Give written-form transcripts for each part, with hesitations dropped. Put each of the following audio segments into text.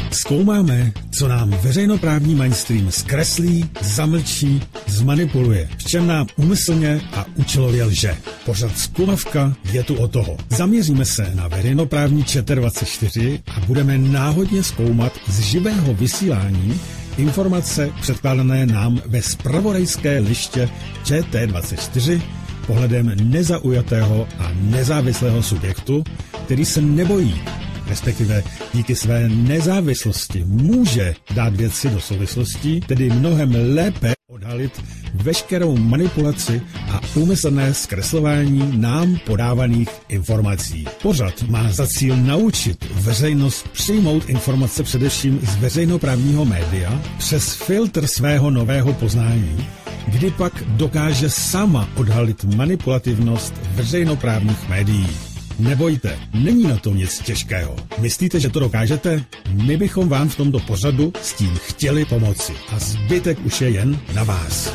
Zkoumáme, co nám veřejnoprávní mainstream zkreslí, zamlčí, zmanipuluje, v čem nám úmyslně a účelově lže. Pořad Zkumavka je tu o toho. Zaměříme se na veřejnoprávní ČT24 a budeme náhodně zkoumat z živého vysílání informace předkládané nám ve zpravodajské liště ČT24 pohledem nezaujatého a nezávislého subjektu, který se nebojí, respektive díky své nezávislosti může dát věci do souvislostí, tedy mnohem lépe odhalit veškerou manipulaci a úmyslné zkreslování nám podávaných informací. Pořad má za cíl naučit veřejnost přijmout informace především z veřejnoprávního média přes filtr svého nového poznání, kdy pak dokáže sama odhalit manipulativnost veřejnoprávních médií. Nebojte, není na tom nic těžkého. Myslíte, že to dokážete? My bychom vám v tomto pořadu s tím chtěli pomoci. A zbytek už je jen na vás.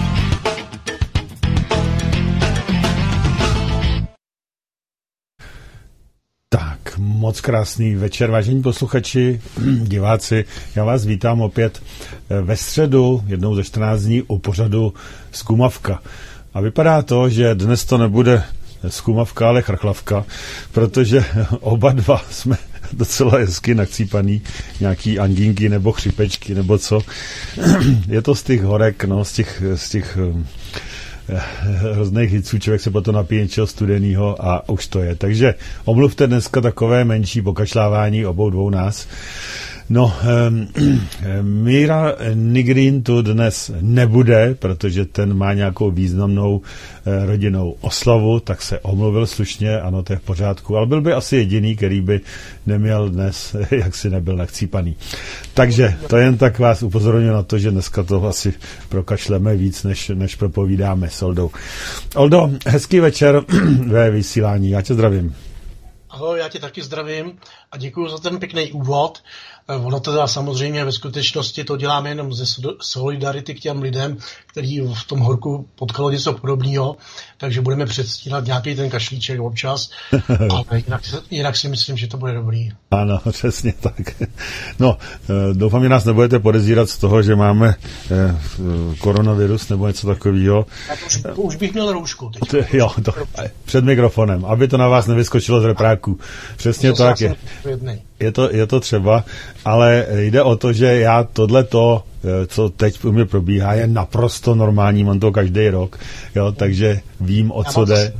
Tak, moc krásný večer, vážení posluchači, diváci. Já vás vítám opět ve středu, jednou ze 14 dní u pořadu Zkumavka. A vypadá to, že dnes to nebude Zkumavka, ale chrchlavka, protože oba dva jsme docela hezky nakcípaný, nějaký angínky nebo chřipečky nebo co. Je to z těch horek, no, z těch hrozných hiců, člověk se potom napije něčeho studenýho a už to je. Takže omluvte dneska takové menší pokašlávání obou dvou nás. No, Míra Nigrin tu dnes nebude, protože ten má nějakou významnou rodinnou oslavu, tak se omluvil slušně, ano, to je v pořádku, ale byl by asi jediný, který by neměl dnes, jaksi nebyl nakcípaný. Takže to jen tak vás upozorňuji na to, že dneska to asi prokašleme víc, než propovídáme s Oldou. Oldo, hezký večer ve vysílání, já tě zdravím. Ahoj, já tě taky zdravím a děkuji za ten pěkný úvod. Ono teda samozřejmě ve skutečnosti to děláme jenom ze solidarity k těm lidem, kteří v tom horku potkalo něco podobného, takže budeme předstírat nějaký ten kašlíček občas, ale jinak si myslím, že to bude dobrý. Ano, přesně tak. No, doufám, že nás nebudete podezírat z toho, že máme koronavirus nebo něco takového. To už bych měl roušku teď. Jo, před mikrofonem, aby to na vás nevyskočilo z repráku. Přesně tak je. Je to třeba, ale jde o to, že já tohleto, co teď u mě probíhá, je naprosto normální, mám to každý rok, jo, takže vím, o co jde.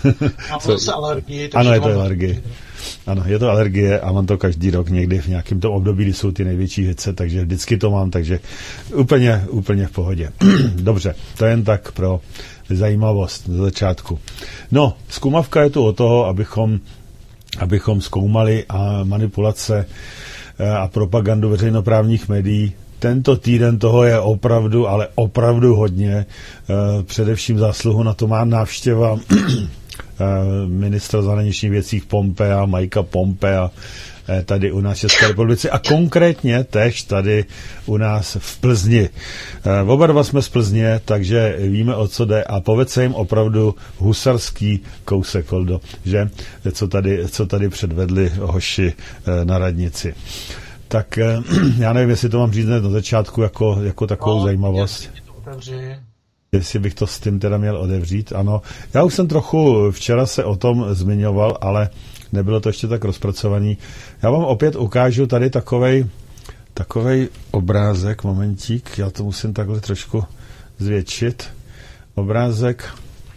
Ano, je to alergie. Ano, je to alergie a mám to každý rok někdy v nějakém tom období, kdy jsou ty největší hice, takže vždycky to mám, takže úplně v pohodě. Dobře, to jen tak pro zajímavost na začátku. No, Zkumavka je tu o toho, abychom zkoumali a manipulace a propagandu veřejnoprávních médií. Tento týden toho je opravdu, ale opravdu hodně. Především zásluhu na to má návštěva ministra zahraničních věcí Pompea, Mikea Pompea, tady u nás v České republice a konkrétně tež tady u nás v Plzni. Oba dva jsme z Plzně, takže víme, o co jde a povedz se jim opravdu husarský kousek, Oldo, že? Co tady předvedli hoši na radnici. Tak já nevím, jestli to mám říct na začátku jako takovou zajímavost. Jestli bych to s tím teda měl otevřít, ano. Já už jsem trochu včera se o tom zmiňoval, ale nebylo to ještě tak rozpracovaný. Já vám opět ukážu tady takovej obrázek, momentík, já to musím takhle trošku zvětšit. Obrázek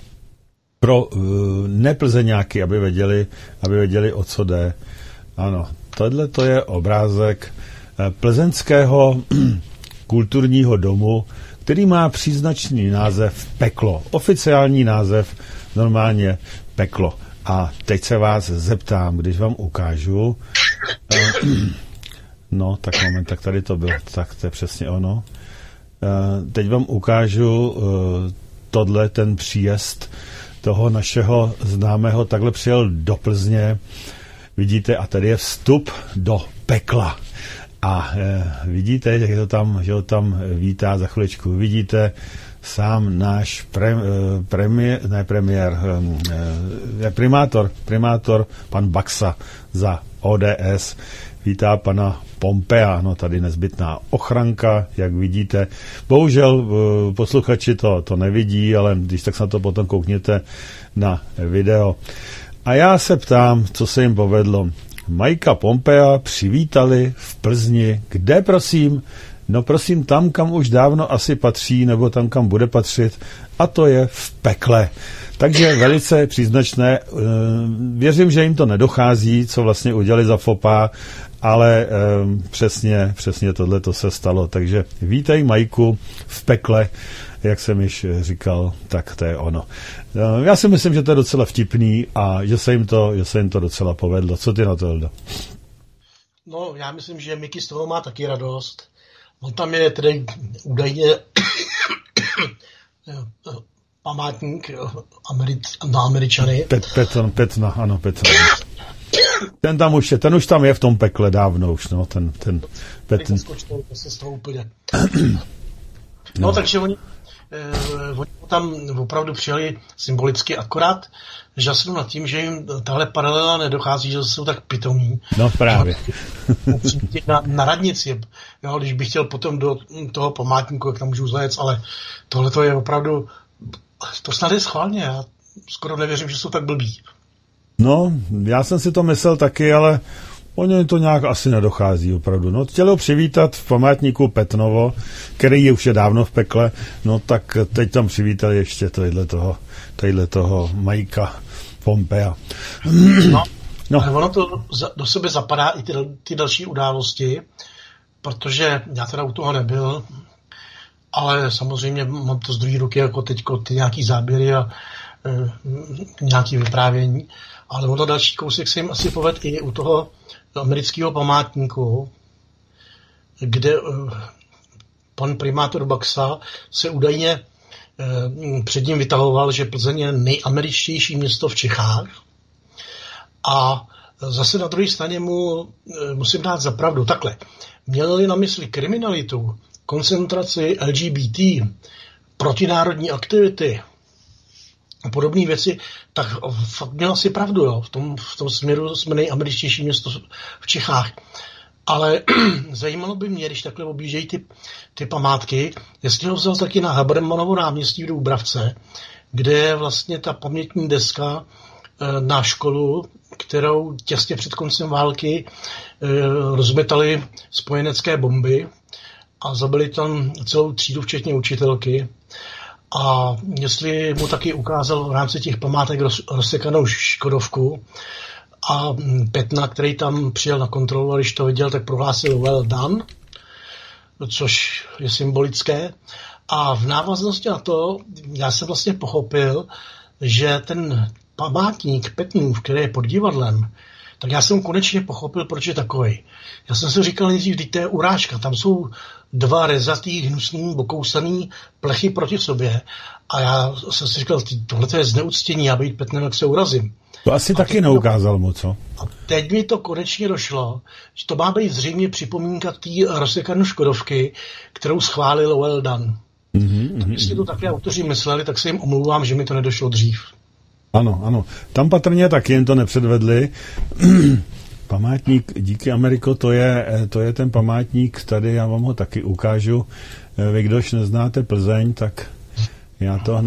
pro neplzeňáky, aby věděli, o co jde. Ano, tohle to je obrázek plzeňského kulturního domu, který má příznačný název Peklo. Oficiální název normálně Peklo. A teď se vás zeptám, když vám ukážu. No, tak moment, tak tady to bylo. Tak to je přesně ono. Teď vám ukážu ten příjezd toho našeho známého. Takhle přijel do Plzně. Vidíte, a tady je vstup do pekla. A vidíte, že ho tam vítá za chviličku. Vidíte sám náš primátor pan Baxa za ODS. Vítá pana Pompea, no tady nezbytná ochranka, jak vidíte. Bohužel posluchači to nevidí, ale když tak se na to potom koukněte na video. A já se ptám, co se jim povedlo. Mikea Pompea přivítali v Plzni. Kde, prosím? No prosím, tam, kam už dávno asi patří, nebo tam, kam bude patřit, a to je v pekle. Takže velice příznačné. Věřím, že jim to nedochází, co vlastně udělali za fopa, ale přesně tohleto se stalo. Takže vítej, Majku, v pekle, jak jsem již říkal, tak to je ono. Já si myslím, že to je docela vtipný a že se jim to docela povedlo. Co ty na to, Eldo? No, já myslím, že Mickey z toho má taky radost. On tam je tedy údajně památník na Američany. Petna. Ten už tam je v tom pekle dávno už, no, ten Petn. Se z toho úplně. No, takže oni tam opravdu přijali symbolicky, akorát žasnu nad tím, že jim tahle paralela nedochází, že jsou tak pitomí. No právě. Na radnici, jo, když bych chtěl potom do toho památníku, jak tam můžu zajet, ale tohle to je opravdu, to snad je schválně, já skoro nevěřím, že jsou tak blbí. No, já jsem si to myslel taky, ale oni to nějak asi nedochází opravdu. No, chtěli ho přivítat v památníku Petnovo, který je už je dávno v pekle, no tak teď tam přivítali ještě tadyhle toho Mikea Pompea. No. Ale ono to do sebe zapadá i ty další události, protože já teda u toho nebyl, ale samozřejmě mám to z druhé ruky, jako teďko ty nějaký záběry a nějaké vyprávění, ale ono další kousek se jim asi povedl i u toho amerického památníku, kde pan primátor Baxa se údajně před ním vytahoval, že Plzeň je nejameričtější město v Čechách. A zase na druhé straně mu musím dát za pravdu. Takhle, měli na mysli kriminalitu, koncentraci LGBT, protinárodní aktivity a podobné věci, tak fakt měl asi pravdu. Jo. V tom směru jsme nejameričtější město v Čechách. Ale zajímalo by mě, když takhle objíždějí ty památky, jestli ho vzal taky na Habermanovo náměstí v Dubravce, kde je vlastně ta pamětní deska na školu, kterou těsně před koncem války rozmetali spojenecké bomby a zabili tam celou třídu, včetně učitelky. A jestli mu taky ukázal v rámci těch památek rozsekanou škodovku a Petna, který tam přijel na kontrolu, a když to viděl, tak prohlásil well done, což je symbolické. A v návaznosti na to já jsem vlastně pochopil, že ten památník Petnův, který je pod divadlem, tak já jsem konečně pochopil, proč je takovej. Já jsem si říkal nejdřív, že to je urážka, tam jsou dva rezatý, hnusný, bokousaný plechy proti sobě. A já jsem si říkal, tohle je zneuctění, já být Petnem, jak se urazím. To asi taky neukázal mu, co? A teď mi to konečně došlo, že to má být zřejmě připomínka té rozsekané škodovky, kterou schválil well done. Tak jestli to takhle autoři mysleli, tak se jim omlouvám, že mi to nedošlo dřív. Ano. Tam patrně taky jen to nepředvedli. Památník, díky Ameriko, to je ten památník, tady já vám ho taky ukážu. Vy, kdož neznáte Plzeň, tak já to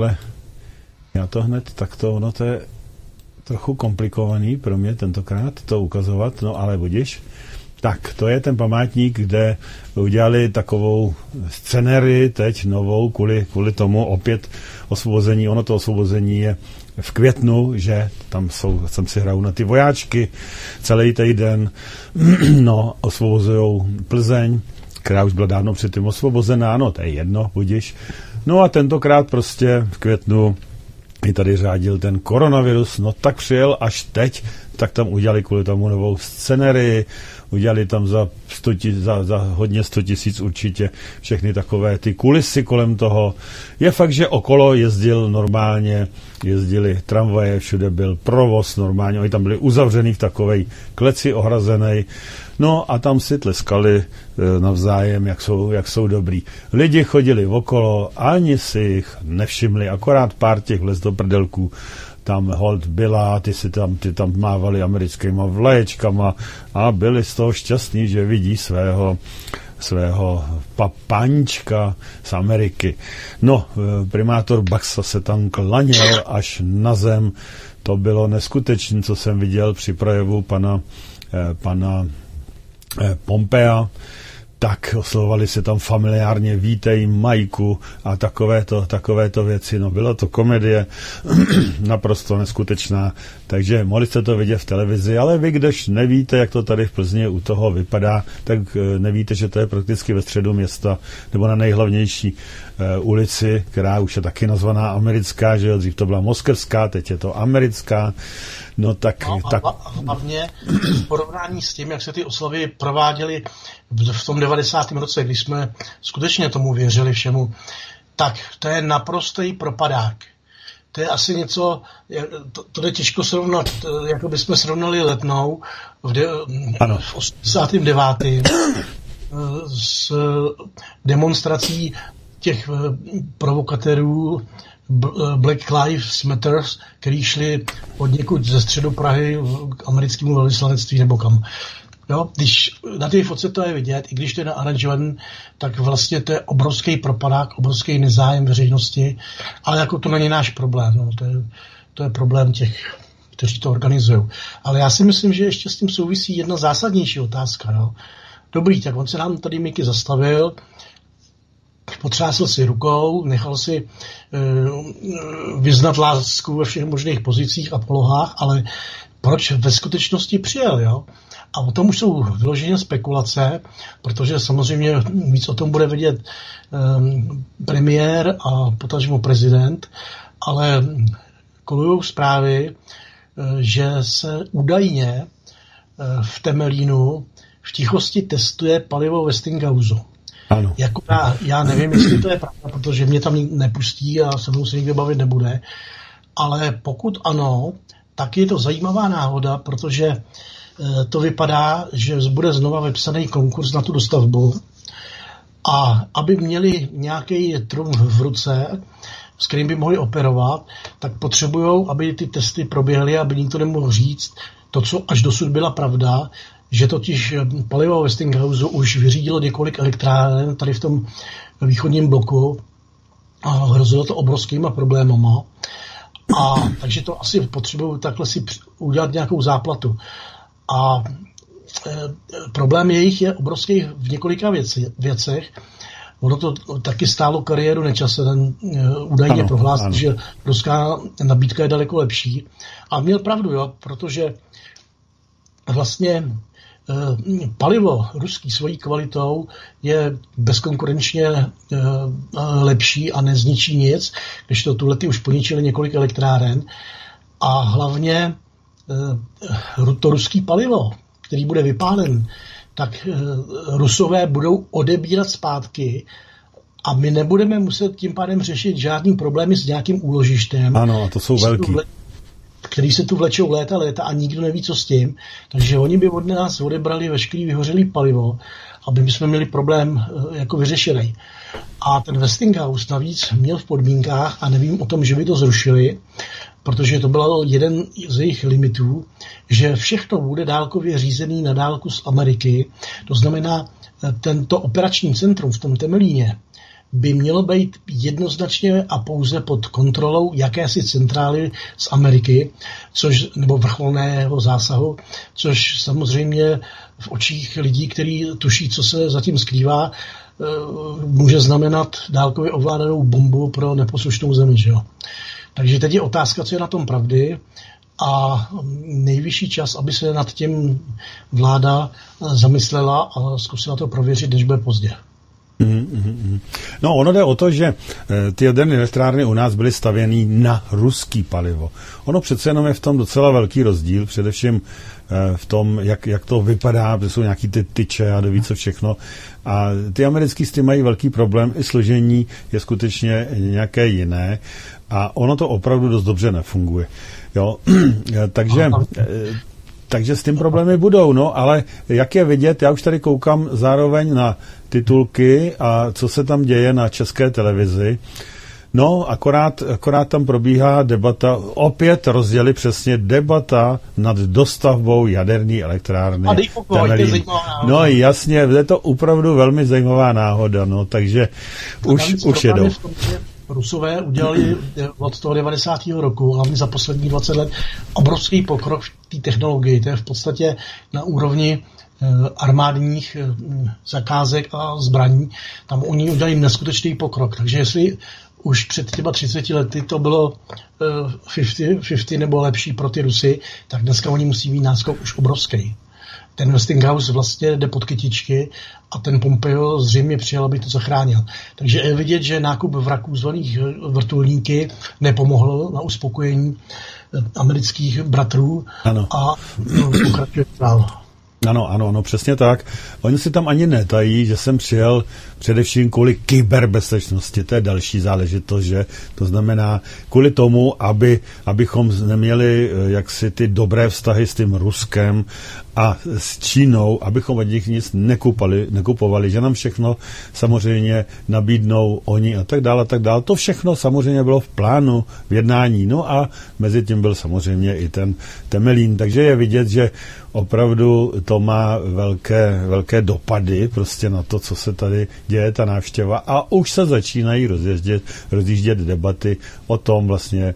hned takto, ono to je trochu komplikovaný pro mě tentokrát to ukazovat, no ale budiš. Tak, to je ten památník, kde udělali takovou scenérii teď novou kvůli tomu opět osvobození. Ono to osvobození je v květnu, že tam jsem si hrál na ty vojáčky celý týden, no, osvobozujou Plzeň, která už byla dávno předtím osvobozená, no, to je jedno, budiš. No a tentokrát prostě v květnu i tady řádil ten koronavirus, no tak přijel až teď, tak tam udělali kvůli tomu novou scenérii, udělali tam za hodně 100 000 určitě všechny takové ty kulisy kolem toho. Je fakt, že okolo jezdil normálně jezdili tramvaje, všude byl provoz normálně, oni tam byli uzavřený v takové kleci ohrazenej, no a tam si tleskali navzájem, jak jsou dobrý. Lidi chodili okolo, ani si jich nevšimli, akorát pár těch vlez do prdelků tam hold byla, ty tam mávali americkýma vlaječkama a byli z toho šťastní, že vidí svého papaňčka z Ameriky. No, primátor Baxa se tam klaněl až na zem. To bylo neskutečné, co jsem viděl při projevu pana Pompea. Tak oslovovali se tam familiárně vítej Majku a takovéto věci. No, byla to komedie naprosto neskutečná, takže mohli jste to vidět v televizi, ale vy, když nevíte, jak to tady v Plzni u toho vypadá, tak nevíte, že to je prakticky ve středu města nebo na nejhlavnější ulici, která už je taky nazvaná americká, že jo, dřív to byla moskevská, teď je to americká. No tak... Hlavně v porovnání s tím, jak se ty oslavy prováděly v tom 90. roce, když jsme skutečně tomu věřili všemu, tak to je naprostý propadák. To je asi něco, to je těžko srovnat, jako bychom srovnali Letnou v 89. s demonstrací těch provokatérů Black Lives Matter, který šli od někud ze středu Prahy k americkému velvyslanectví nebo kam. Jo? Když na té fotce to je vidět, i když to je naaranžovaný, tak vlastně to je obrovský propadák, obrovský nezájem veřejnosti, ale jako to není náš problém. No. To je problém těch, kteří to organizují. Ale já si myslím, že ještě s tím souvisí jedna zásadnější otázka. No. Dobrý, tak on se nám tady Miky zastavil, potřásl si rukou, nechal si vyznat lásku ve všech možných pozicích a polohách, ale proč ve skutečnosti přijel, jo? A o tom už jsou vyloženě spekulace, protože samozřejmě víc o tom bude vědět premiér a potažmo prezident, ale kolujou zprávy, že se údajně v Temelínu v tichosti testuje palivo Westinghouse. Ano. Jako já nevím, jestli to je pravda, protože mě tam nepustí a se mnou se nikdy bavit nebude, ale pokud ano, tak je to zajímavá náhoda, protože to vypadá, že bude znova vypsaný konkurs na tu dostavbu a aby měli nějaký trumf v ruce, s kterým by mohli operovat, tak potřebují, aby ty testy proběhly, aby nikdo nemohl říct to, co až dosud byla pravda, že totiž palivo Westinghouse už vyřídilo několik elektráren tady v tom východním bloku a hrozilo to obrovskýma problémama. A takže to asi potřebují takhle si udělat nějakou záplatu. A problém jejich je obrovský v několika věcech. Ono to taky stálo kariéru Nečase, ten údajně prohlásil, že ruská nabídka je daleko lepší. A měl pravdu, jo, protože vlastně palivo ruský svojí kvalitou je bezkonkurenčně lepší a nezničí nic, když to tu lety už poničili několik elektráren. A hlavně to ruský palivo, který bude vypálen, tak Rusové budou odebírat zpátky a my nebudeme muset tím pádem řešit žádný problémy s nějakým úložištěm. Ano, a to jsou velký. Který se tu vlečou léta a nikdo neví, co s tím. Takže oni by od nás odebrali veškerý vyhořelý palivo, aby jsme měli problém jako vyřešený. A ten Westinghouse navíc měl v podmínkách, a nevím o tom, že by to zrušili, protože to byl jeden z jejich limitů, že všechno bude dálkově řízený na dálku z Ameriky. To znamená, tento operační centrum v tom Temelíně by mělo být jednoznačně a pouze pod kontrolou jakési centrály z Ameriky, nebo vrcholného zásahu, což samozřejmě v očích lidí, kteří tuší, co se zatím skrývá, může znamenat dálkově ovládanou bombu pro neposlušnou zemi. Že jo? Takže teď je otázka, co je na tom pravdy, a nejvyšší čas, aby se nad tím vláda zamyslela a zkusila to prověřit, než bude pozdě. No, ono jde o to, že ty jaderné elektrárny u nás byly stavěny na ruský palivo. Ono přece jenom je v tom docela velký rozdíl, především v tom, jak to vypadá, protože jsou nějaký ty tyče a ví co všechno. A ty americký s tím mají velký problém, i složení je skutečně nějaké jiné a ono to opravdu dost dobře nefunguje. Jo? Takže s tím problémy budou, no, ale jak je vidět, já už tady koukám zároveň na titulky a co se tam děje na České televizi. No, akorát tam probíhá debata, opět rozděli přesně debata nad dostavbou jaderné elektrárny. No jasně, je to opravdu velmi zajímavá náhoda, no, takže už jedou. Rusové udělali od toho 90. roku, hlavně za posledních 20 let, obrovský pokrok v té technologii. To je v podstatě na úrovni armádních zakázek a zbraní. Tam oni udělali neskutečný pokrok. Takže jestli už před těma 30 lety to bylo 50 nebo lepší pro ty Rusy, tak dneska oni musí mít náskok už obrovský. Ten Westinghouse vlastně jde pod kytičky a ten Pompeo zřejmě přijel, aby to zachránil. Takže je vidět, že nákup vraků zvaných vrtulníky nepomohl na uspokojení amerických bratrů. Ano. A pokračuje dál. Ano, přesně tak. Oni si tam ani netají, že jsem přijel především kvůli kyberbezpečnosti, to je další záležitost, že to znamená kvůli tomu, abychom neměli jaksi ty dobré vztahy s tím Ruskem a s Čínou, abychom od nich nic nekupovali, že nám všechno samozřejmě nabídnou oni a tak dále. To všechno samozřejmě bylo v plánu, v jednání. No a mezi tím byl samozřejmě i ten Temelín. Takže je vidět, že opravdu to má velké dopady prostě na to, co se tady děje, ta návštěva. A už se začínají rozjíždět debaty o tom vlastně,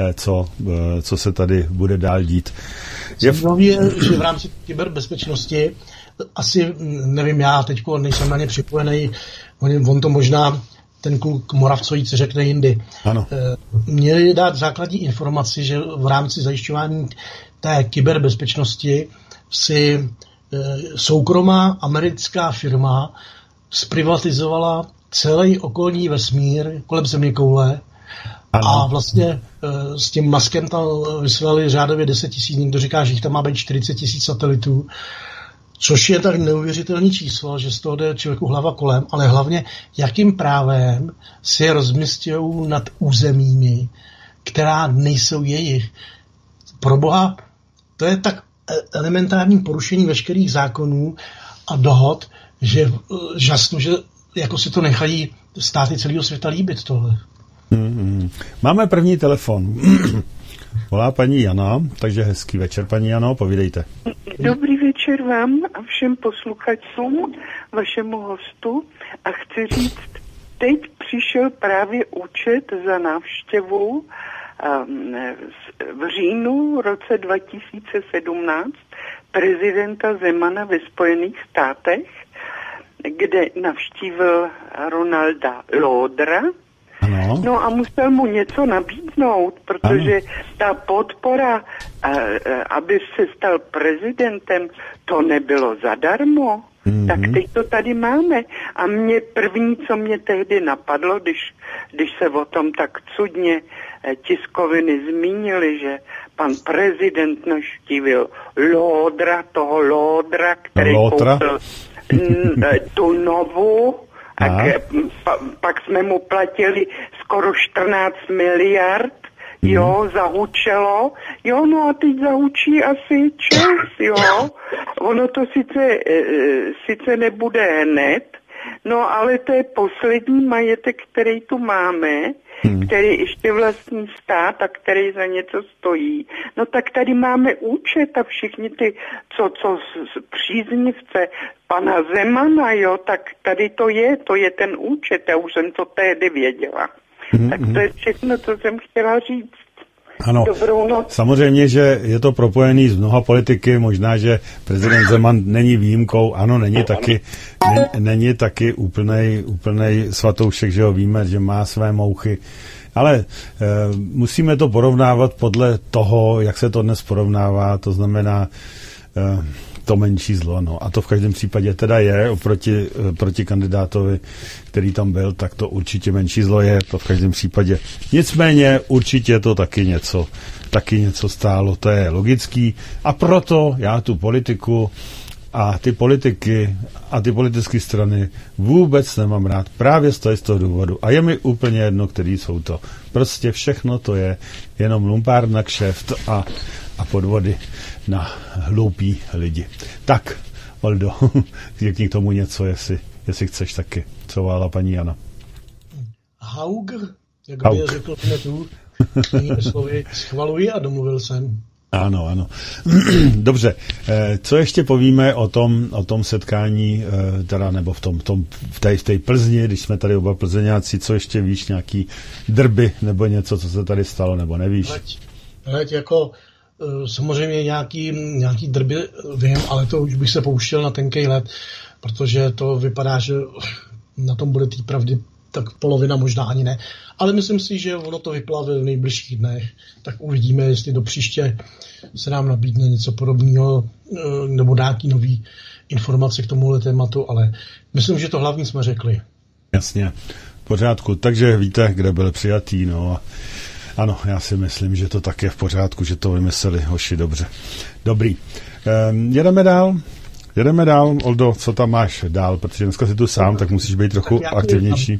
co se tady bude dál dít. Zajímavé je, že v rámci kyberbezpečnosti asi, nevím, já teď nejsem na ně připojený, on to možná ten kluk Moravcovic řekne jindy. Ano. Měli dát základní informaci, že v rámci zajišťování té kyberbezpečnosti si soukromá americká firma zprivatizovala celý okolní vesmír kolem zeměkoule. Ano. A vlastně s tím Muskem tam vyslali řádově 10 000, někdo říká, že jich tam má být 40 000 satelitů, což je tak neuvěřitelný číslo, že z toho jde člověku hlava kolem, ale hlavně jakým právem si je rozmistějou nad územími, která nejsou jejich. Proboha, to je tak elementární porušení veškerých zákonů a dohod, že žasnu, že jako si to nechají státy celého světa líbit tohle. Máme první telefon. Volá paní Jana, takže hezký večer, paní Jano, povídejte. Dobrý večer vám a všem posluchačům, vašemu hostu. A chci říct, teď přišel právě účet za návštěvu v říjnu roce 2017 prezidenta Zemana ve Spojených státech, kde navštívil Ronalda Lodra. Ano. No a musel mu něco nabídnout, protože ta podpora, aby se stal prezidentem, to nebylo zadarmo. Mm-hmm. Tak teď to tady máme. A mě první, co mě tehdy napadlo, když se o tom tak cudně tiskoviny zmínili, že pan prezident navštívil toho Lodra, který koupil tu Novu, a pak jsme mu platili skoro 14 miliard, jo, zahučelo, jo, no a teď zahučí asi Chelsea, jo, ono to sice nebude hned, no ale to je poslední majetek, který tu máme, který ještě vlastní stát a který za něco stojí. No tak tady máme účet a všichni ty, co příznivce pana Zemana, jo, tak tady to je ten účet, já už jsem to tehdy věděla. Tak to je všechno, co jsem chtěla říct. Ano, dobrou noc. Samozřejmě, že je to propojený s mnoha politiky, možná, že prezident Zeman není výjimkou, ano, není taky úplnej svatoušek, že ho víme, že má své mouchy, ale musíme to porovnávat podle toho, jak se to dnes porovnává, to znamená, to menší zlo. No. A to v každém případě teda je proti kandidátovi, který tam byl, tak to určitě menší zlo je, to v každém případě. Nicméně určitě to taky něco stálo, to je logický. A proto já tu politiku a ty politiky a ty politické strany vůbec nemám rád právě z toho důvodu. A je mi úplně jedno, který jsou to. Prostě všechno to je jenom lumpárna, kšeft a podvody na hloupí lidi. Tak, Oldo, řekni k tomu něco, jestli chceš taky. Co vála paní Jana? Haug, jak by řekl tu, jinými slovy, schvaluji a domluvil jsem. Ano. Dobře, co ještě povíme o tom setkání, teda nebo v té Plzni, když jsme tady oba plzeňáci, co ještě víš, nějaký drby nebo něco, co se tady stalo, nebo nevíš? Hleď jako samozřejmě nějaký drby vím, ale to už bych se pouštěl na tenkej led, protože to vypadá, že na tom bude té pravdy tak polovina, možná ani ne. Ale myslím si, že ono to vyplaví v nejbližších dnech. Tak uvidíme, jestli do příště se nám nabídne něco podobného nebo nějaký nový informace k tomuhle tématu, ale myslím, že to hlavní jsme řekli. Jasně, v pořádku. Takže víte, kde byl přijatý, no. Ano, já si myslím, že to tak je v pořádku, že to vymysleli hoši dobře. Dobrý. Jedeme dál, Oldo, co tam máš dál, protože dneska jsi tu sám, tak musíš být trochu aktivnější.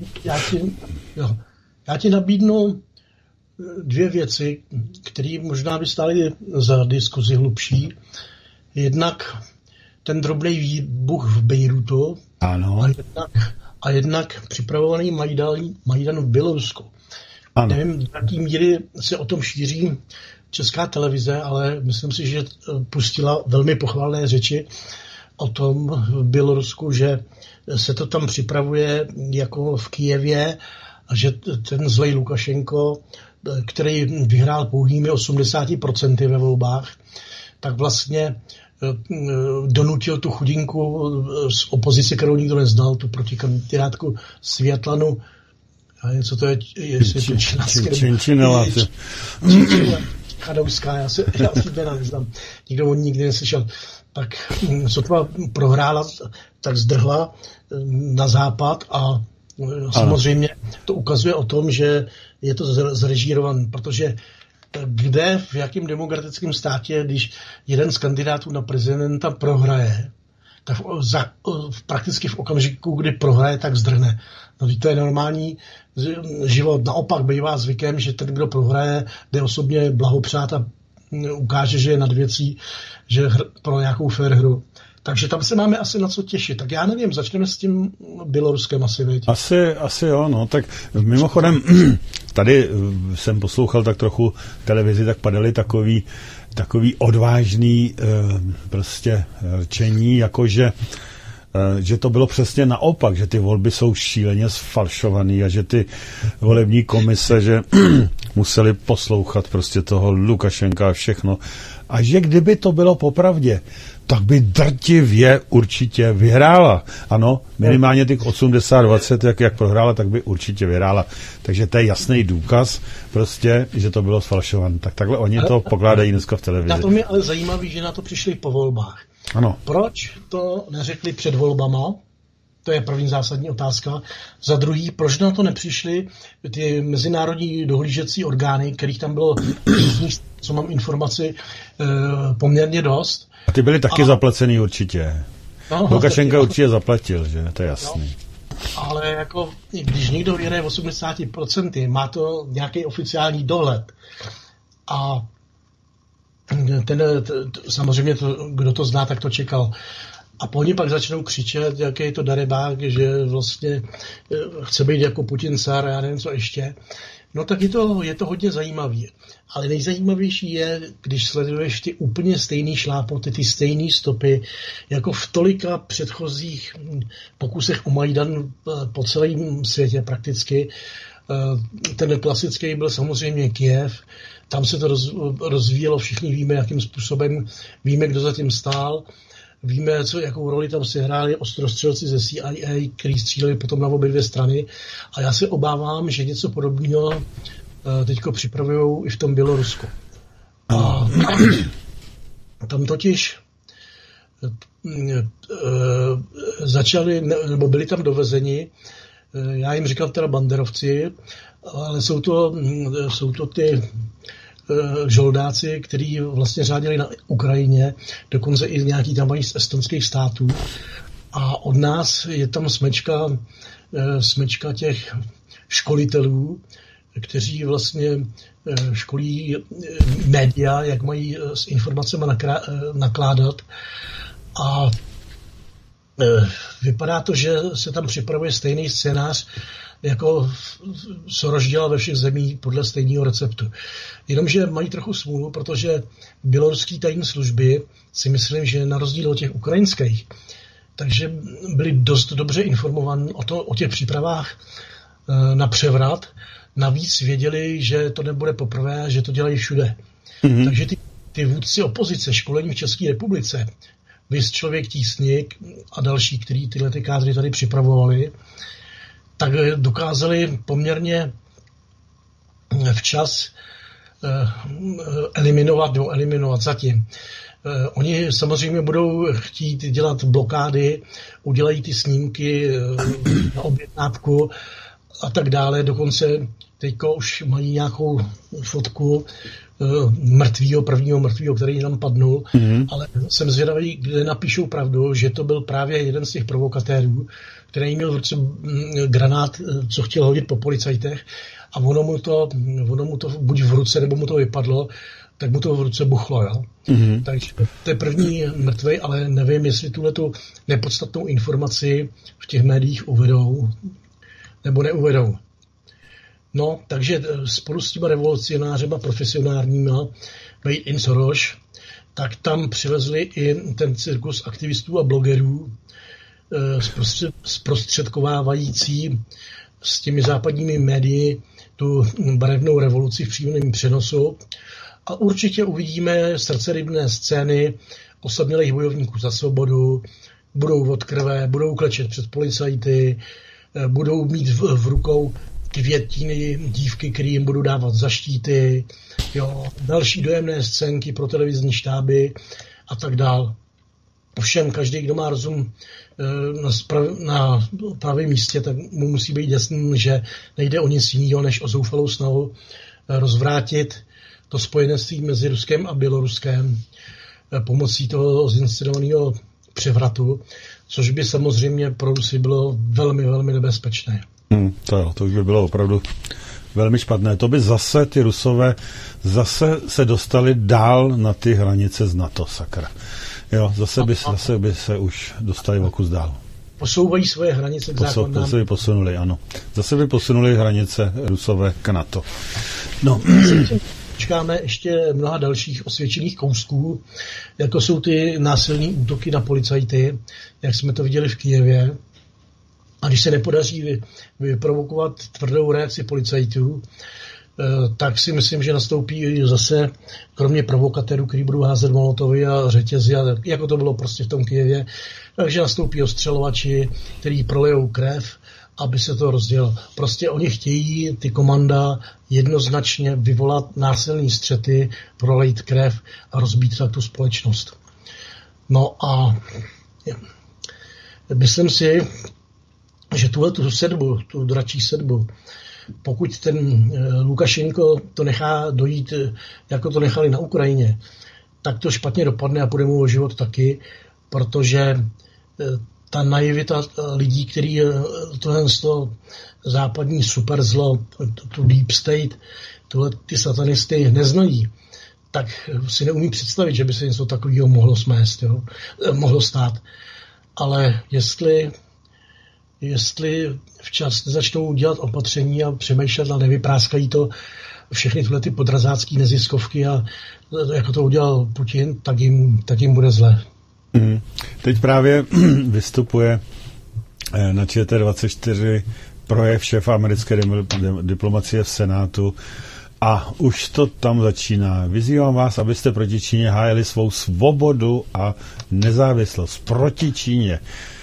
Já ti nabídnu dvě věci, které možná by stály za diskuzi hlubší. Jednak ten drobný výbuch v Bejrutu. Ano. A jednak připravovaný Majdan v Bělorusku. Ano. Nevím, do jaký míry se o tom šíří Česká televize, ale myslím si, že pustila velmi pochvalné řeči o tom v Bělorusku, že se to tam připravuje jako v Kyjevě a že ten zlej Lukašenko, který vyhrál pouhými 80% ve volbách, tak vlastně donutil tu chudinku z opozice, kterou nikdo neznal, tu protikandidátku Světlanu, a něco to je, jestli to Činčinela. Chadouská, já si jména neznám. Nikdo o ní nikdy neslyšel. Tak sotva prohrála, tak zdrhla na západ a samozřejmě to ukazuje o tom, že je to zrežírované, protože kde, v jakém demokratickém státě, když jeden z kandidátů na prezidenta prohraje, tak prakticky v okamžiku, kdy prohraje, tak zdrhne. No, to je normální život. Naopak bývá zvykem, že ten, kdo prohraje, jde osobně blahopřát a ukáže, že je nad věcí, že pro nějakou fair hru. Takže tam se máme asi na co těšit. Tak já nevím, začneme s tím Běloruskem asi, viď? Asi jo, no. Tak mimochodem, tady jsem poslouchal tak trochu televizi, tak padaly takový odvážný prostě rčení, jakože že to bylo přesně naopak, že ty volby jsou šíleně sfalšovaný a že ty volební komise, že museli poslouchat prostě toho Lukašenka a všechno. A že kdyby to bylo popravdě, tak by drtivě určitě vyhrála. Ano, minimálně těch 80-20, jak prohrála, tak by určitě vyhrála. Takže to je jasný důkaz prostě, že to bylo sfalšované. Tak takhle oni to pokládají dneska v televizi. Na tom je ale zajímavý, že na to přišli po volbách. Ano. Proč to neřekli před volbama? To je první zásadní otázka. Za druhý, proč na to nepřišli ty mezinárodní dohlížecí orgány, kterých tam bylo, co mám informaci, poměrně dost. A ty byly taky zaplacený určitě. No, Lukašenka určitě zaplatil, že? To je jasný. No, ale jako, když někdo vyhraje 80%, má to nějaký oficiální dohled. A samozřejmě kdo to zná, tak to čekal. A po ní pak začnou křičet, jaký je to darebák, že vlastně chce být jako Putin car, já nevím co ještě. No tak je to hodně zajímavý. Ale nejzajímavější je, když sleduješ ty úplně stejný šlápoty, ty stejné stopy, jako v tolika předchozích pokusech o Majdan po celém světě prakticky. Ten klasický byl samozřejmě Kyjev, tam se to rozvíjelo, všichni víme, jakým způsobem, víme, kdo za tím stál, víme, jakou roli tam si hráli ostrostřelci ze CIA, kteří stříleli potom na obě dvě strany. A já se obávám, že něco podobného teďko připravují i v tom Bělorusku. A tam totiž začali, nebo byli tam dovezeni, já jim říkám teda banderovci, ale jsou to ty žoldáci, kteří vlastně řádili na Ukrajině, dokonce i nějaký tam mají z estonských států. A od nás je tam smečka těch školitelů, kteří vlastně školí média, jak mají s informacemi nakládat. A vypadá to, že se tam připravuje stejný scénář, jako Soros dělal ve všech zemích podle stejného receptu. Jenomže mají trochu smůlu, protože běloruské tajné služby si myslím, že na rozdíl od těch ukrajinských, takže byli dost dobře informovaní o těch přípravách na převrat. Navíc věděli, že to nebude poprvé, že to dělají všude. Mm-hmm. Takže ty vůdci opozice školení v České republice, viz Člověk tísnik a další, kteří tyhle ty kádry tady připravovali, tak dokázali poměrně včas eliminovat zatím. Oni samozřejmě budou chtít dělat blokády, udělají ty snímky na objednávku a tak dále. Dokonce teďko už mají nějakou fotku prvního mrtvýho, který tam padnul, ale jsem zvědavý, kde napíšou pravdu, že to byl právě jeden z těch provokatérů, který měl v ruce granát, co chtěl hodit po policajtech a ono mu to buď v ruce, nebo mu to vypadlo, tak mu to v ruce buchlo. Jo? Mm-hmm. Takže to je první mrtvej, ale nevím, jestli tuhletu nepodstatnou informaci v těch médiích uvedou, nebo neuvedou. No, takže spolu s těma revolucionářema profesionálníma, Made in Soros, tak tam přivezli i ten cirkus aktivistů a blogerů, zprostředkovávající s těmi západními médii tu barevnou revoluci v přímém přenosu. A určitě uvidíme srdcerybné scény osamělých bojovníků za svobodu, budou od krve, budou klečet před policajty, budou mít v rukou květiny dívky, které jim budou dávat za štíty, jo, další dojemné scénky pro televizní štáby a tak dál. Ovšem, každý, kdo má rozum na pravém místě, tak mu musí být jasný, že nejde o nic jiného, než o zoufalou snahu rozvrátit to spojenectví mezi Ruskem a Běloruskem pomocí toho zinscenovaného převratu, což by samozřejmě pro Rusy bylo velmi, velmi nebezpečné. To už by bylo opravdu velmi špatné. To by zase ty Rusové se dostali dál na ty hranice z NATO, sakra. Jo, zase by se už dostali o kus dál. Posouvají svoje hranice k zákonám. Zase by posunuli, ano. Zase by posunuli hranice Rusové k NATO. No. Čekáme ještě mnoha dalších osvědčených kousků, jako jsou ty násilné útoky na policajty, jak jsme to viděli v Kyjevě. A když se nepodaří vyprovokovat tvrdou reakci policajtů, tak si myslím, že nastoupí zase, kromě provokatérů, kteří budou házet molotovy a řetězy, jako to bylo prostě v tom Kyjevě, takže nastoupí ostřelovači, kteří prolejou krev, aby se to rozdělo. Prostě oni chtějí, ty komanda, jednoznačně vyvolat násilné střety, prolejt krev a rozbít tak tu společnost. No a myslím si, že tu sedbu, tu dračí sedbu, pokud ten Lukašenko to nechá dojít, jako to nechali na Ukrajině, tak to špatně dopadne a půjde mu o život taky, protože ta naivita lidí, kteří to západní superzlo, tu deep state, ty satanisty neznají, tak si neumí představit, že by se něco takového mohlo smést, jo? Mohlo stát. Ale jestli včas začnou dělat opatření a přemýšlet a nevypráskají to všechny tyhle ty podrazácký neziskovky a jako to udělal Putin, tak jim bude zle. Teď právě vystupuje na ČT24 projev šéfa americké diplomacie v Senátu a už to tam začíná. Vyzývám vás, abyste proti Číně hájili svou svobodu a nezávislost. Proti Číně.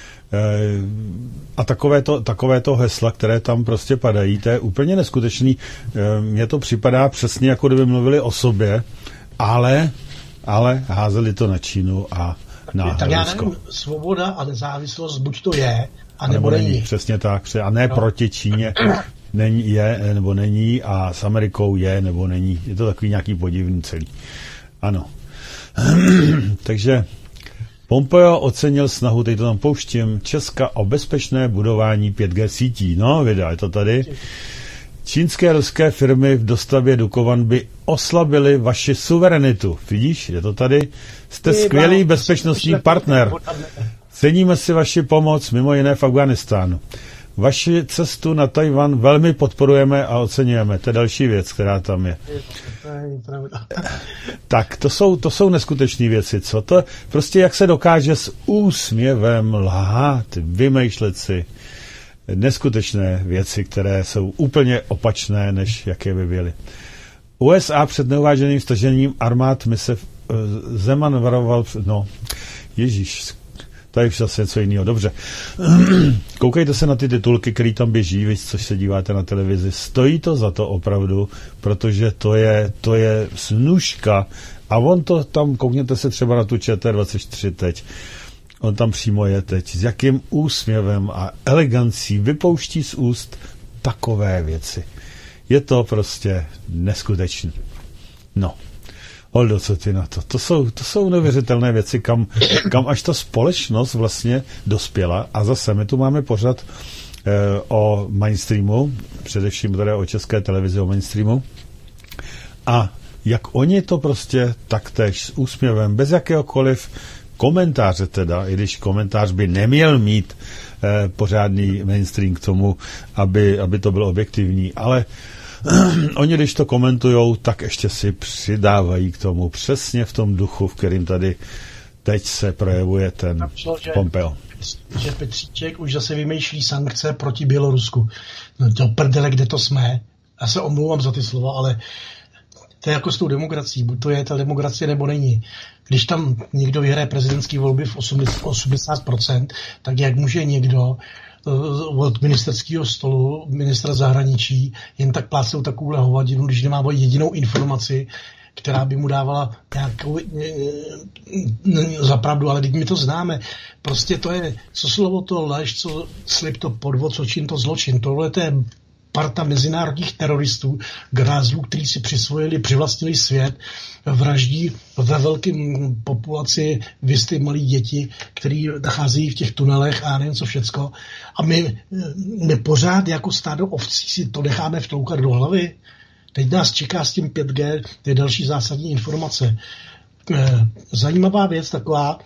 A takovéto hesla, které tam prostě padají, to je úplně neskutečný. Mně to připadá přesně, jako kdyby mluvili o sobě, ale házeli to na Čínu a na tak já Rusko. nevím, svoboda a nezávislost buď to je, a nebo není. Přesně tak. A ne proti Číně je nebo není a s Amerikou je nebo není. Je to takový nějaký podivný celý. Ano. Takže Pompeo ocenil snahu, teď to tam pouštím, Česka o bezpečné budování 5G sítí. No, vydá, je to tady. Čínské a ruské firmy v dostavbě Dukovan by oslabily vaši suverenitu. Vidíš, je to tady. Jste skvělý bezpečnostní partner. Ceníme si vaši pomoc, mimo jiné v Afghánistánu. Vaši cestu na Tajvan velmi podporujeme a oceňujeme. To je další věc, která tam je. Tak, to jsou neskutečné věci, co to? Prostě jak se dokáže s úsměvem lhát, vymýšlet si neskutečné věci, které jsou úplně opačné, než jaké by byly. USA před neuváženým stažením armád mise Zeman varoval, to je už zase něco jiného. Dobře. Koukejte se na ty titulky, které tam běží, víc, což se díváte na televizi. Stojí to za to opravdu, protože to je snůžka. A on to tam, koukněte se třeba na tu ČT24 teď. On tam přímo je teď. S jakým úsměvem a elegancí vypouští z úst takové věci. Je to prostě neskutečné. No. Holdo, co ty na to? To jsou neuvěřitelné věci, kam až ta společnost vlastně dospěla. A zase my tu máme pořad o mainstreamu, především teda o České televizi o mainstreamu. A jak oni to prostě taktéž s úsměvem, bez jakéhokoliv komentáře teda, i když komentář by neměl mít pořádný mainstream k tomu, aby to bylo objektivní, ale oni, když to komentujou, tak ještě si přidávají k tomu přesně v tom duchu, v kterým tady teď se projevuje ten Pompeo. Že Petříček už zase vymýšlí sankce proti Bělorusku. No to prdele, kde to jsme. Já se omlouvám za ty slova, ale to je jako s tou demokracií. Buď to je ta demokracie, nebo není. Když tam někdo vyhraje prezidentské volby v 80%, tak jak může někdo od ministerského stolu, ministra zahraničí, jen tak plácnou takovouhle hovadinu, když nemá jedinou informaci, která by mu dávala nějakou zapravdu, ale teď my to známe. Prostě to je, co slovo to lež, co slib to podvod, co čin to zločin. Tohle to je parta mezinárodních teroristů, grázlů, kteří si přivlastnili svět, vraždí ve velkém populaci vysty malí děti, který nacházejí v těch tunelech a nevím co všecko. A my pořád jako stádo ovcí si to necháme vtloukat do hlavy. Teď nás čeká s tím 5G, to je další zásadní informace. Zajímavá věc taková,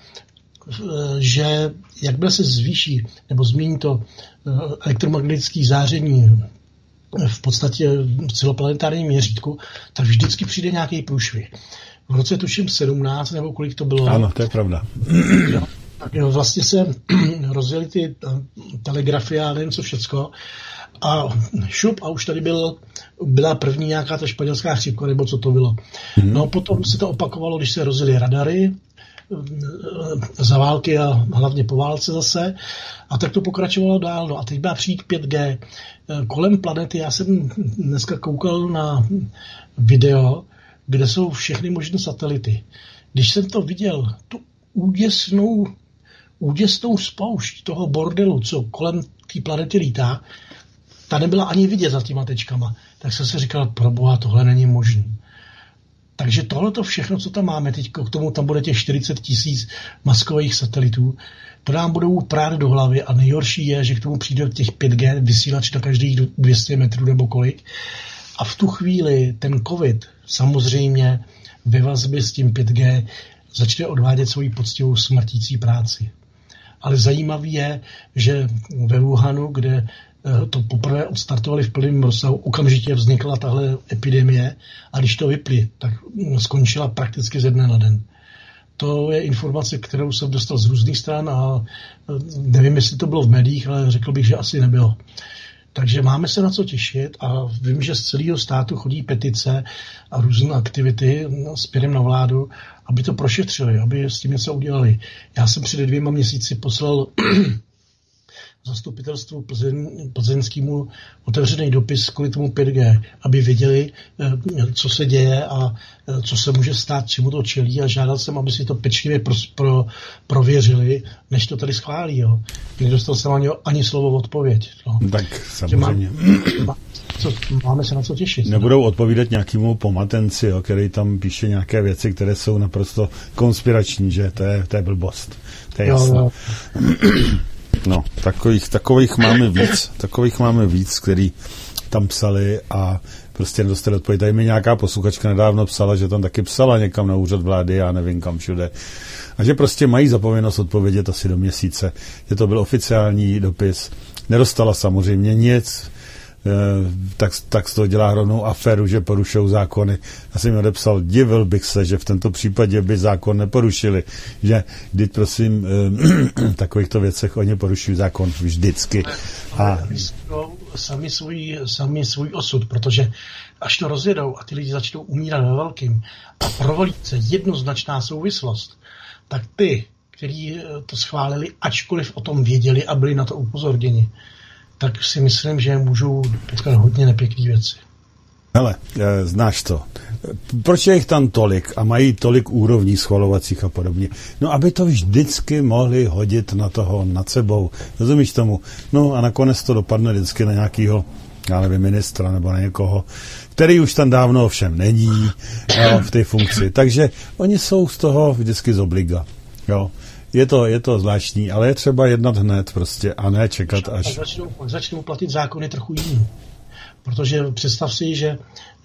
že jakmile se zvýší nebo změní to elektromagnetické záření v podstatě v celoplanetárním měřítku, tak vždycky přijde nějaký průšvih. V roce tuším 17, nebo kolik to bylo. Ano, to je pravda. Tak vlastně se rozjeli ty telegrafy a nevím co všecko. A šup, a už tady byla první nějaká ta španělská chřipka, nebo co to bylo. No potom se to opakovalo, když se rozjeli radary, za války a hlavně po válce zase. A tak to pokračovalo dál. No a teď byla přijít 5G. Kolem planety, já jsem dneska koukal na video, kde jsou všechny možné satelity. Když jsem to viděl, tu úděsnou spoušť toho bordelu, co kolem té planety lítá, ta nebyla ani vidět za těma tečkama. Tak jsem si říkal, proboha, tohle není možné. Takže tohleto všechno, co tam máme, teď k tomu tam bude těch 40 000 maskových satelitů, to nám budou prát do hlavy a nejhorší je, že k tomu přijde těch 5G vysílač na každých 200 metrů nebo kolik. A v tu chvíli ten COVID samozřejmě ve vazbě s tím 5G začne odvádět svoji poctivou smrtící práci. Ale zajímavý je, že ve Wuhanu, kde to poprvé odstartovali v plném rozsahu, okamžitě vznikla tahle epidemie a když to vypli, tak skončila prakticky ze dne na den. To je informace, kterou jsem dostal z různých stran a nevím, jestli to bylo v médiích, ale řekl bych, že asi nebylo. Takže máme se na co těšit a vím, že z celého státu chodí petice a různé aktivity směrem na vládu, aby to prošetřili, aby s tím něco udělali. Já jsem před 2 měsíci poslal zastupitelstvu plzeňskému otevřený dopis kvůli tomu 5G, aby věděli, co se děje a co se může stát, čemu to čelí, a žádal jsem, aby si to pečlivě prověřili, než to tady schválí. Jo. Nedostal jsem ani slovo odpověď. No. Tak samozřejmě. Máme se na co těšit. Nebudou odpovídat nějakému pomatenci, jo, který tam píše nějaké věci, které jsou naprosto konspirační, že to je blbost. To je jasné. Jo. No, takových máme víc, který tam psali a prostě nedostali odpověď. Tady mi nějaká posluchačka nedávno psala, že tam taky psala někam na úřad vlády, já nevím kam všude. A že prostě mají zapovinnost odpovědět asi do měsíce. Že to byl oficiální dopis. Nedostala samozřejmě nic, tak z toho dělá rovnou aféru, že porušují zákony. Já jsem jim odepsal, divil bych se, že v tomto případě by zákon neporušili. Že vždyť prosím takovýchto věcech oni porušují zákon vždycky. A sami svůj osud, protože až to rozjedou a ty lidi začnou umírat ve velkým a provalí se jednoznačná souvislost, tak ty, kteří to schválili, ačkoliv o tom věděli a byli na to upozorněni, tak si myslím, že můžou potkat hodně nepěkný věci. Hele, znáš to. Proč je jich tam tolik a mají tolik úrovní schvalovacích a podobně? No, aby to vždycky mohli hodit na toho nad sebou. Rozumíš tomu? No a nakonec to dopadne vždycky na nějakého, já nevím, ministra nebo na někoho, který už tam dávno ovšem není v té funkci. Takže oni jsou z toho vždycky z obliga. Jo. Je to zvláštní, ale je třeba jednat hned prostě a ne čekat až... Začnou platit zákony trochu jiný. Protože představ si, že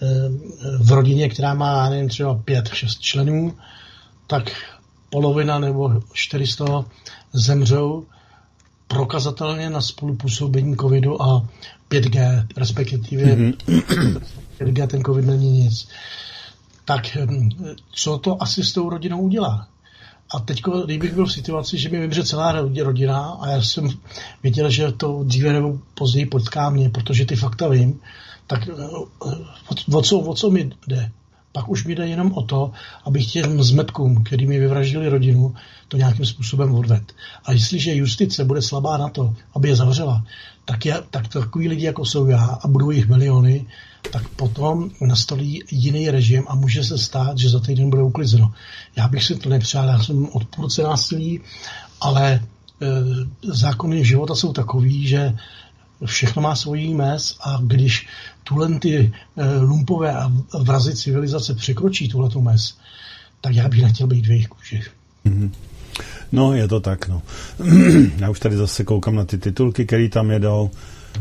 v rodině, která má, nevím, třeba 5-6 členů, tak polovina nebo 400 zemřou prokazatelně na spolupůsobení covidu a 5G, respektive 5G, ten covid není nic. Tak co to asi s tou rodinou udělá? A teď, kdybych byl v situaci, že mi vymře celá rodina a já jsem věděl, že to dříve nebo později potká mě, protože ty fakta vím, tak o co mi jde? Pak už mi jde jenom o to, abych těm zmetkům, který mi vyvraždili rodinu, to nějakým způsobem odvedl. A jestliže justice bude slabá na to, aby je zavřela, tak takový lidi, jako jsou já, a budou jich miliony, tak potom nastolí jiný režim a může se stát, že za týden bude uklizeno. Já bych si to nepřál, já jsem odpůrce násilí, ale zákony života jsou takový, že všechno má svojí mez a když ty lumpové a vrazy civilizace překročí tuhletu mez, tak já bych nechtěl být v jejich kůži. Mm-hmm. No, je to tak, no. Já už tady zase koukám na ty titulky, které tam jedou.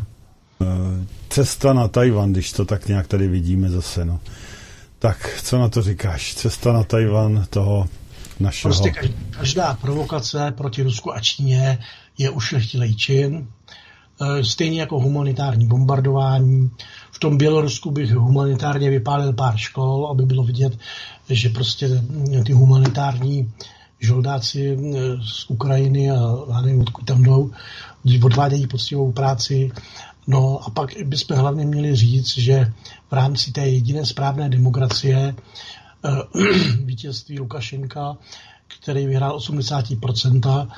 Cesta na Tajvan, když to tak nějak tady vidíme zase, no. Tak, co na to říkáš? Cesta na Tajvan toho našeho... Prostě každá provokace proti Rusku a Číně je ušlechtilý čin, stejně jako humanitární bombardování. V tom Bělorusku bych humanitárně vypálil pár škol, aby bylo vidět, že prostě ty humanitární žoldáci z Ukrajiny a já nevím, odkud tam jdou, odvádějí poctivou práci. No a pak bychom hlavně měli říct, že v rámci té jediné správné demokracie vítězství Lukašenka, který vyhrál 80%,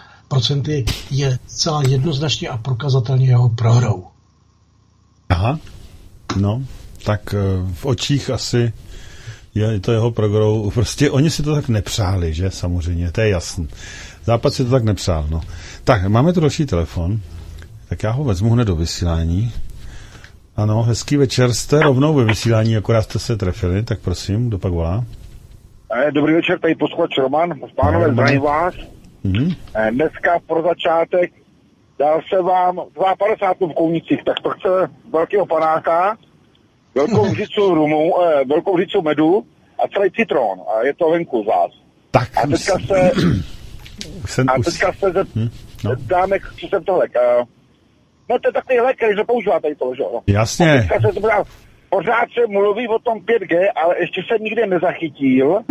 je celá jednoznačně a prokazatelně jeho prohrou. Aha, no, tak v očích asi je to jeho prohrou. Prostě oni si to tak nepřáli, že? Samozřejmě, to je jasný. Západ si to tak nepřál, no. Tak, máme tu další telefon, tak já ho vezmu hned do vysílání. Ano, hezký večer, jste rovnou ve vysílání, akorát jste se trefili, tak prosím, kdo pak volá? Dobrý večer, tady posluchač Roman, pánové, zdravím vás. Mm-hmm. Dneska pro začátek dal se vám 2,50 v Kounicích, tak to chce velkého panáka, velkou vřicu rumu, velkou vřicu medu a celý citron. A je to venku z vás. Tak, a teďka se dáme, co jsem to lék. No to je takový lék, který se používá tady to, že jo. Jasně. A teďka se pořád se mluví o tom 5G, ale ještě jsem nikde nezachytil.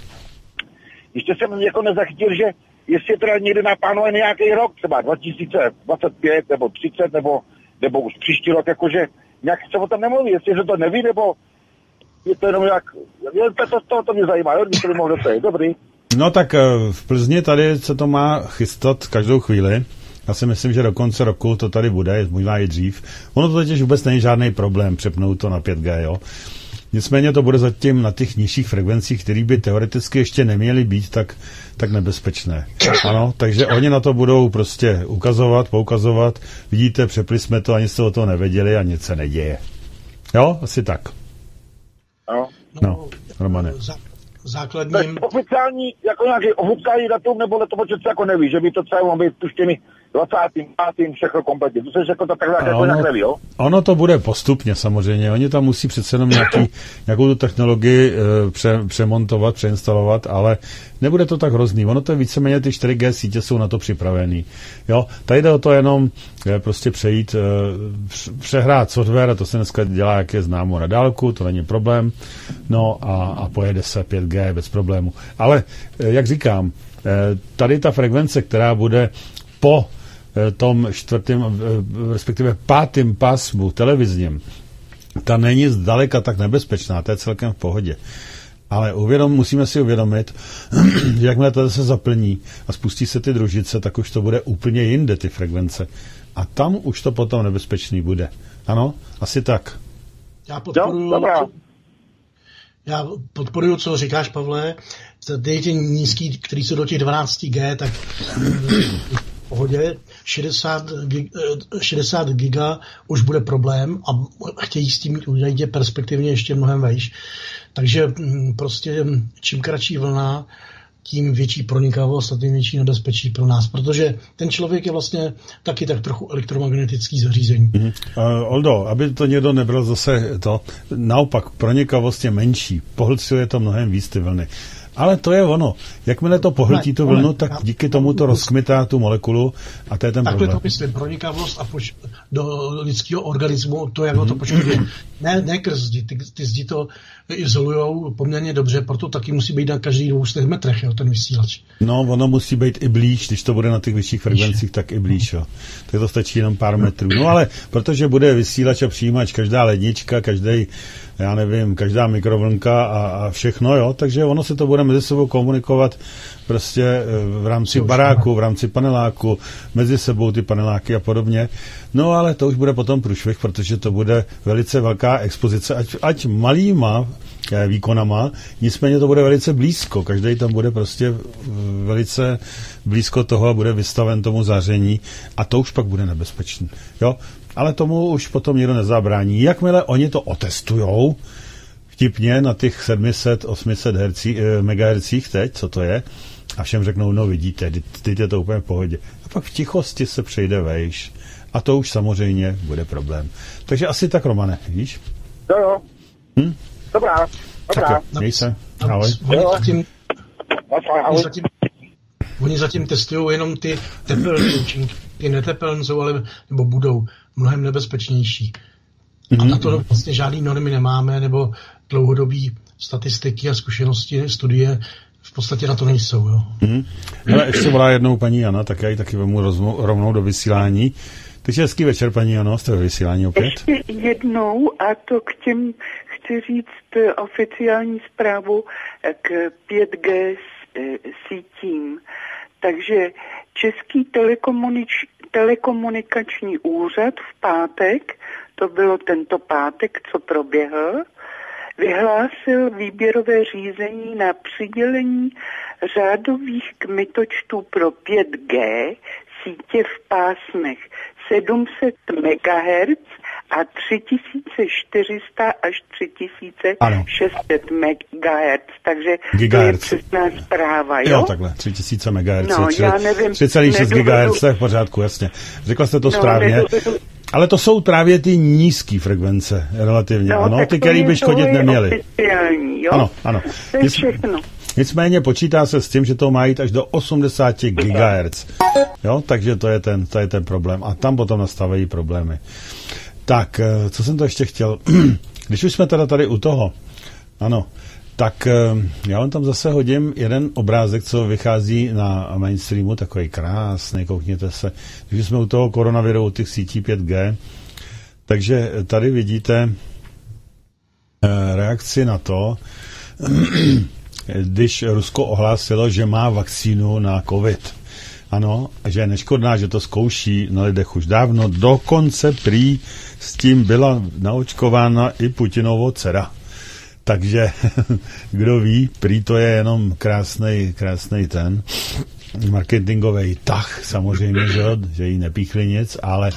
Že jestli je teda někde naplánovaný nějaký rok, třeba 2025 nebo 30 nebo už příští rok, jakože nějak se o tom nemluví, jestli se to neví, nebo je to jenom jak... To mě zajímá, jo, když to by mohl dostat. Dobrý. No tak v Plzni tady se to má chystat každou chvíli Já si myslím, že do konce roku to tady bude, možná i dřív. Ono to totiž vůbec není žádný problém přepnout to na 5G, jo. Nicméně to bude zatím na těch nižších frekvencích, které by teoreticky ještě neměly být tak nebezpečné. Ano, takže oni na to budou prostě poukazovat. Vidíte, přepli jsme to, ani jste o toho nevěděli a nic se neděje. Jo, asi tak. No, Romane. Základním... Oficiální, jako nějaký oficiální datum, nebo letopočet se jako neví, že by to třeba mohlo být puštěný 25. všechno kompletně. To se jako to takhle jako nějak neví, jo? Ono to bude postupně samozřejmě. Oni tam musí přece jenom nějakou tu technologii přemontovat, přeinstalovat, ale nebude to tak hrozný. Ono to je víceméně, ty 4G sítě jsou na to připravený. Jo? Tady jde o to jenom prostě přejít, přehrát software, a to se dneska dělá, jak je známo, na dálku, to není problém. No a pojede se 5G bez problému. Ale, jak říkám, tady ta frekvence, která bude po tom 4., respektive 5. pásmu televizním, ta není zdaleka tak nebezpečná, to je celkem v pohodě. Ale musíme si uvědomit, že jakmile to se zaplní a spustí se ty družice, tak už to bude úplně jinde, ty frekvence. A tam už to potom nebezpečný bude. Ano, asi tak. Já podporuju, co říkáš, Pavle. Ty nízký, který jsou do těch 12G, tak v pohodě 60 giga už bude problém a chtějí s tím údajně perspektivně ještě mnohem vejš. Takže prostě čím kratší vlna, tím větší pronikavost a tím větší nebezpečí pro nás, protože ten člověk je vlastně taky tak trochu elektromagnetický zařízení. Oldo, aby to někdo nebral zase to, naopak pronikavost je menší, pohlcuje to mnohem víc ty vlny. Ale to je ono. Jakmile to pohltí tu vlnu, tak díky tomu to rozkmitá tu molekulu a to je ten problém. Takhle to myslím, pronikavost a do lidského organismu, to jak ho to poškodí. Ne krz zdi, ty zdi to izolujou poměrně dobře, proto taky musí být na každých 200 metrech, jo, ten vysílač. No, ono musí být i blíž, když to bude na těch vyšších frekvencích, tak i blíž, jo. Tak to stačí jenom pár metrů. No ale protože bude vysílač a přijímač, každá lednička, každá mikrovlnka a všechno, jo, takže ono se to bude mezi sebou komunikovat prostě v rámci baráku, v rámci paneláku, mezi sebou ty paneláky a podobně. No ale to už bude potom průšvih, protože to bude velice velká expozice, ať malýma výkonama, nicméně to bude velice blízko. Každý tam bude prostě velice blízko toho a bude vystaven tomu záření a to už pak bude nebezpečný. Jo? Ale tomu už potom nikdo nezabrání. Jakmile oni to otestujou vtipně na těch 700-800 MHz teď, co to je, a všem řeknou, no vidíte, teď je to úplně v pohodě. A pak v tichosti se přejde vejš. A to už samozřejmě bude problém. Takže asi tak, Romane, víš? Jo. Dobrá. Tak měj se. Ahoj. Oni zatím testují jenom ty tepelné účinky. Ty netepelné jsou, nebo budou mnohem nebezpečnější. A na to vlastně žádný normy nemáme, nebo dlouhodobý statistiky a zkušenosti, studie v podstatě na to nejsou. Jo. Ale ještě volá jednou paní Jana, tak já ji taky vemu rovnou do vysílání. Takže hezký večer, paní Jano, jste ve vysílání opět? Ještě jednou, a to k těm chci říct oficiální zprávu k 5G sítím. Takže Český telekomunikační úřad v pátek, to bylo tento pátek, co proběhl, vyhlásil výběrové řízení na přidělení řádových kmitočtů pro 5G sítě v pásmech 700 MHz a 3400 až 3600 MHz, takže gigahertz. To je přesná zpráva, jo? Jo, takhle, 3000 MHz. No, já nevím. 3,6 GHz, to je v pořádku, jasně. Řekla jste to správně. Ale to jsou právě ty nízké frekvence relativně, no, ano, ty, které by škodit neměly. Jo? Ano. To je všechno. Nicméně počítá se s tím, že to má jít až do 80 GHz. Jo, takže to je ten problém. A tam potom nastávají problémy. Tak, co jsem to ještě chtěl? Když už jsme teda tady u toho, ano, tak já vám tam zase hodím jeden obrázek, co vychází na mainstreamu, takový krásný, koukněte se. Když jsme u toho koronaviru, u těch sítí 5G, takže tady vidíte reakci na to, když Rusko ohlásilo, že má vakcínu na COVID. Ano, a že je neškodná, že to zkouší na lidech už dávno. Dokonce prý s tím byla naočkována i Putinovo dcera. Takže kdo ví, prý to je jenom krásnej ten marketingový tah, samozřejmě, že jí nepíchli nic, ale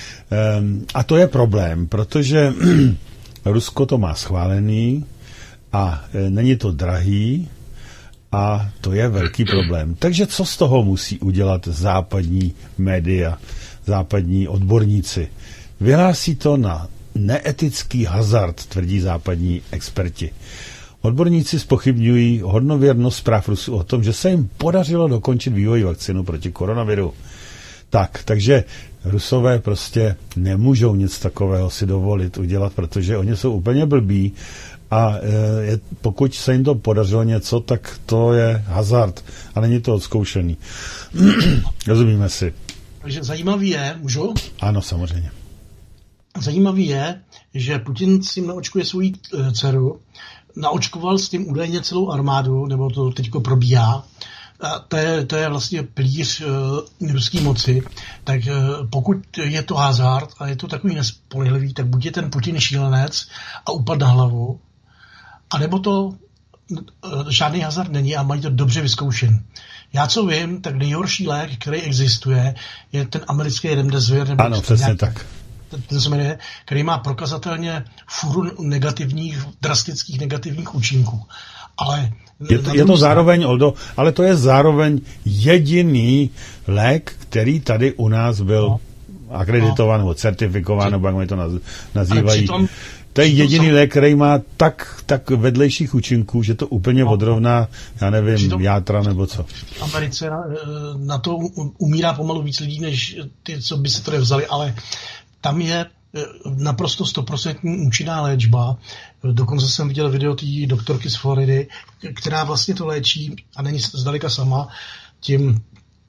a to je problém, protože Rusko to má schválený a není to drahý a to je velký problém. Takže co z toho musí udělat západní média, západní odborníci? Vyhlásí to na neetický hazard, tvrdí západní experti. Odborníci zpochybňují hodnověrnost zpráv Rusů o tom, že se jim podařilo dokončit vývoj vakcínu proti koronaviru. Takže Rusové prostě nemůžou nic takového si dovolit udělat, protože oni jsou úplně blbí a pokud se jim to podařilo něco, tak to je hazard a není to odzkoušený. Rozumíme si. Takže zajímavý je, můžu? Ano, samozřejmě. Zajímavý je, že Putin si naočkuje svou dceru, naočkoval s tím údajně celou armádu, nebo to teďko probíhá. To je vlastně pilíř ruské moci. Tak pokud je to hazard a je to takový nespolehlivý, tak buď je ten Putin šílenec a upad na hlavu, anebo to žádný hazard není a mají to dobře vyzkoušen. Já co vím, tak nejhorší lék, který existuje, je ten americký remdesivir. Ano, přesně tak. Ten se jmenuje, který má prokazatelně fůru drastických negativních účinků. Ale je to zároveň, Oldo, ale to je zároveň jediný lék, který tady u nás byl akreditován nebo certifikován, nebo jak mi to nazývají. To je jediný lék, který má tak vedlejších účinků, že to úplně odrovná, já nevím, játra nebo co. V Americe na to umírá pomalu víc lidí, než ty, co by si to nevzali, ale tam je naprosto 100% účinná léčba. Dokonce jsem viděl video té doktorky z Floridy, která vlastně to léčí a není zdaleka sama tím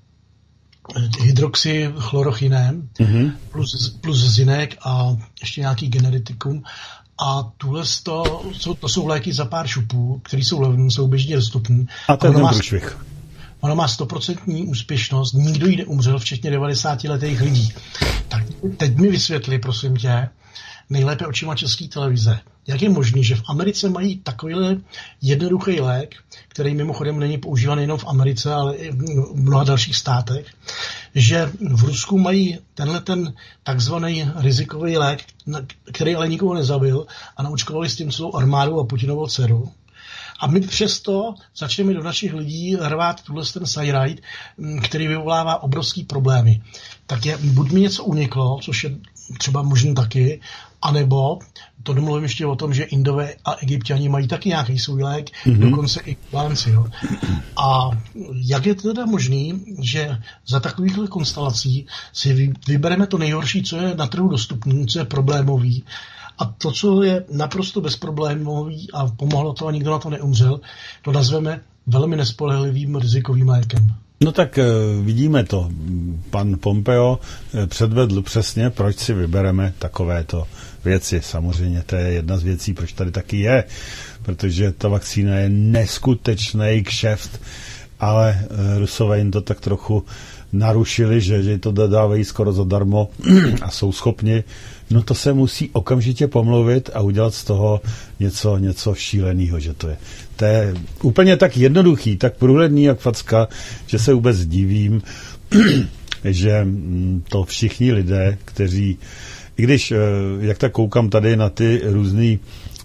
hydroxychlorochinem plus zinek a ještě nějaký generetikum. A to jsou léky za pár šupů, které jsou levné, jsou běžně dostupné. A ten průšvih. Ona má 100% úspěšnost, nikdo jí neumřel, včetně 90letých lidí. Tak teď mi vysvětli, prosím tě, nejlépe očima České televize. Jak je možné, že v Americe mají takovýhle jednoduchý lék, který mimochodem není používaný jenom v Americe, ale i v mnoha dalších státech, že v Rusku mají tenhle ten takzvaný rizikový lék, který ale nikoho nezabil a naočkovali s tím celou armádu a Putinovu dceru. A my přesto začneme do našich lidí rvát ten sajrajt, který vyvolává obrovský problémy. Tak buď mi něco uniklo, což je třeba možný taky, anebo to nemluvím ještě o tom, že Indové a Egypťani mají taky nějaký svůj lék, dokonce i Kubánci. A jak je teda možný, že za takovýchhle konstelací si vybereme to nejhorší, co je na trhu dostupné, co je problémový, a to, co je naprosto bezproblémový a pomohlo to a nikdo na to neumřel, to nazveme velmi nespolehlivým rizikovým lékem. No tak vidíme to. Pan Pompeo předvedl přesně, proč si vybereme takovéto věci. Samozřejmě to je jedna z věcí, proč tady taky je. Protože ta vakcína je neskutečný kšeft, ale Rusové jim to tak trochu narušili, že to dodávají skoro zadarmo a jsou schopni. No to se musí okamžitě pomluvit a udělat z toho něco šíleného, že to je. To je úplně tak jednoduchý, tak průhledný jak facka, že se vůbec divím, že to všichni lidé, kteří, i když, jak tak koukám tady na ty různý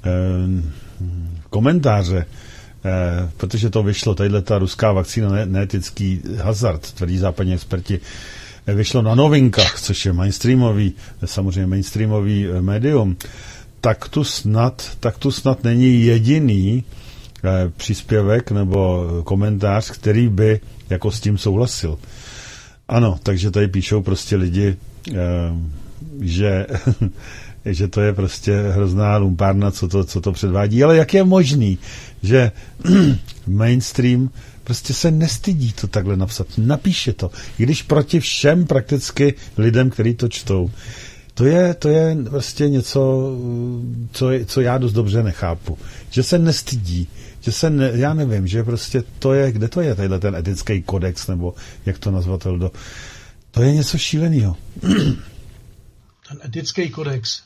komentáře, protože to vyšlo, tadyhle ta ruská vakcína, neetický hazard, tvrdí západní experti, vyšlo na Novinkách, což je samozřejmě mainstreamový médium, tak tu snad není jediný příspěvek nebo komentář, který by jako s tím souhlasil. Ano, takže tady píšou prostě lidi, že to je prostě hrozná lumpárna, co to předvádí. Ale jak je možný, že mainstream prostě se nestydí to takhle napsat. Napíše to. I když proti všem prakticky lidem, kteří to čtou. To je prostě něco, co já dost dobře nechápu. Že se nestydí, já nevím, že prostě to je, kde to je tadyhle ten etický kodex, nebo jak to nazvat, to je něco šílenýho. Ten etický kodex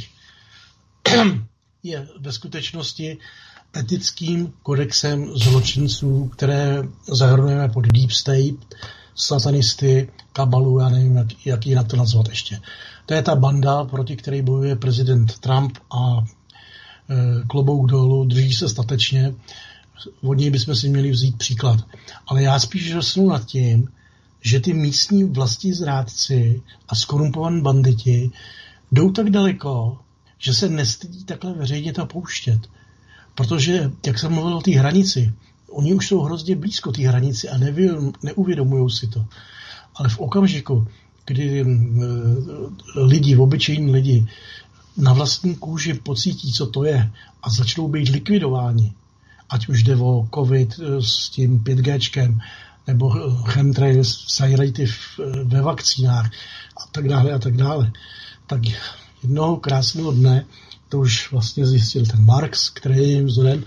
je ve skutečnosti etickým kodexem zločinců, které zahrnujeme pod Deep State, satanisty, kabalu, já nevím, jak jinak to nazvat ještě. To je ta banda, proti které bojuje prezident Trump a klobouk dolů, drží se statečně. Od něj bychom si měli vzít příklad. Ale já spíš žasnu nad tím, že ty místní vlastizrádci a skorumpovaní banditi jdou tak daleko, že se nestydí takhle veřejně to pouštět. Protože, jak jsem mluvil o té hranici, oni už jsou hrozně blízko té hranici a neuvědomují si to. Ale v okamžiku, kdy obyčejní lidi na vlastní kůži pocítí, co to je a začnou být likvidováni, ať už jde o covid s tím 5Gčkem, nebo chemtrails, sajrajty ve vakcínách a tak dále, tak jednoho krásného dne, to už vlastně zjistil ten Marx, který je jim vzorem,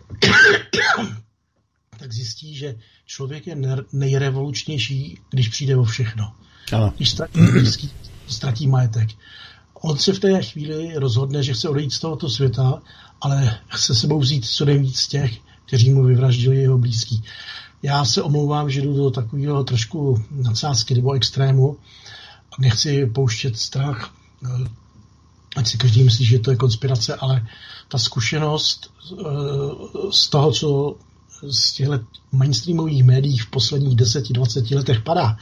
tak zjistí, že člověk je nejrevolučnější, když přijde o všechno. Ano. Když ztratí majetek. On se v té chvíli rozhodne, že chce odejít z tohoto světa, ale chce sebou vzít co nejvíc z těch, kteří mu vyvraždili jeho blízký. Já se omlouvám, že jdu do takového trošku nadsázky nebo extrému. Nechci pouštět strach, ať si každý myslí, že to je konspirace, ale ta zkušenost z toho, co z těchto mainstreamových médií v posledních 10-20 letech padá,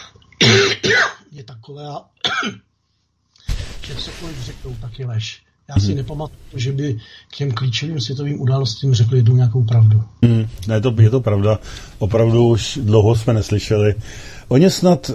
je taková, že cokoliv řeknou, tak je lež. Já si nepamatuju, že by k těm klíčovým světovým událostím řekli jednou nějakou pravdu. Je to pravda. Opravdu už dlouho jsme neslyšeli. Oni snad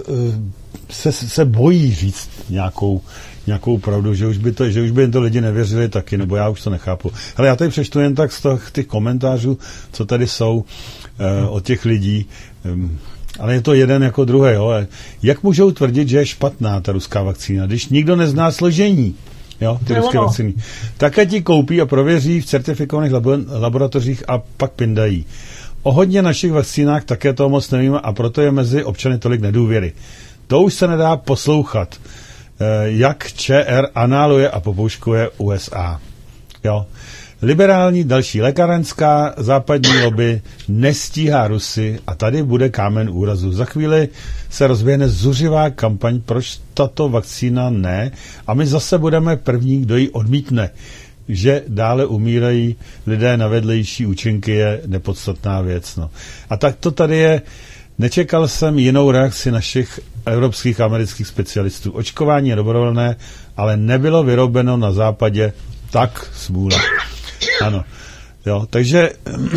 se bojí říct nějakou pravdu, že už by jim to lidi nevěřili taky, nebo já už to nechápu. Ale já tady přečtu jen tak z těch komentářů, co tady jsou od těch lidí, ale je to jeden jako druhý. Jo. Jak můžou tvrdit, že je špatná ta ruská vakcína, když nikdo nezná složení? Jo, ty ruské vakcíny. Také ti koupí a prověří v certifikovaných laboratořích a pak pindají. O hodně našich vakcínách také toho moc nevíme a proto je mezi občany tolik nedůvěry. To už se nedá poslouchat, jak ČR análuje a popouškuje USA. Jo. Liberální další lékárenská západní lobby nestíhá Rusy a tady bude kámen úrazu. Za chvíli se rozběhne zuřivá kampaň, proč tato vakcína ne, a my zase budeme první, kdo ji odmítne. Že dále umírají lidé na vedlejší účinky je nepodstatná věc. No. A tak to tady je. Nečekal jsem jinou reakci našich evropských a amerických specialistů. Očkování je dobrovolné, ale nebylo vyrobeno na západě, tak smůla. Ano. Jo, takže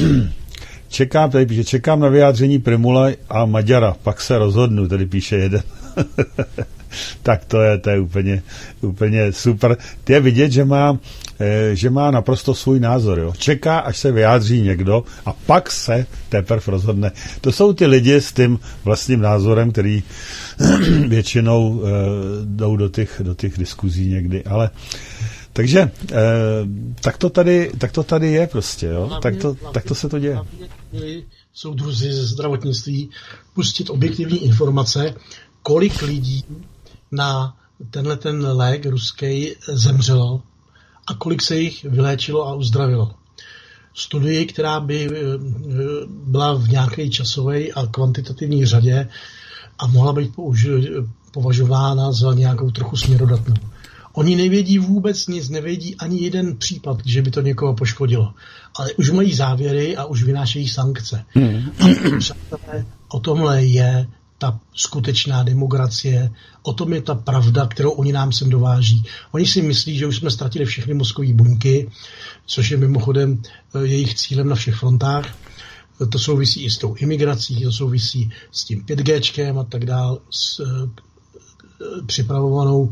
čekám na vyjádření Primula a Maďara, pak se rozhodnu, tady píše jeden. Tak to je úplně super. Je vidět, že má naprosto svůj názor. Jo. Čeká, až se vyjádří někdo a pak se teprve rozhodne. To jsou ty lidi s tím vlastním názorem, který většinou jdou do těch diskuzí někdy. Ale takže tak to tady je prostě. Jo. Tak to se to děje. Soudruzi ze zdravotnictví pustit objektivní informace, kolik lidí na ten lék ruský zemřelo a kolik se jich vyléčilo a uzdravilo. Studii, která by byla v nějaké časové a kvantitativní řadě a mohla být považována za nějakou trochu směrodatnou. Oni nevědí vůbec nic, nevědí ani jeden případ, že by to někoho poškodilo. Ale už mají závěry a už vynášejí sankce. A o tomhle je ta skutečná demokracie, o tom je ta pravda, kterou oni nám sem dováží. Oni si myslí, že už jsme ztratili všechny mozkové buňky, což je mimochodem jejich cílem na všech frontách. To souvisí i s tou imigrací, to souvisí s tím 5Gčkem a tak dál, s připravovanou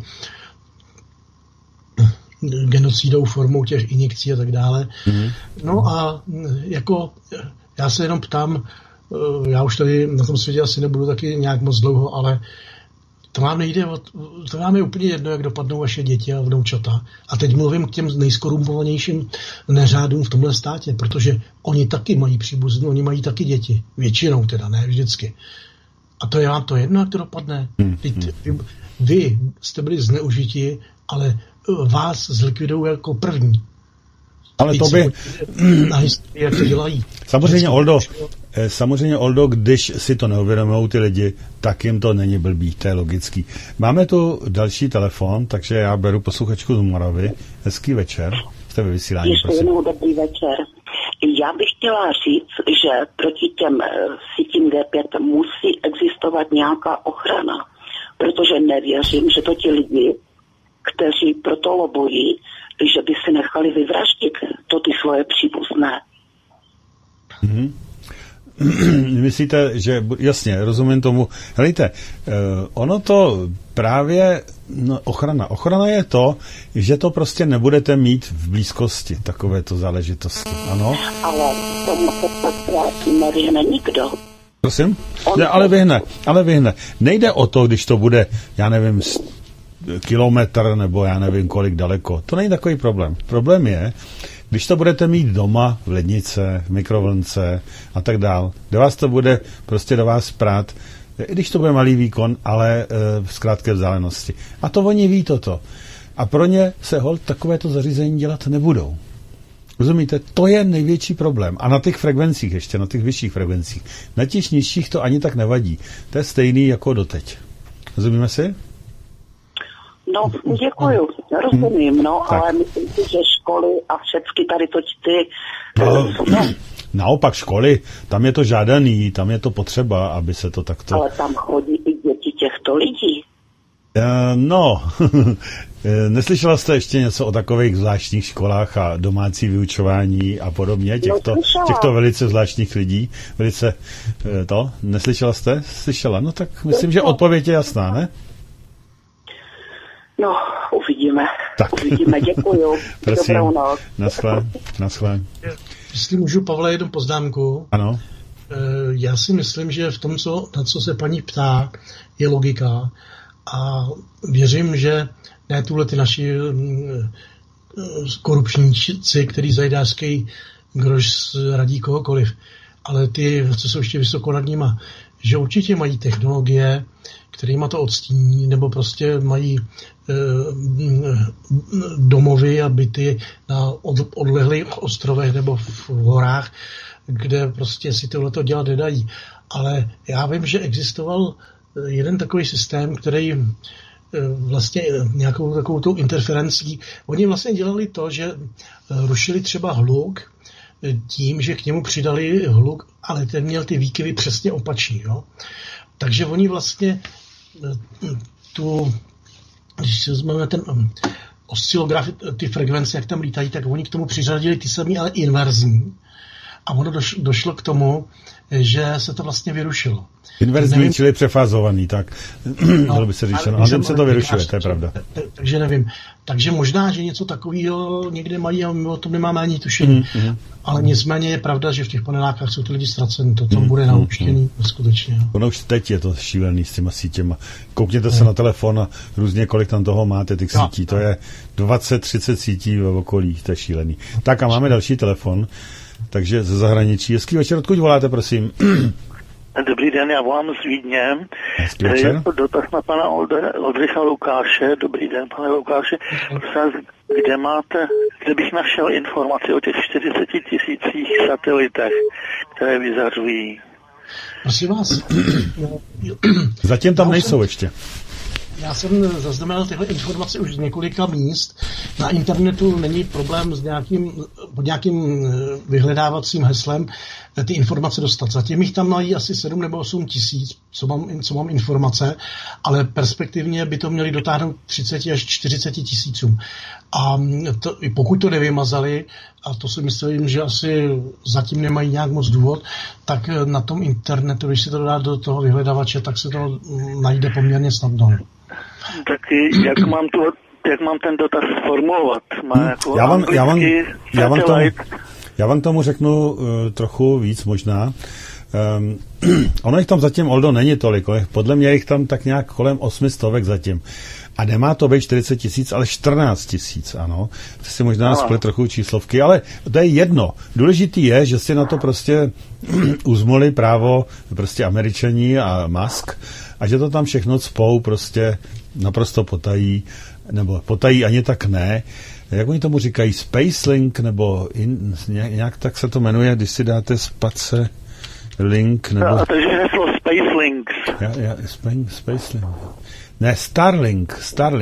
genocidou formou těch injekcí a tak dále. No a jako já se jenom ptám, já už tady na tom světě asi nebudu taky nějak moc dlouho, ale To vám je úplně jedno, jak dopadnou vaše děti a vnoučata. A teď mluvím k těm nejskorumpovanějším neřádům v tomhle státě, protože oni taky mají příbuzné, oni mají taky děti. Většinou teda, ne vždycky. A to je vám to jedno, jak to dopadne. Vy jste byli zneužiti, ale vás zlikvidují jako první. Ale to by... Na historii, jak to dělají. Samozřejmě, Oldo, když si to neuvědomují ty lidi, tak jim to není blbý, to je logický. Máme tu další telefon, takže já beru posluchačku z Moravy. Hezký večer. Jste ve vysílání, prosím. Dobrý večer. Já bych chtěla říct, že proti těm sítím G5 musí existovat nějaká ochrana, protože nevěřím, že to ti lidi, kteří proto lobují, že by si nechali vyvraždit ty svoje příbuzné. Myslíte, že... Jasně, rozumím tomu. Helejte, ono to právě... Ochrana je to, že to prostě nebudete mít v blízkosti, takovéto záležitosti, ano? Ale tomu se prostě nevyhne nikdo. Prosím? Ne, ale vyhne. Nejde o to, když to bude, já nevím, kilometr nebo já nevím kolik daleko. To není takový problém. Problém je, když to budete mít doma, v lednice, v mikrovlnce a tak dál, kde vás to bude prostě do vás prát, i když to bude malý výkon, ale v krátké vzdálenosti. A to oni ví toto. A pro ně se holt takovéto zařízení dělat nebudou. Rozumíte? To je největší problém. A na těch frekvencích ještě, na těch vyšších frekvencích. Na těch nižších to ani tak nevadí. To je stejný jako doteď. Rozumíme si? No, děkuju, rozumím, ale myslím si, že školy a všechny tady naopak školy, tam je to žádaný, tam je to potřeba, aby se to takto... Ale tam chodí i děti těchto lidí. Neslyšela jste ještě něco o takových zvláštních školách a domácí vyučování a podobně, těchto velice zvláštních lidí, neslyšela jste? Slyšela? No tak myslím, že odpověď je jasná, ne? No, uvidíme. Uvidíme, děkuju. Prosím, dobrou noc. Naschle. Jestli můžu, Pavle, jednu poznámku. Ano. Já si myslím, že v tom, na co se paní ptá, je logika. A věřím, že ne tuhle ty naši korupčníci, který zajdářský grož radí kohokoliv, ale ty, co jsou ještě vysoko nad nima, že určitě mají technologie, kterýma to odstíní, nebo prostě mají domovy a byty na odlehlých ostrovech nebo v horách, kde prostě si tohleto dělat nedají. Ale já vím, že existoval jeden takový systém, který vlastně nějakou takovou tou interferencí, oni vlastně dělali to, že rušili třeba hluk tím, že k němu přidali hluk, ale ten měl ty výkyvy přesně opačný. Jo? Takže oni vlastně když si vezmeme ten oscilograf, ty frekvence, jak tam lítají, tak oni k tomu přiřadili ty samé, ale inverzní. A ono došlo k tomu, že se to vlastně vyrušilo. Inverzní, čili přefázovaný, tak dalo by se říct, a tím se to vyrušuje, to je pravda. Takže nevím. Takže možná, že něco takového někde mají a my o tom nemáme ani tušení. Ale nicméně je pravda, že v těch panelákách jsou ty lidi ztraceni. To tam bude naučtěný skutečně. Ono už teď je to šílený s těma sítěma. Koukněte se na telefon a různě, kolik tam toho máte, těch sítí. To je 20-30 sítí v okolí, to je šílený. Tak a máme další telefon, takže ze zahraničí. Hezký večer, odkud voláte, prosím? Dobrý den, já volám z Vídně. Je to dotaz na pana Oldřicha Lukáše. Dobrý den, pane Lukáše. Kde bych našel informaci o těch 40 000 satelitech, které vyzařují? Prosím vás. Zatím tam nejsou ještě. Já jsem zaznamenal tyhle informace už z několika míst. Na internetu není problém pod nějakým vyhledávacím heslem ty informace dostat. Zatím jich tam mají asi 7 nebo 8 tisíc, co mám informace, ale perspektivně by to měli dotáhnout 30 až 40 tisícům. A pokud to nevymazali, a to si myslím, že asi zatím nemají nějak moc důvod, tak na tom internetu, když si to dá do toho vyhledavače, tak se to najde poměrně snadno. Taky jak mám ten dotaz formulovat? Já vám tomu řeknu trochu víc možná. ono jich tam zatím, Oldo, není tolik. Podle mě jich tam tak nějak kolem 800 zatím. A nemá to být 40 000, ale 14 000, ano. To si možná splet trochu číslovky, ale to je jedno. Důležitý je, že si na to prostě uzmuli právo prostě Američani a Musk a že to tam všechno cpou prostě naprosto potají, nebo potají ani tak ne. Jak oni tomu říkají? Spacelink, nebo nějak tak se to jmenuje, když si dáte Space Link, nebo... No, takže heslo Spacelinks. Spacelink. Ne, Starlink.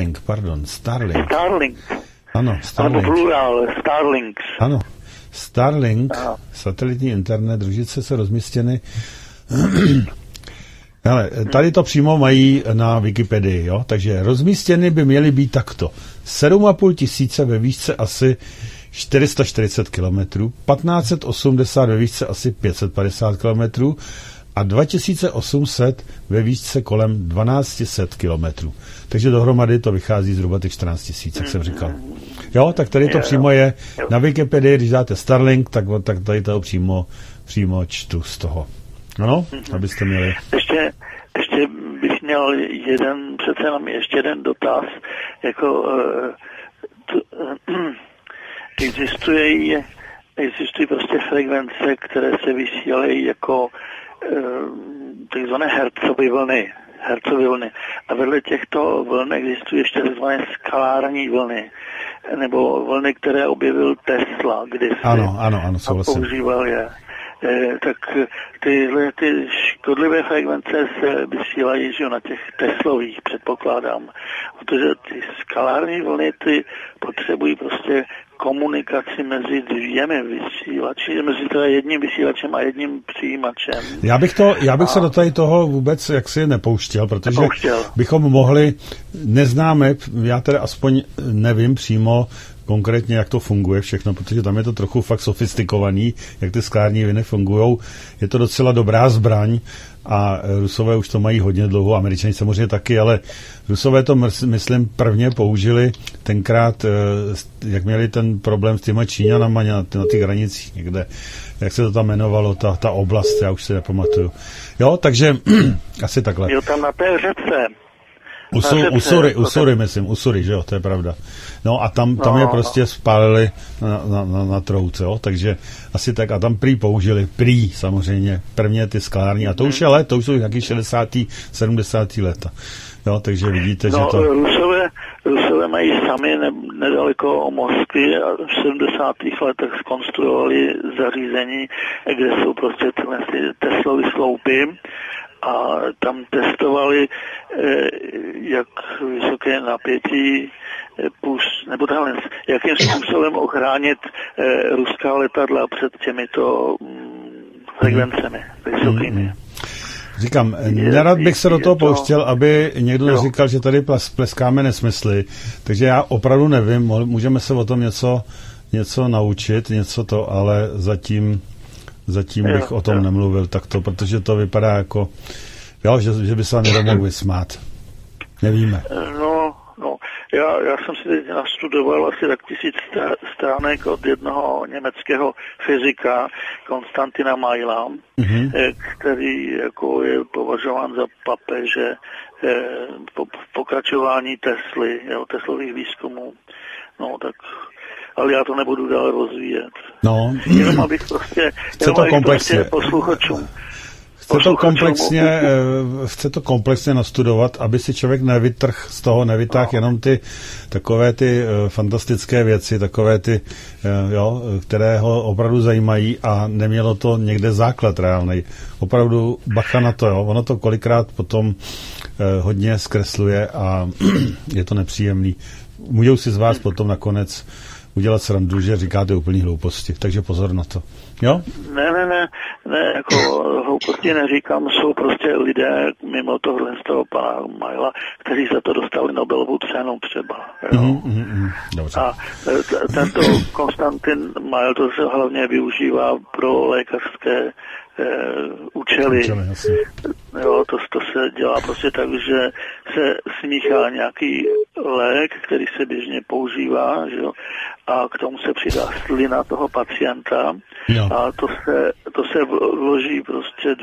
Ano, Starlink. Ano, plural, Starlinks. Ano, Starlink, satelitní internet, družice se rozmístěny. Ale tady to přímo mají na Wikipedii, jo? Takže rozmístěny by měly být takto. 7,5 tisíce ve výšce asi 440 km, 1580 ve výšce asi 550 km a 2800 ve výšce kolem 1200 km. Takže dohromady to vychází zhruba těch 14 000, jak jsem říkal. Jo, tak tady to přímo je na Wikipedii, když dáte Starlink, tak tady to přímo čtu z toho. Ano, abyste měli... Ještě bych měl přece jenom ještě jeden dotaz, jako existují prostě frekvence, které se vysílají jako takzvané Hertzovy vlny. A vedle těchto vln existují ještě takzvané skalární vlny, nebo vlny, které objevil Tesla, kdysi. Ano, souhlasím. Používal je. Tak tyhle ty škodlivé frekvence se vysílají že na těch Teslových, předpokládám. Protože ty skalární vlny ty potřebují prostě komunikaci mezi dvěmi vysílači, mezi teda jedním vysílačem a jedním přijímačem. Já bych se do tady toho vůbec jaksi nepouštěl, protože bychom mohli, neznáme, já teda aspoň nevím přímo konkrétně, jak to funguje všechno, protože tam je to trochu fakt sofistikovaný, jak ty sklární vlny fungujou. Je to docela dobrá zbraň a Rusové už to mají hodně dlouho, Američani samozřejmě taky, ale Rusové to, myslím, prvně použili tenkrát, jak měli ten problém s těma Číňanama na těch hranicích někde, jak se to tam jmenovalo, ta oblast, já už si nepamatuju. Jo, takže asi takhle. Jo, tam na té řece. Usury, že jo, to je pravda. No a tam je prostě spálili na trouce, jo, takže asi tak a tam použili samozřejmě prvně ty sklární a to už je let, to už jsou nějaký 60. 70. leta. Jo, takže vidíte, že to... Rusové mají sami nedaleko Moskvy a v 70. letech zkonstruovali zařízení, kde jsou prostě tyhle Teslovy sloupy a tam testovali, jak vysoké napětí nebo tahle, jakým způsobem ochránit ruská letadla před těmito frekvencemi vysokými. Říkám, nerad bych se do toho pouštěl, aby někdo neříkal, že tady pleskáme nesmysly, takže já opravdu nevím, můžeme se o tom něco naučit, ale zatím bych o tom nemluvil takto, protože to vypadá jako, jo, že by se vám někdo mohl vysmát. Nevíme. No, já jsem si teď nastudoval asi tak 1000 stránek od jednoho německého fyzika, Konstantina Majla, který jako je považován za papeže pokračování Teslových výzkumů. No, tak ale já to nebudu dále rozvíjet. No. Jenom abych prostě posluchačům. Chce to komplexně nastudovat, aby si člověk nevytáhl jenom takové ty fantastické věci, takové ty, které ho opravdu zajímají a nemělo to někde základ reálnej. Opravdu bacha na to, jo. Ono to kolikrát potom hodně zkresluje a je to nepříjemný. Můžou si z vás potom nakonec udělat srandu, že říkáte úplný hlouposti, takže pozor na to. Jo? Ne, jako hlouposti neříkám, jsou prostě lidé mimo tohle z toho pana Majla, kteří za to dostali Nobelovu cenu třeba. Jo? Dobře. A tento Konstantin Majl to se hlavně využívá pro lékařské účely. Jo, to se dělá prostě tak, že se smíchá nějaký lék, který se běžně používá, že jo, a k tomu se přidá slina toho pacienta, jo. A to se vloží prostě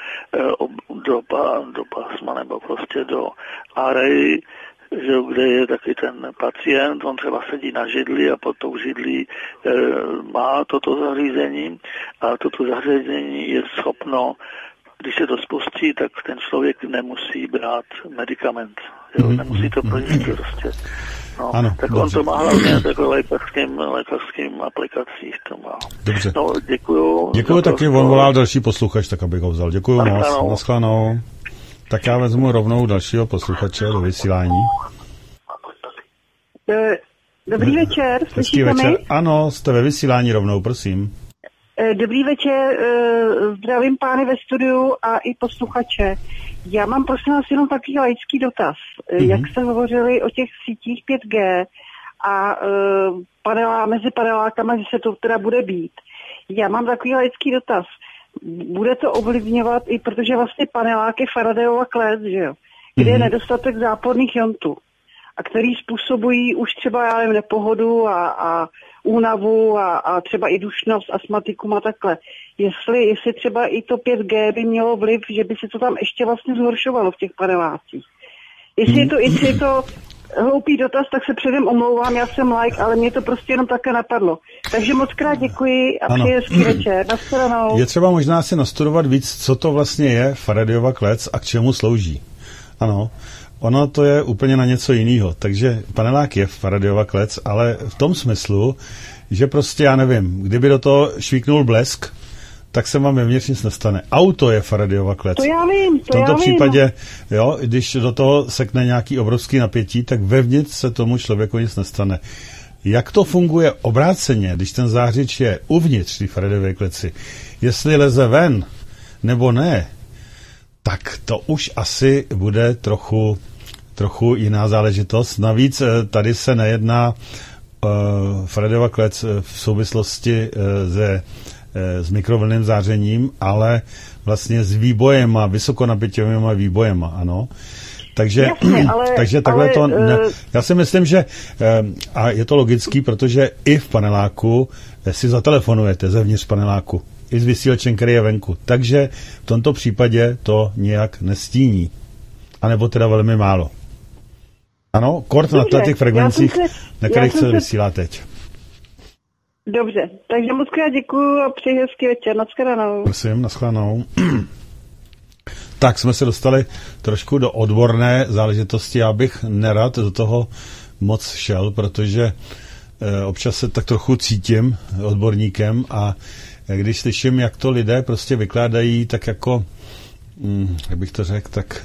do pásma nebo prostě do árej, že kde je taky ten pacient, on třeba sedí na židli a pod tou židlí má toto zařízení a toto zařízení je schopno, když se to spustí, tak ten člověk nemusí brát medicament. Jo? Nemusí to projít prostě. No, ano, tak dobře. on to má hlavně takové lékařským aplikacích. To má. Dobře. No, děkuju. Děkuju taky, on volal další posluchač, tak abych ho vzal. Děkuju moc. Naschledanou. Tak já vezmu rovnou dalšího posluchače do vysílání. Dobrý večer, slyšíte mi? Ano, jste ve vysílání rovnou, prosím. Dobrý večer, zdravím pány ve studiu a i posluchače. Já mám prosím vás jenom takový laický dotaz. Jak jste hovořili o těch sítích 5G a mezi panelákama, že se to teda bude být. Já mám takový laický dotaz. Bude to ovlivňovat i protože vlastně panelák je Faradayova klec, že jo? Kde je nedostatek záporných jontů a který způsobují už třeba, já nevím, nepohodu a únavu a třeba i dušnost astmatikům a takhle. Jestli třeba i to 5G by mělo vliv, že by se to tam ještě vlastně zhoršovalo v těch panelácích. Jestli je to hloupý dotaz, tak se předem omlouvám, já jsem like, ale mě to prostě jenom také napadlo. Takže moc krát děkuji a přeji hezký večer. Nashledanou. Je třeba možná si nastudovat víc, co to vlastně je Faradayova klec a k čemu slouží. Ano, ono to je úplně na něco jiného. Takže panelák je Faradayova klec, ale v tom smyslu, že prostě, já nevím, kdyby do toho švíknul blesk, tak se vám vevnitř nic nestane. Auto je Faradayova klec. To já vím, v tomto případě, jo, když do toho sekne nějaký obrovský napětí, tak vevnitř se tomu člověku nic nestane. Jak to funguje obráceně, když ten zářič je uvnitř té Faradayové kleci, jestli leze ven nebo ne, tak to už asi bude trochu jiná záležitost. Navíc tady se nejedná Faradayova klec v souvislosti s mikrovlnným zářením, ale vlastně s výbojema, vysokonapěťovými výbojema, ano. Takže, jasně, takže takhle to... Já si myslím, že a je to logický, protože i v paneláku si zatelefonujete zevnitř paneláku. I s vysílačem, který je venku. Takže v tomto případě to nějak nestíní. A nebo teda velmi málo. Ano, kort na těch frekvencích, na kterých se vysílá teď. Dobře, takže moc krát děkuju a přeji hezký večer. Nashledanou. Prosím, nashledanou. Tak jsme se dostali trošku do odborné záležitosti. Já bych nerad do toho moc šel, protože občas se tak trochu cítím odborníkem a když slyším, jak to lidé prostě vykládají tak jako, jak bych to řekl, tak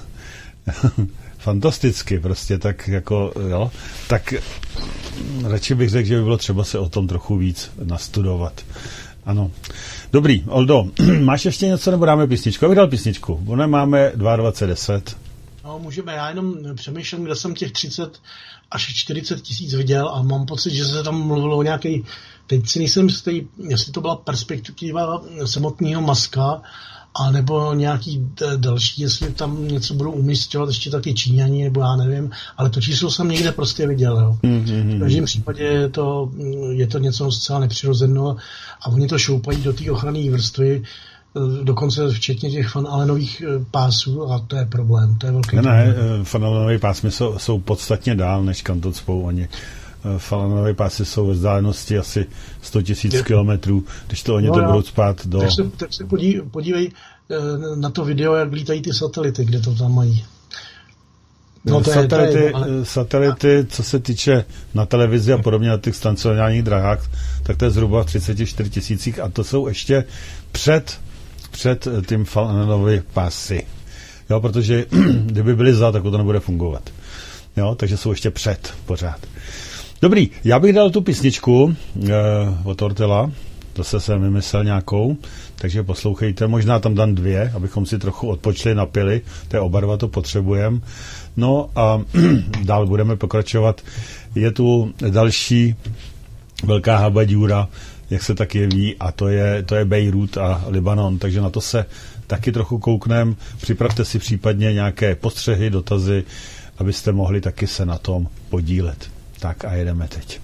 fantasticky prostě, tak jako, jo, tak radši bych řekl, že by bylo třeba se o tom trochu víc nastudovat. Ano. Dobrý, Oldo, máš ještě něco, nebo dáme písničku? Já bych dal písničku. Ono máme 22:10. No, můžeme, já jenom přemýšlím, kde jsem těch 30 až 40 tisíc viděl a mám pocit, že se tam mluvilo o nějaký, teď si nejsem jistý, jestli to byla perspektiva samotného Muska, a nebo nějaký další, jestli tam něco budou umístěvat ještě taky Číňani, nebo já nevím, ale to číslo jsem někde prostě viděl. Jo. V každém případě je to něco zcela nepřirozeného a oni to šoupají do té ochranné vrstvy, dokonce včetně těch fanalenových pásů a to je problém, to je velký problém. Ne, fanalonové pásmy jsou podstatně dál, než kam to cpou oni. Fanalonové pásy jsou ve vzdálenosti asi 100 000 kilometrů, když to oni to budou spát do... Tak se podívej na to video, jak lítají ty satelity, kde to tam mají. No, satelity, co se týče na televizi a podobně na těch stacionárních drahách, tak to je zhruba v 34 tisících a to jsou ještě před tím fanalonové pásy. Jo, protože kdyby byly za, tak to nebude fungovat. Jo, takže jsou ještě před pořád. Dobrý, já bych dal tu písničku od Ortela, zase jsem vymyslel nějakou, takže poslouchejte, možná tam dám 2, abychom si trochu odpočli, napili, to je oba dva to potřebujeme. No a dál budeme pokračovat. Je tu další velká habadíra, jak se tak jeví, a to je Bejrút a Libanon, takže na to se taky trochu kouknem. Připravte si případně nějaké postřehy, dotazy, abyste mohli taky se na tom podílet. Tak a jedeme teď.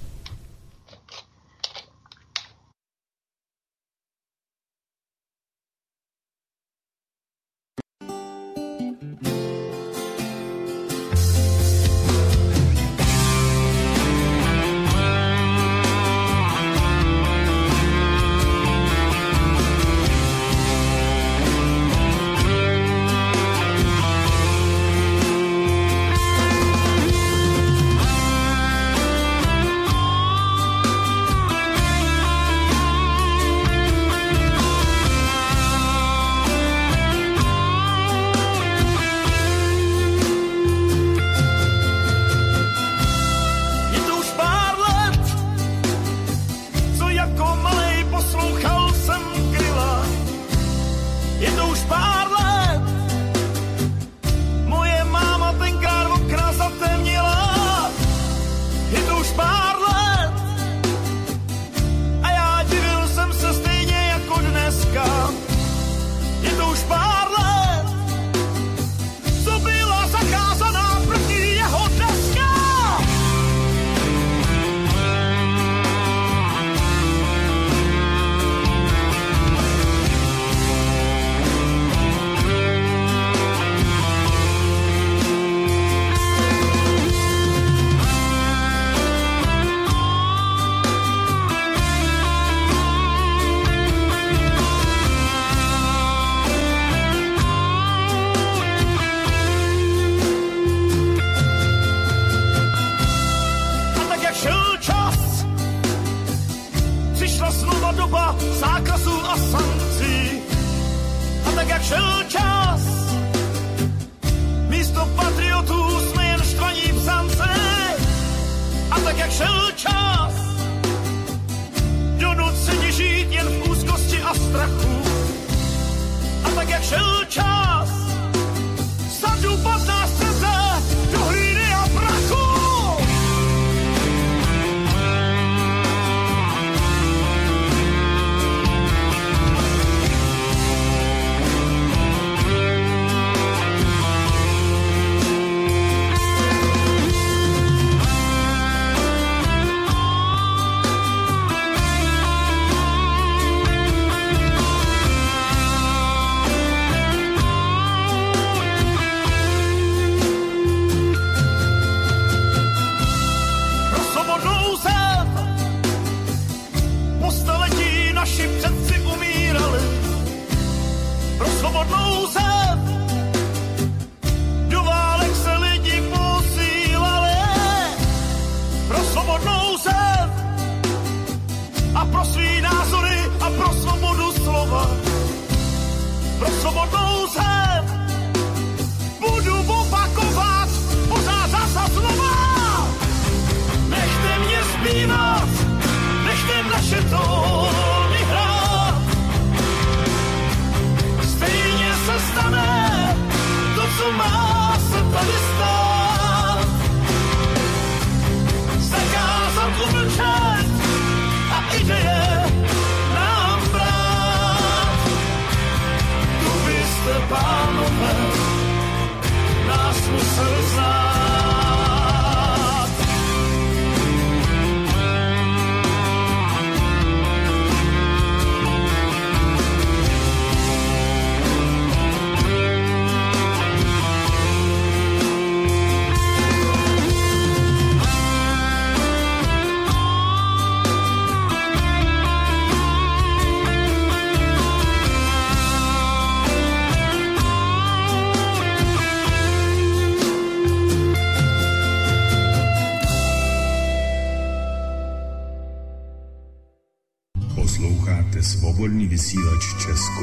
Svobodný vysílač Česko.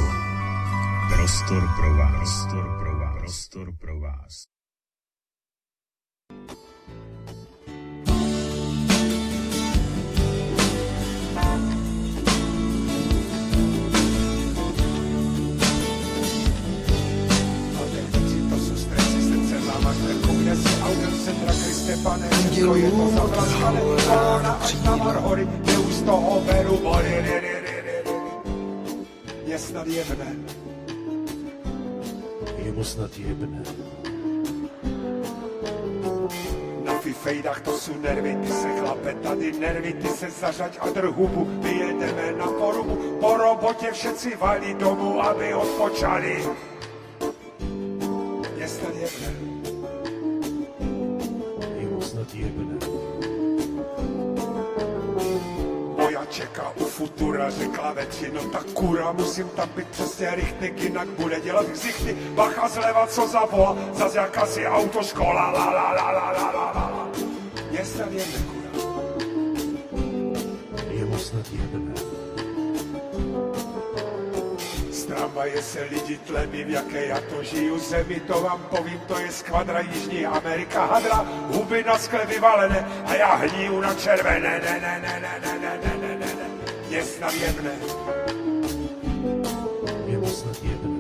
Prostor pro vás. Prostor pro vás. Prostor pro vás. Je snad jebne. Je mu snad jebne. fejdách, to jsou nervy, ty se chlape tady nervy, ty se zařaď a drž hubu, vyjedeme na porubu, po robotě všetci valí domů, aby odpočali. Je snad jebne. Je mu snad jebne. Moja čeká u futura, řekla Vetři, no tak kura, musím tam být přesně rychtnik, jinak bude dělat ksichty. Bacha zleva, co zavolá, zas jakási autoškola, la la la la la la la. Je snad jebne, kura. Je mu snad jebne. Z tramvaje se lidi tlemí, v jaké já to žiju zemi, to vám povím, to je skvadra Jižní Amerika hadra, huby na skle vyvalené a já hníju na červené, ne. Je snad jebne. Je mu snad jebne.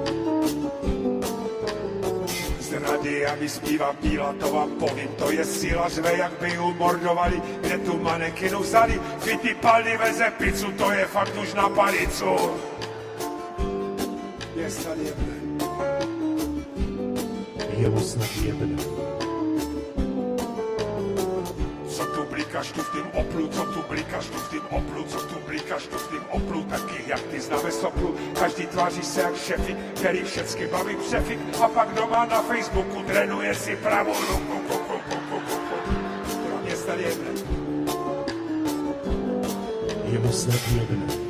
Z radia mi zpívá bíla, to vám povím, to je síla, řve, jak by ju mordovali, kde tu manekinu vzali, Fittipaldi veze pizzu, to je fakt už na palicu. Je snad jebne. Je mu snad jebne. Co tu blíkaš tu v tým Oplu, co tu blíkaš tu v tým Oplu, co tu blíkaš tu v tým Oplu, taky jak ty známe soplu. Každý tváří se jak šefik, který všecky baví přefik a pak doma na Facebooku trénuje si pravou ruku. Je snad jebne. Je mu snad jebne.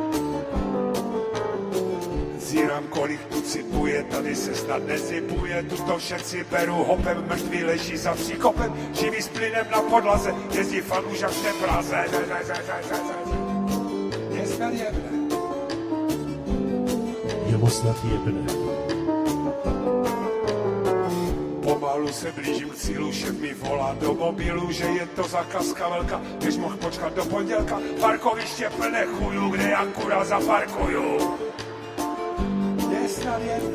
Zírám, kolik tu cipuje, tady se snad nezipuje, tu to všetci beru hopem, mrtví leží za příkopem, živý s plynem na podlaze, jezdí fakt už až v Praze. Je snad jebne. Je mu snad jebne. Pomalu se blížím k cílu, šéf mi volá do mobilu, že je to zakazka velká, když mohl počkat do pondělka, parkoviště plné chujů, kde já kura zaparkuju. Snad jebne.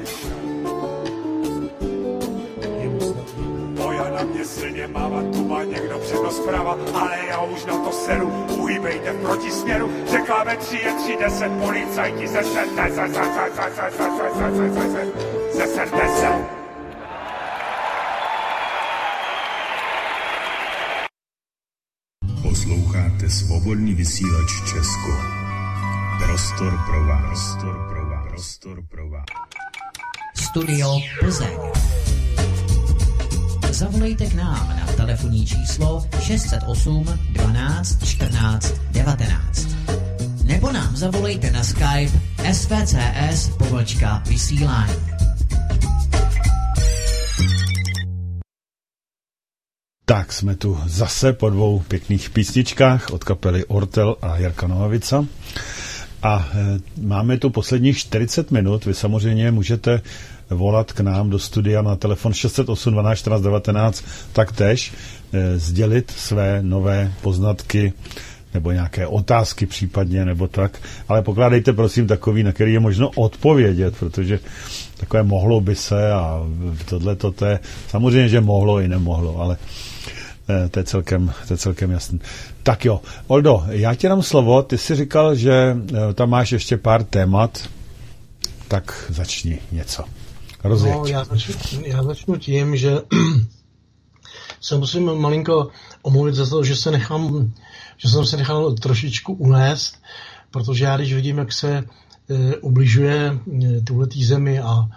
Moja na mě silně mává, tu má někdo přednost zprava, ale já už na to seru, uhýbejte v protisměru, řekla ve 3 je 3:10, policajti zeserte se. Posloucháte Svobodný vysílač Česko. Prostor pro vás. Prostor pro vás. Studio Plzeň. Zavolejte k nám na telefonní číslo 608 12 14 19. Nebo nám zavolejte na Skype svcs_vysílání. Tak jsme tu zase po 2 pěkných písničkách od kapely Ortel a Jarka Nohavica. A máme tu posledních 40 minut. Vy samozřejmě můžete volat k nám do studia na telefon 608 12 14 19, taktéž sdělit své nové poznatky nebo nějaké otázky případně, nebo tak. Ale pokládejte prosím takový, na který je možno odpovědět, protože takové mohlo by se a tohleto, to je samozřejmě, že mohlo i nemohlo, ale to je celkem jasný. Tak jo, Oldo, já ti dám slovo, ty jsi říkal, že tam máš ještě pár témat, tak začni něco. Rozjeď. No, já začnu tím, že se musím malinko omluvit za to, že jsem se nechal trošičku unést, protože já když vidím, jak se ubližuje tuhletý zemi a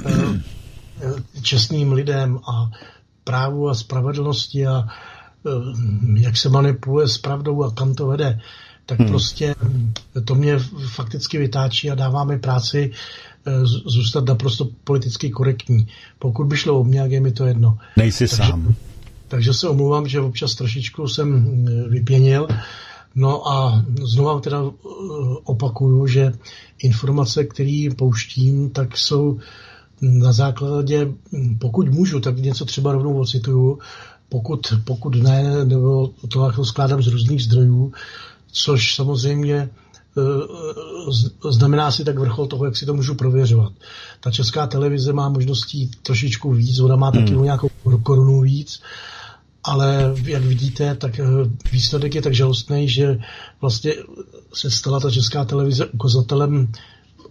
čestným lidem a právu a spravedlnosti a jak se manipuluje s pravdou a kam to vede, tak prostě to mě fakticky vytáčí a dává mi práci zůstat naprosto politicky korektní. Pokud by šlo o mě, jak je mi to jedno. Nejsi sám. Takže se omlouvám, že občas trošičku jsem vypěnil. No a znovu teda opakuju, že informace, které pouštím, tak jsou na základě, pokud můžu, tak něco třeba rovnou ocituju, pokud ne, nebo to jako skládám z různých zdrojů, což samozřejmě znamená si tak vrchol toho, jak si to můžu prověřovat. Ta Česká televize má možností trošičku víc, ona má taky o nějakou korunu víc, ale jak vidíte, tak výsledek je tak žalostný, že vlastně se stala ta Česká televize ukazatelem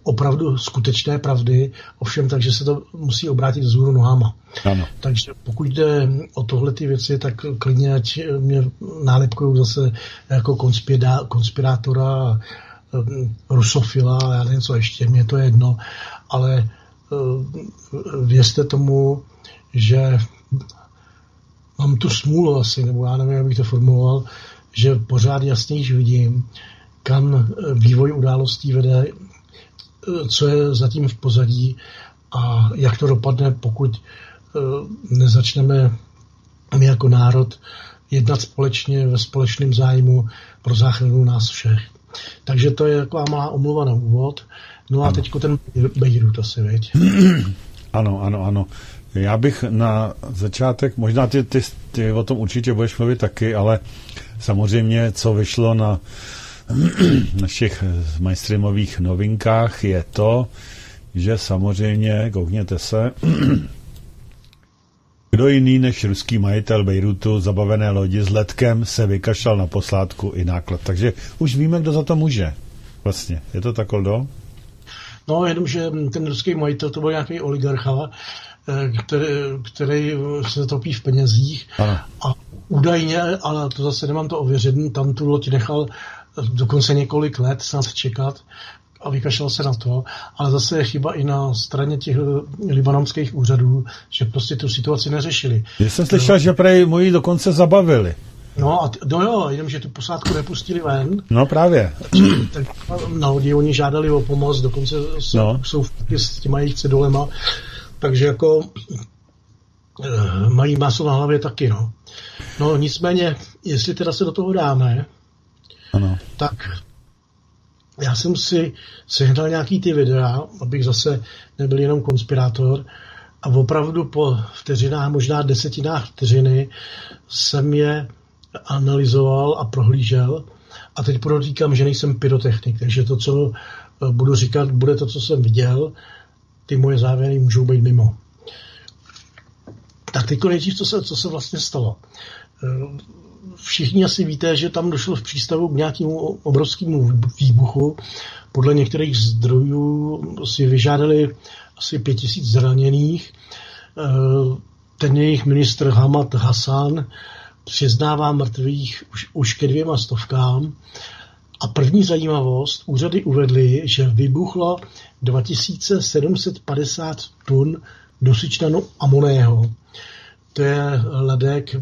opravdu skutečné pravdy, ovšem takže se to musí obrátit vzhůru nohama. Ano. Takže pokud jde o tohle ty věci, tak klidně ať mě nálepkují zase jako konspirátora, rusofila, já nevím co ještě, mně to je jedno, ale věřte tomu, že mám tu smůlu asi, nebo já nevím, jak bych to formuloval, že pořád jasněji vidím, kam vývoj událostí vede, co je zatím v pozadí a jak to dopadne, pokud nezačneme my jako národ jednat společně ve společném zájmu pro záchranu nás všech. Takže to je taková malá omluva na úvod. No a teďko ten Bejrút asi, viď? Ano. Já bych na začátek, možná ty o tom určitě budeš mluvit taky, ale samozřejmě, co vyšlo na našich mainstreamových novinkách, je to, že samozřejmě, koukněte se, kdo jiný než ruský majitel Bejrútu zabavené lodi s letkem se vykašlal na posádku i náklad. Takže už víme, kdo za to může. Vlastně. Je to tak, Oldo? No, jenomže ten ruský majitel to byl nějaký oligarcha, který se topí v penězích. Ano. A údajně, ale to zase nemám to ověřený, tam tu loď nechal dokonce několik let snad čekat a vykašlal se na to, ale zase je chyba i na straně těch libanonských úřadů, že prostě tu situaci neřešili. Já jsem slyšel, že prej moji dokonce zabavili. No jo, jenomže tu posádku nepustili ven. No právě. Tak na lodi oni žádali o pomoc, dokonce jsou s těma jejich cedulema, takže jako mají maso na hlavě taky, no. No nicméně, jestli teda se do toho dáme, ano, tak já jsem si sehnal nějaký ty videa, abych zase nebyl jenom konspirátor, a opravdu po vteřinách, možná desetinách vteřiny jsem je analyzoval a prohlížel. A teď podotýkám, že nejsem pyrotechnik, takže to, co budu říkat, bude to, co jsem viděl. Ty moje závěry můžou být mimo. Tak teď nejdřív, co se vlastně stalo. Všichni asi víte, že tam došlo v přístavu k nějakému obrovskému výbuchu. Podle některých zdrojů si vyžádali asi 5000 zraněných. Ten jejich ministr Hamad Hassan přiznává mrtvých už ke 200. A první zajímavost, úřady uvedly, že vybuchlo 2750 tun dusičnanu amoného. To je ledek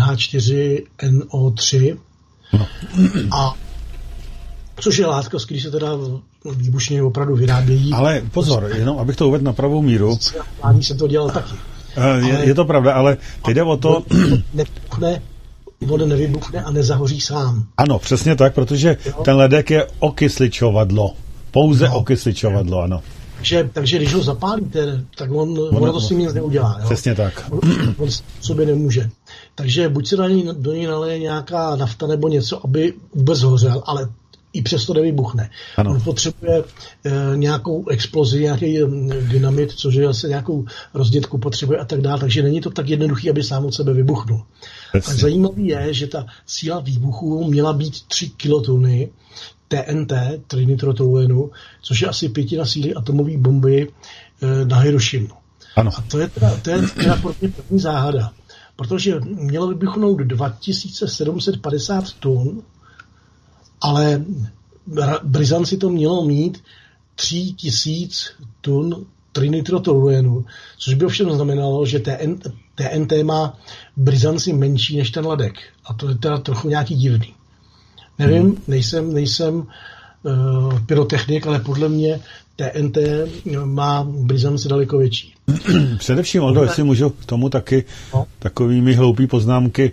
NH4NO3. No. A což je látka, z který se teda výbušniny opravdu vyrábějí. Ale pozor, jenom abych to uvedl na pravou míru. Ani se to dělal taky. Je to pravda, ale teď jde o to... Voda nevybuchne a nezahoří sám. Ano, přesně tak, protože ten ledek je okysličovadlo. Pouze okysličovadlo, ano. Takže když ho zapálíte, tak ono to s ním nic neudělá. Jo? Přesně tak. On sobě nemůže. Takže buď se do něj naleje nějaká nafta nebo něco, aby vůbec hořel, ale i přesto nevybuchne. Ano. On potřebuje nějakou explozi, nějaký dynamit, což je asi nějakou rozdětku potřebuje a tak dále. Takže není to tak jednoduchý, aby sám od sebe vybuchnul. Tak zajímavé je, že ta síla výbuchu měla být 3 kilotony TNT, trinitrotoluenu, což je asi 1/5 síly atomové bomby na Hirošimu. Ano. A to je teda pro mě první záhada. Protože mělo vybuchnout 2750 tun, ale Bryzanci to mělo mít 3000 tun trinitrotoluenu, což by ovšem znamenalo, že TNT má Bryzanci menší než ten ledek. A to je teda trochu nějaký divný. Nevím, nejsem pyrotechnik, ale podle mě TNT má Bryzanci daleko větší. Především, Oldo, jestli můžu k tomu taky takovými hloupý poznámky.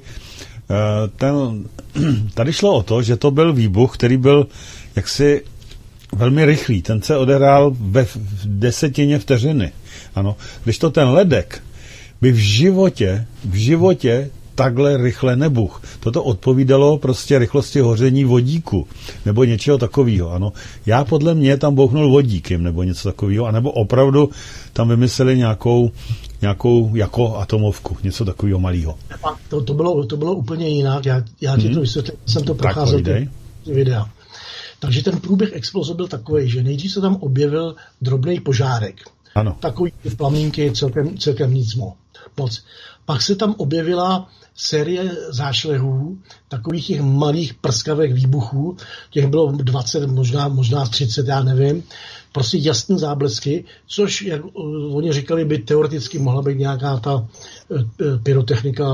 Tady šlo o to, že to byl výbuch, který byl jaksi velmi rychlý. Ten se odehrál v 10 vteřiny. Ano. Když to ten ledek by v životě takhle rychle nebuch. Toto odpovídalo prostě rychlosti hoření vodíku nebo něčeho takového. Ano. Já podle mě tam bouchnul vodíkem nebo něco takového, anebo opravdu tam vymysleli nějakou jako atomovku, něco takového malého. To bylo úplně jinak. Já ti to vysvětlím, jsem to procházel videa. Takže ten průběh exploze byl takový, že nejdřív se tam objevil drobný požárek. Ano. Takový plamínky, celkem nic moc. Pak se tam objevila série zášlehů, takových těch malých prskavek výbuchů, těch bylo 20, možná 30, já nevím, prostě jasné záblesky, což, jak oni říkali, by teoreticky mohla být nějaká ta pyrotechnika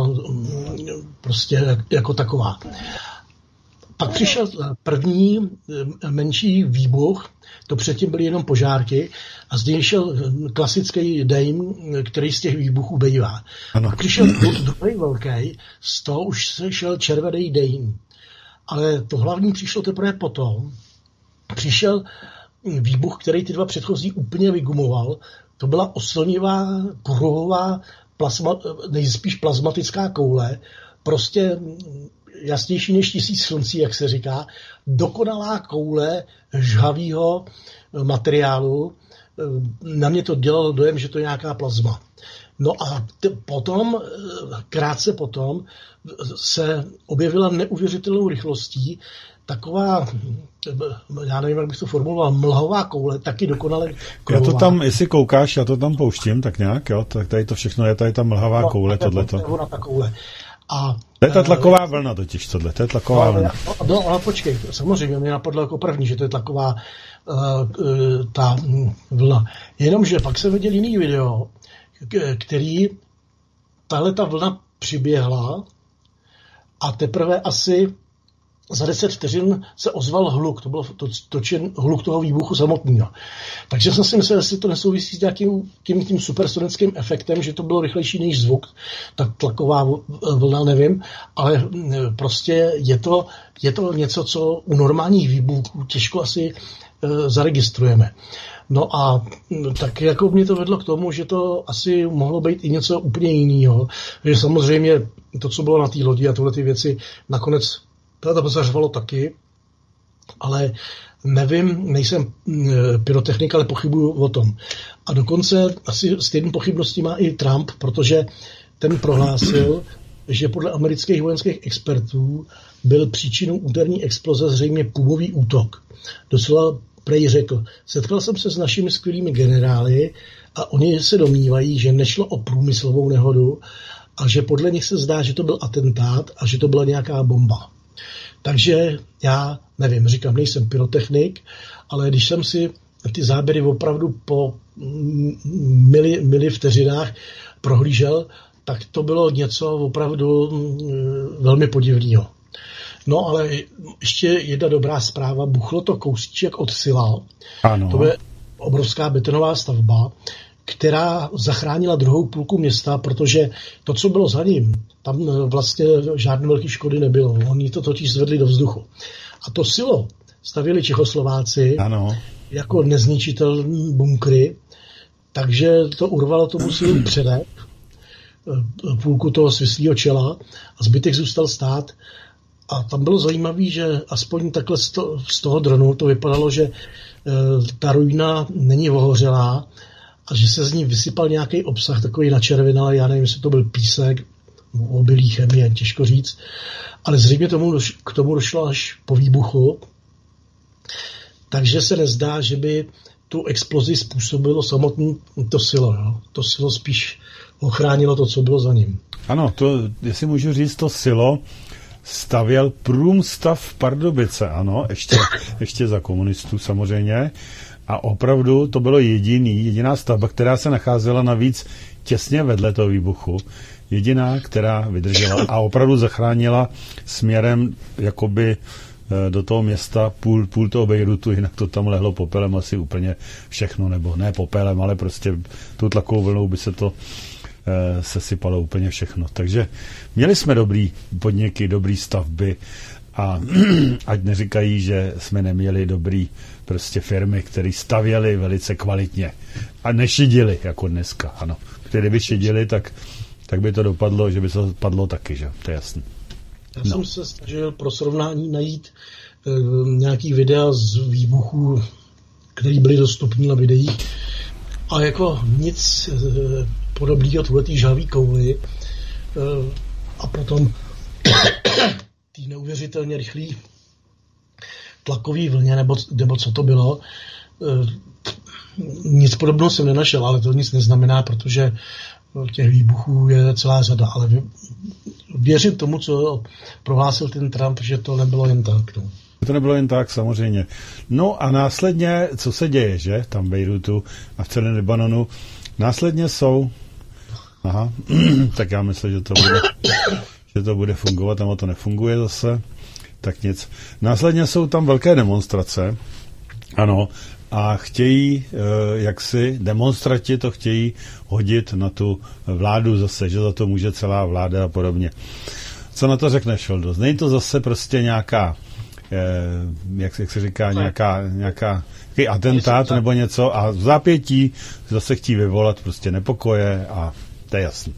prostě jako taková. Pak přišel první menší výbuch, to předtím byly jenom požárky, a zde šel klasický dejm, který z těch výbuchů bývá. Pak přišel druhý velký, z toho už se šel červený dejm. Ale to hlavní přišlo teprve potom. Přišel výbuch, který ty dva předchozí úplně vygumoval. To byla oslnivá, kruhová, nejspíš plazmatická koule, prostě jasnější než 1000 sluncí, jak se říká, dokonalá koule žhavýho materiálu. Na mě to dělalo dojem, že to je nějaká plazma. No a potom, krátce potom, se objevila neuvěřitelnou rychlostí taková, já nevím, jak bych to formuloval, mlhová koule, taky dokonale kruhová. Já to tam, jestli koukáš, já to tam pouštím, tak nějak, jo, tak tady to všechno je, tady ta mlhavá koule, tohleto. Ona ta koule. A to je ta tlaková vlna totiž, tohle, to je tlaková vlna. No, ale počkej, samozřejmě mě napadlo jako první, že to je tlaková ta vlna. Jenomže pak jsem viděl jiný video, který tahle ta vlna přiběhla a teprve asi za 10 vteřin se ozval hluk, to byl točen hluk toho výbuchu samotného. Takže jsem si myslel, jestli to nesouvisí s nějakým tím supersonickým efektem, že to bylo rychlejší než zvuk, tak tlaková vlna, nevím, ale prostě je to něco, co u normálních výbuchů těžko asi zaregistrujeme. No a tak jako mě to vedlo k tomu, že to asi mohlo být i něco úplně jiného. Že samozřejmě to, co bylo na té lodi a tohle ty věci, nakonec to zařvalo taky, ale nevím, nejsem pyrotechnik, ale pochybuju o tom. A dokonce asi stejnou pochybností má i Trump, protože ten prohlásil, že podle amerických vojenských expertů byl příčinou úterní exploze zřejmě pumový útok. Doslova prej řekl, setkal jsem se s našimi skvělými generály a oni se domnívají, že nešlo o průmyslovou nehodu a že podle nich se zdá, že to byl atentát a že to byla nějaká bomba. Takže já nevím, říkám, nejsem pyrotechnik, ale když jsem si ty záběry opravdu po mili vteřinách prohlížel, tak to bylo něco opravdu velmi podivného. No ale ještě jedna dobrá zpráva, buchlo to kousíček od Sila. Ano. To je obrovská betonová stavba, která zachránila druhou půlku města, protože to, co bylo za ním, tam vlastně žádné velké škody nebylo. Oni to totiž zvedli do vzduchu. A to Silo stavěli Čechoslováci jako nezničitelné bunkry, takže to urvalo tomu Silu předek, půlku toho svislého čela a zbytek zůstal stát. A tam bylo zajímavé, že aspoň takhle z toho dronu to vypadalo, že ta ruina není ohořelá a že se z ní vysypal nějaký obsah, takový načervenalý, já nevím, jestli to byl písek, obilí, chemie, těžko říct, ale zřejmě k tomu došlo až po výbuchu, takže se nezdá, že by tu explozi způsobilo samotné to Silo. Jo? To Silo spíš ochránilo to, co bylo za ním. Ano, to, jestli můžu říct, to Silo stavěl Průmstav Pardubice, ano, ještě za komunistů samozřejmě. A opravdu to bylo jediná stavba, která se nacházela navíc těsně vedle toho výbuchu. Jediná, která vydržela a opravdu zachránila směrem jakoby do toho města půl toho Bejrutu, jinak to tam lehlo popelem asi úplně všechno, nebo ne popelem, ale prostě tu tlakovou vlnou by se to sesypalo úplně všechno. Takže měli jsme dobrý podniky, dobrý stavby a ať neříkají, že jsme neměli dobrý prostě firmy, které stavěly velice kvalitně a nešidili jako dneska, ano. Které by šidili, tak by to dopadlo, že by to padlo taky, že? To je jasný. Já jsem se snažil pro srovnání najít nějaký videa z výbuchů, které byly dostupné na videích a jako nic podobného tuhletý žhavý kouli a potom tý neuvěřitelně rychlý tlakové vlně, nebo co to bylo. Nic podobného jsem nenašel, ale to nic neznamená, protože těch výbuchů je celá řada. Ale věřím tomu, co prohlásil ten Trump, že to nebylo jen tak. No. To nebylo jen tak, samozřejmě. No a následně, co se děje, že? Tam v Bejrutu a v celém Libanonu. Následně jsou... Aha, tak já myslím, že to bude fungovat, tam to nefunguje zase. Tak nic. Následně jsou tam velké demonstrace, ano, a chtějí, demonstranti to chtějí hodit na tu vládu zase, že za to může celá vláda a podobně. Co na to řekneš, Šoldo? Není to zase prostě nějaká, jak se říká, nějaká atentát nebo něco a v zápětí zase chtějí vyvolat prostě nepokoje a to je jasný.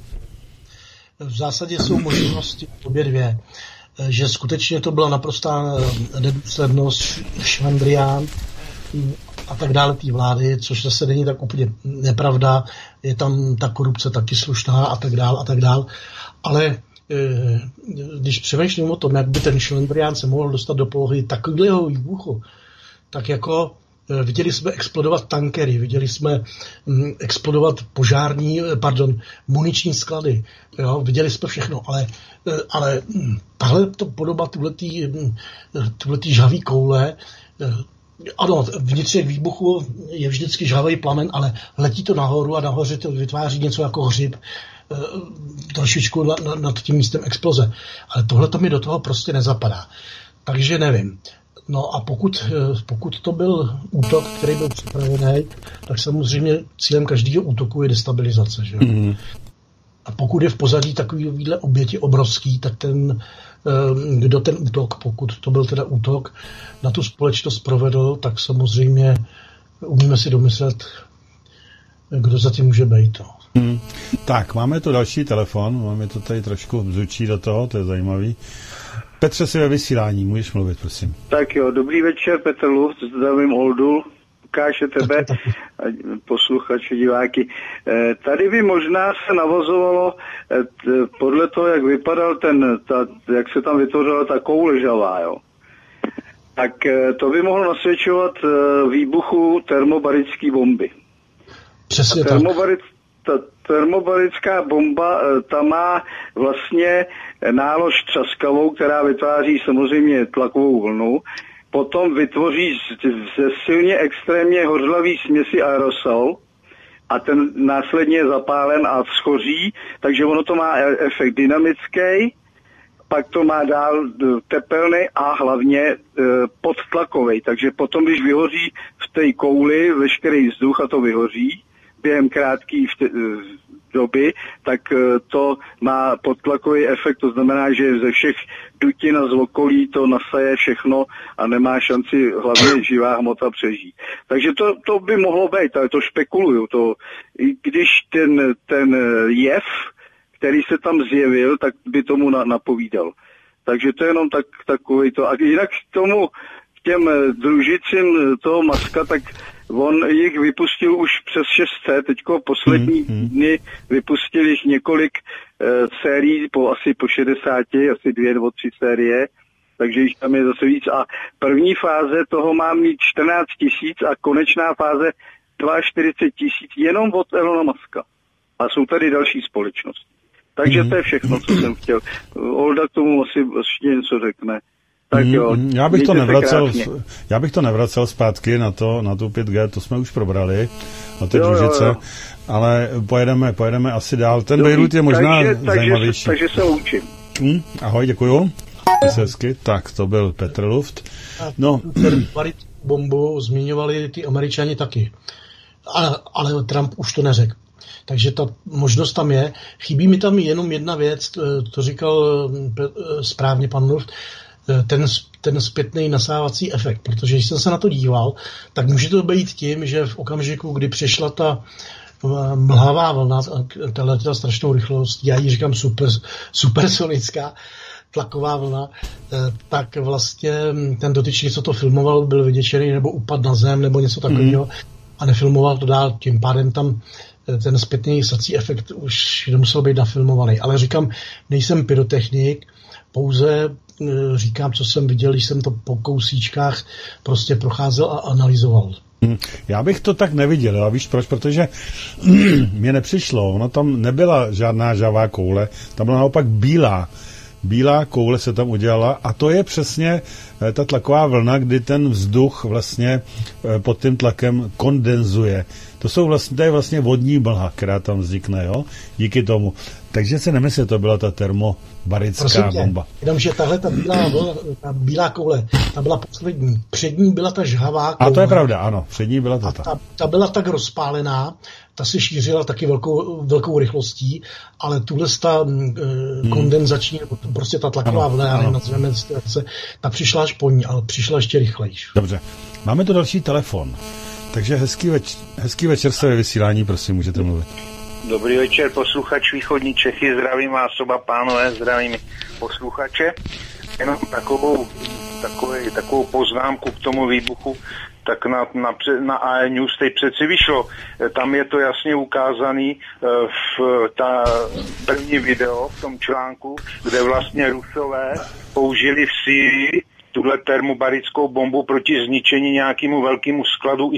V zásadě jsou možnosti obě dvě. Že skutečně to byla naprostá nedůslednost, švandrián a tak dále té vlády, což zase není tak úplně nepravda. Je tam ta korupce taky slušná a tak dále. Ale když přemýšlím o tom, jak by ten švandrián se mohl dostat do polohy takového výbuchu, tak jako viděli jsme explodovat tankery, viděli jsme explodovat muniční sklady, jo? Viděli jsme všechno, ale tahle to podoba tuhletý žhavý koule, ano, vnitřek výbuchu je vždycky žhavý plamen, ale letí to nahoru a nahoře to vytváří něco jako hřib, trošičku nad tím místem exploze. Ale tohle to mi do toho prostě nezapadá. Takže nevím. No a pokud to byl útok, který byl připravený, tak samozřejmě cílem každého útoku je destabilizace. Že? Mm. A pokud je v pozadí takovýhle oběti obrovský, tak kdo ten útok, pokud to byl teda útok, na tu společnost provedl, tak samozřejmě umíme si domyslet, kdo za tím může být. Mm. Tak, máme tu další telefon, máme to tady trošku vzučí do toho, to je zajímavý. Petře, si ve vysílání, můžeš mluvit, prosím. Tak jo, dobrý večer, Petr Luft, zdravím Oldu, Lukáše, tebe, posluchače, diváky. Tady by možná se navazovalo podle toho, jak vypadal jak se tam vytvořila ta koule žhavá, jo. Tak to by mohlo nasvědčovat výbuchu termobarické bomby. Přesně tak. Termobarická bomba, ta má vlastně nálož třaskavou, která vytváří samozřejmě tlakovou vlnu, potom vytvoří ze silně extrémně hořlavý směsi aerosol a ten následně je zapálen a schoří, takže ono to má efekt dynamický, pak to má dál tepelný a hlavně podtlakový, takže potom, když vyhoří v té kouli veškerý vzduch a to vyhoří, během krátké doby, tak to má podtlakový efekt, to znamená, že ze všech dutin a z okolí to nasaje všechno a nemá šanci hlavně živá hmota přežít. Takže to by mohlo být, ale to špekuluju. I když ten jev, který se tam zjevil, tak by tomu napovídal. Takže to je jenom takový to. A jinak k těm družicím toho Muska, tak on jich vypustil už přes 600, teďko poslední dny vypustil jich několik sérií, asi po 60, asi 2 nebo 3 série, takže jich tam je zase víc. A první fáze toho má mít 14 000 a konečná fáze 42 000 jenom od Elona Muska. A jsou tady další společnosti. Takže to je všechno, co jsem chtěl. Olda k tomu asi ještě něco řekne. Tak jo, já bych to nevracel zpátky na tu 5G, to jsme už probrali, na ty družice, ale pojedeme asi dál. Ten Bejrut je možná zajímavější. Takže se loučím. Ahoj, děkuju. Hezky. Tak, to byl Petr Luft. No. Bombu zmiňovali ty Američani taky, ale Trump už to neřekl. Takže ta možnost tam je. Chybí mi tam jenom jedna věc, to říkal správně pan Luft, ten zpětný nasávací efekt, protože když jsem se na to díval, tak může to být tím, že v okamžiku, kdy přišla ta mlhavá vlna, ta strašnou rychlost, já jí říkám supersonická tlaková vlna, tak vlastně ten dotyčný, co to filmoval, byl vyděšený nebo upad na zem nebo něco takového a nefilmoval to dál, tím pádem tam ten zpětný sací efekt už nemusel být nafilmovaný. Ale říkám, nejsem pyrotechnik, pouze říkám, co jsem viděl, když jsem to po kousíčkách prostě procházel a analyzoval. Já bych to tak neviděl, a víš proč? Protože mě nepřišlo, ono tam nebyla žádná žhavá koule, tam byla naopak bílá koule se tam udělala a to je přesně ta tlaková vlna, kdy ten vzduch vlastně pod tím tlakem kondenzuje. To je vlastně vodní mlha, která tam vznikne, jo? Díky tomu. Takže si nemyslím, že to byla ta termobarická bomba. Jenomže tahle ta bílá koule, ta byla poslední. Před ní byla ta žhavá koule. A to je pravda, ano. Před ní byla to ta byla tak rozpálená, ta se šířila taky velkou rychlostí, ale tuhle kondenzační, prostě ta tlaková vlna, nazveme se, ta přišla až po ní, ale přišla ještě rychlejš. Dobře. Máme tu další telefon. Takže hezký večer se ve vysílání, prosím, můžete mluvit. Dobrý večer, posluchač Východní Čechy, zdravím vás oba pánové, zdravím posluchače. Jenom takovou poznámku k tomu výbuchu, tak na AE News teď přeci vyšlo. Tam je to jasně ukázaný ta první video v tom článku, kde vlastně Rusové použili v Sýrii tuhle termobarickou bombu proti zničení nějakému velkému skladu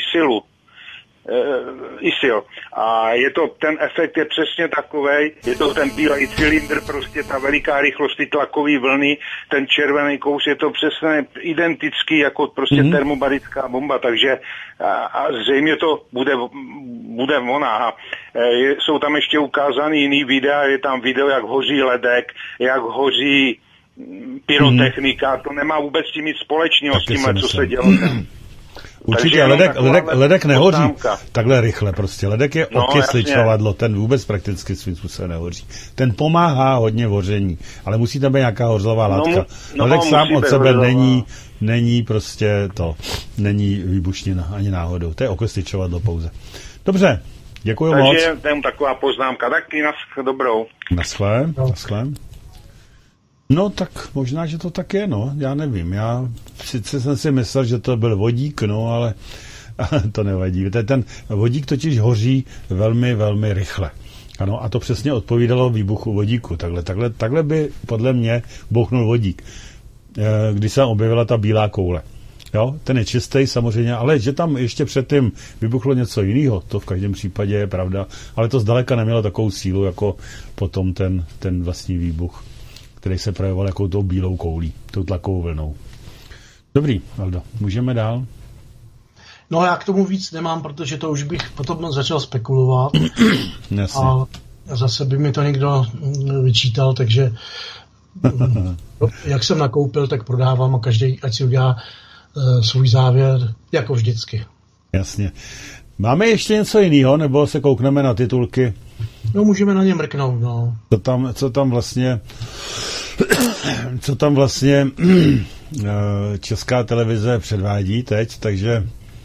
ISIL. A ten efekt je přesně takovej, je to ten bílej cylindr, prostě ta veliká rychlost, ty tlakové vlny, ten červený kous, je to přesně identický jako prostě termobarická bomba, takže a zřejmě to bude ona. A jsou tam ještě ukázány jiný videa, je tam video, jak hoří ledek, jak hoří pyrotechnika, to nemá vůbec tím nic společného s tímhle, co se dělo. Určitě, ledek nehoří takhle rychle prostě. Ledek je okysličovadlo, ten vůbec prakticky svým způsobem nehoří. Ten pomáhá hodně hoření, ale musí tam být nějaká hořlavá látka. Ledek sám od sebe není prostě to, není výbušnina ani náhodou. To je okysličovadlo pouze. Dobře, děkuji moc. Takže to je taková poznámka, taky dobrou. Naschle. No, tak možná, že to tak je, no, já nevím, já sice jsem si myslel, že to byl vodík, no, ale to nevadí. Ten vodík totiž hoří velmi, velmi rychle. Ano, a to přesně odpovídalo výbuchu vodíku. Takhle by podle mě bouchnul vodík, když se objevila ta bílá koule. Jo, ten je čistý samozřejmě, ale že tam ještě předtím vybuchlo něco jiného, to v každém případě je pravda, ale to zdaleka nemělo takovou sílu, jako potom ten vlastní výbuch, který se projevoval jako tou bílou koulí, tou tlakovou vlnou. Dobrý, Aldo, můžeme dál? No já k tomu víc nemám, protože to už bych potom začal spekulovat. Jasně. A zase by mi to někdo vyčítal, takže jak jsem nakoupil, tak prodávám a každý ať si udělá svůj závěr, jako vždycky. Jasně. Máme ještě něco jiného, nebo se koukneme na titulky? No, můžeme na ně mrknout, no. Co tam vlastně Česká televize předvádí teď, takže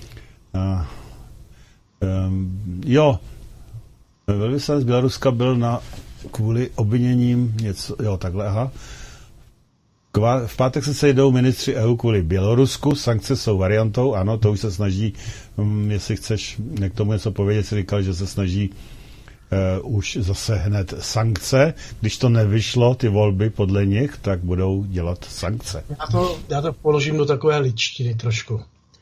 velvyslanec Běloruska byl kvůli obviněním něco, takhle, aha. V pátek se sejdou ministři EU kvůli Bělorusku, sankce jsou variantou, ano, to už se snaží, jestli chceš k tomu něco povědět, si říkal, že se snaží už zase hned sankce. Když to nevyšlo, ty volby podle nich, tak budou dělat sankce. Já to položím do takové ličtiny trošku.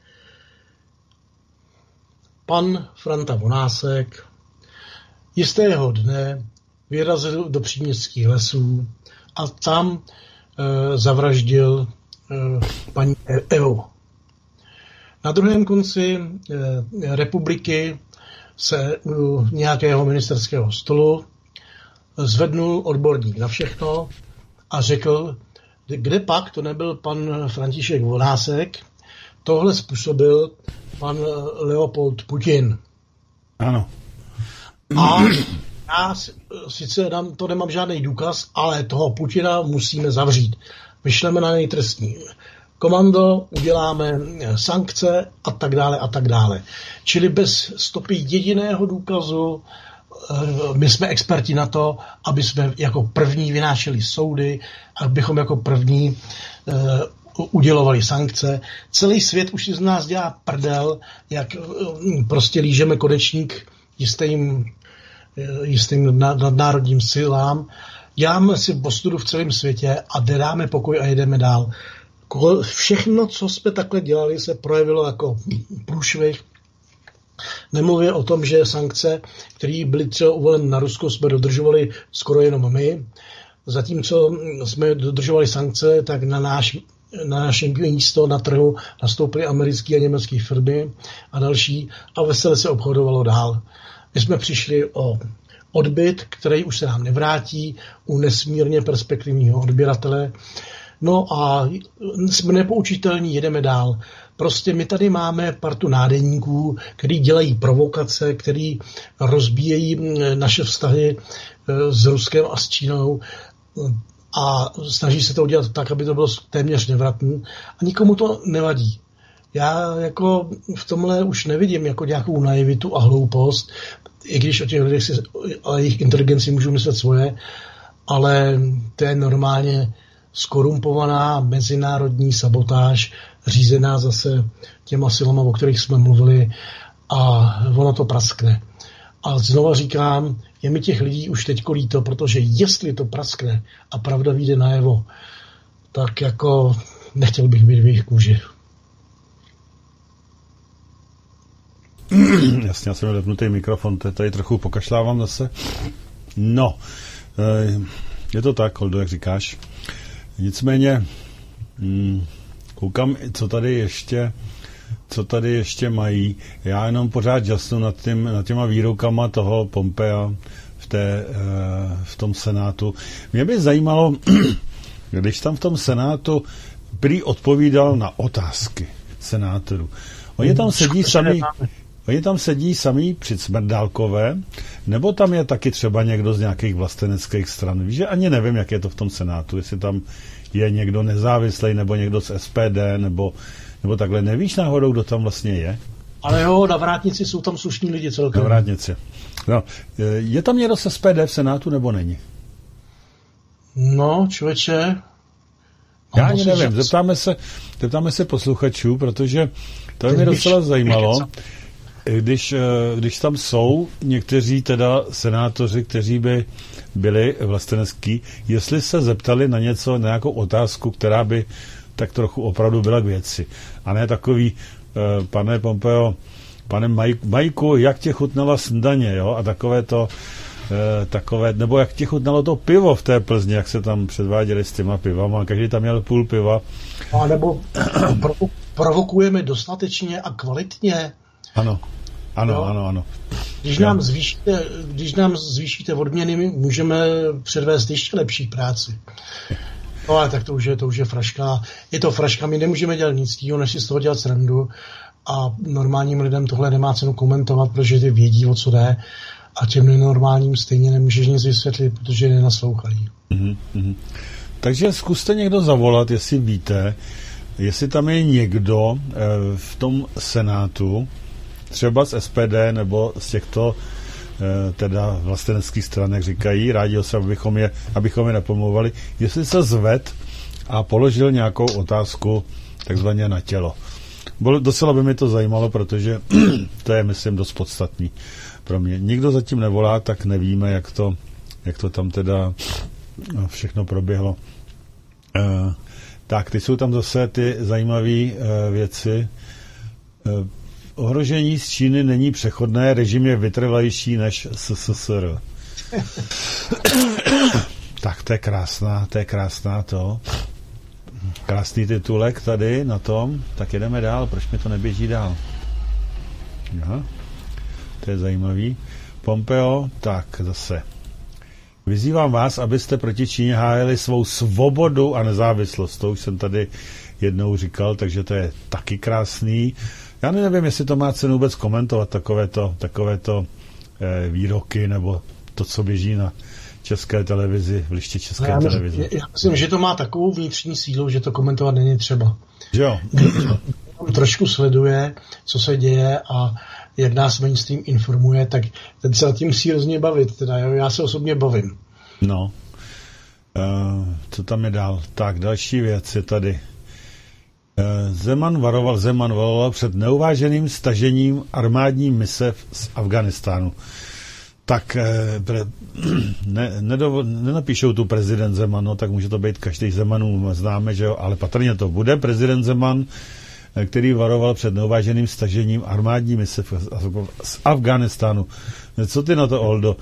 Pan Franta Vonásek jistého dne vyrazil do příměstských lesů a tam zavraždil paní Evu. Na druhém konci republiky se u nějakého ministerského stolu zvednul odborník na všechno a řekl, kde pak to nebyl pan František Vonásek, tohle způsobil pan Leopold Putin. Ano. A já sice to nemám žádný důkaz, ale toho Putina musíme zavřít. Vyšleme na něj trestní komando, uděláme sankce a tak dále a tak dále. Čili bez stopy jediného důkazu my jsme experti na to, aby jsme jako první vynášeli soudy, abychom jako první udělovali sankce. Celý svět už si z nás dělá prdel, jak prostě lížeme konečník jistým nadnárodním silám, děláme si ostudu v celém světě a dáme pokoj a jedeme dál. Všechno, co jsme takhle dělali, se projevilo jako průšvih. Nemluvě o tom, že sankce, které byly třeba uvoleny na Rusko, jsme dodržovali skoro jenom my. Zatímco jsme dodržovali sankce, tak na naše místo na trhu nastoupily americké a německé firmy a další a veselé se obchodovalo dál. My jsme přišli o odbyt, který už se nám nevrátí, u nesmírně perspektivního odběratele. No a jsme nepoučitelní, jedeme dál. Prostě my tady máme partu nádeníků, který dělají provokace, který rozbíjejí naše vztahy s Ruskem a s Čínou a snaží se to udělat tak, aby to bylo téměř nevratné a nikomu to nevadí. Já jako v tomhle už nevidím jako nějakou naivitu a hloupost, i když o těch lidech a jejich inteligenci můžu myslet svoje, ale to je normálně skorumpovaná mezinárodní sabotáž, řízená zase těma silama, o kterých jsme mluvili, a ono to praskne. A znova říkám, je mi těch lidí už teďko líto, protože jestli to praskne a pravda vyjde najevo, tak jako nechtěl bych být v jejich kůži. Jasně, já jsem měl lepnutý mikrofon, tady trochu pokašlávám zase. No, je to tak, Holdo, jak říkáš. Nicméně, koukám, co tady ještě mají. Já jenom pořád žasnu nad těma výrokama toho Pompea v tom Senátu. Mě by zajímalo, když tam v tom Senátu prý odpovídal na otázky senátorů. Oni tam sedí sami při Smrdálkové, nebo tam je taky třeba někdo z nějakých vlasteneckých stran. Víš, že ani nevím, jak je to v tom Senátu, jestli tam je někdo nezávislý, nebo někdo z SPD, nebo takhle. Nevíš náhodou, kdo tam vlastně je? Ale jo, na Vrátnici jsou tam slušní lidi celkem. Na Vrátnici. No, je tam někdo z SPD v Senátu, nebo není? No, člověče. Já ani nevím, zeptáme se posluchačů, protože to mě docela zajímalo, když tam jsou někteří teda senátoři, kteří by byli vlastenecký, jestli se zeptali na něco, na nějakou otázku, která by tak trochu opravdu byla k věci. A ne takový, pane Pompeo, pane Majku, jak tě chutnala snídaně, jo? A takové, nebo jak ti chutnalo to pivo v té Plzni, jak se tam předváděli s těma pivama, každý tam měl půl piva. A nebo provokujeme dostatečně a kvalitně. Ano. Když nám zvýšíte odměny, my můžeme předvést ještě lepší práci. No ale tak to už je fraška. Je to fraška, my nemůžeme dělat nic jiného, než si z toho dělat srandu a normálním lidem tohle nemá cenu komentovat, protože ty vědí, o co jde. A těm nenormálním stejně nemůžeš nic vysvětlit, protože je nenaslouchají. Mm-hmm. Takže zkuste někdo zavolat, jestli víte, jestli tam je někdo v tom Senátu, třeba z SPD nebo z těchto teda vlasteneckých stran, jak říkají, rádi se, abychom je napomlouvali, jestli se zved a položil nějakou otázku takzvaně na tělo. Docela by mi to zajímalo, protože to je, myslím, dost podstatný pro mě. Nikdo zatím nevolá, tak nevíme, jak to tam teda všechno proběhlo. Tak, teď jsou tam zase ty zajímavé věci. Ohrožení z Číny není přechodné, režim je vytrvalejší než SSSR. Tak to je krásná to. Krásný titulek tady na tom. Tak jedeme dál, proč mi to neběží dál? Aha. To je zajímavý. Pompeo, tak zase. Vyzývám vás, abyste proti Číně hájili svou svobodu a nezávislost. To už jsem tady jednou říkal, takže to je taky krásný. Já nevím, jestli to má cenu vůbec komentovat, takovéto výroky, nebo to, co běží na České televizi, v liště České televize. Já myslím, že to má takovou vnitřní sílu, že to komentovat není třeba. Jo. Trošku sleduje, co se děje a jak nás mainstream informuje, tak teď se nad tím seriózně bavit. Teda, jo, já se osobně bavím. No. Co tam je dál? Tak, další věc je tady. Zeman varoval před neuváženým stažením armádní mise z Afghánistánu. tak nenapíšou tu prezident Zeman, no, tak může to být každý Zemanů, známe, že jo, ale patrně to bude prezident Zeman, který varoval před neuváženým stažením armádní mise z Afghánistánu. Co ty na to, Oldo?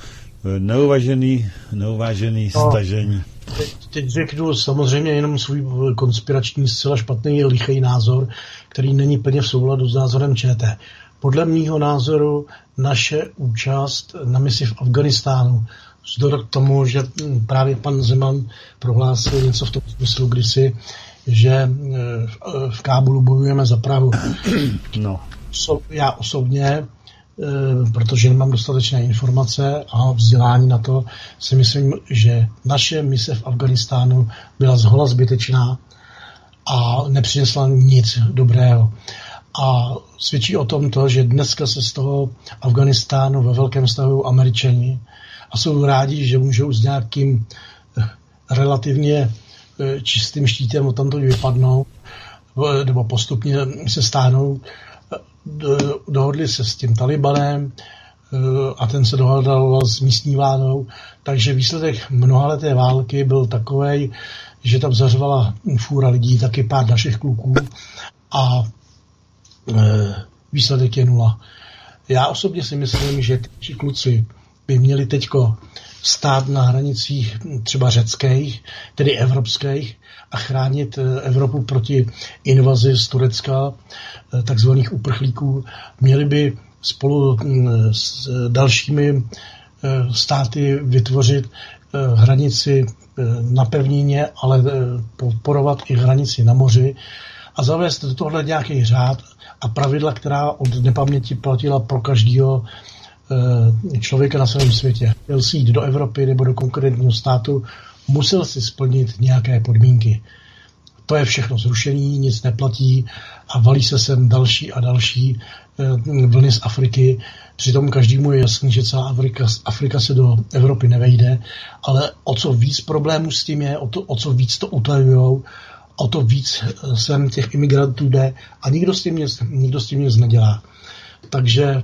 Neuvážený stažení. Teď řeknu samozřejmě jenom svůj konspirační, zcela špatný, lichý názor, který není plně v souladu s názorem ČT. Podle mýho názoru naše účast na misi v Afghánistánu, vzdor k tomu, že právě pan Zeman prohlásil něco v tom smyslu kdysi, že v Kábulu bojujeme za Prahu. No. Já osobně, protože nemám dostatečné informace a vzdělání na to, si myslím, že naše mise v Afghánistánu byla zhola zbytečná a nepřinesla nic dobrého. A svědčí o tom to, že dneska se z toho Afghánistánu ve velkém stahují Američani a jsou rádi, že můžou s nějakým relativně čistým štítem odtamtud vypadnout nebo postupně se stáhnout. Dohodli se s tím Talibanem a ten se dohodoval s místní vládou, takže výsledek mnohaleté války byl takovej, že tam zařvala fůra lidí, taky pár našich kluků a výsledek je 0. Já osobně si myslím, že ti kluci by měli teďko stát na hranicích třeba řeckých, tedy evropských, a chránit Evropu proti invazi z Turecka, takzvaných uprchlíků. Měli by spolu s dalšími státy vytvořit hranici na pevnině, ale podporovat i hranici na moři a zavést do tohle nějaký řád a pravidla, která od nepaměti platila pro každého člověka na celém světě. Chtěl si jít do Evropy nebo do konkrétního státu, musel si splnit nějaké podmínky. To je všechno zrušení, nic neplatí a valí se sem další a další vlny z Afriky. Přitom každému je jasný, že celá Afrika se do Evropy nevejde, ale o co víc problémů s tím je, o co víc to utajujou, o to víc sem těch imigrantů jde a nikdo s tím nic nedělá. Takže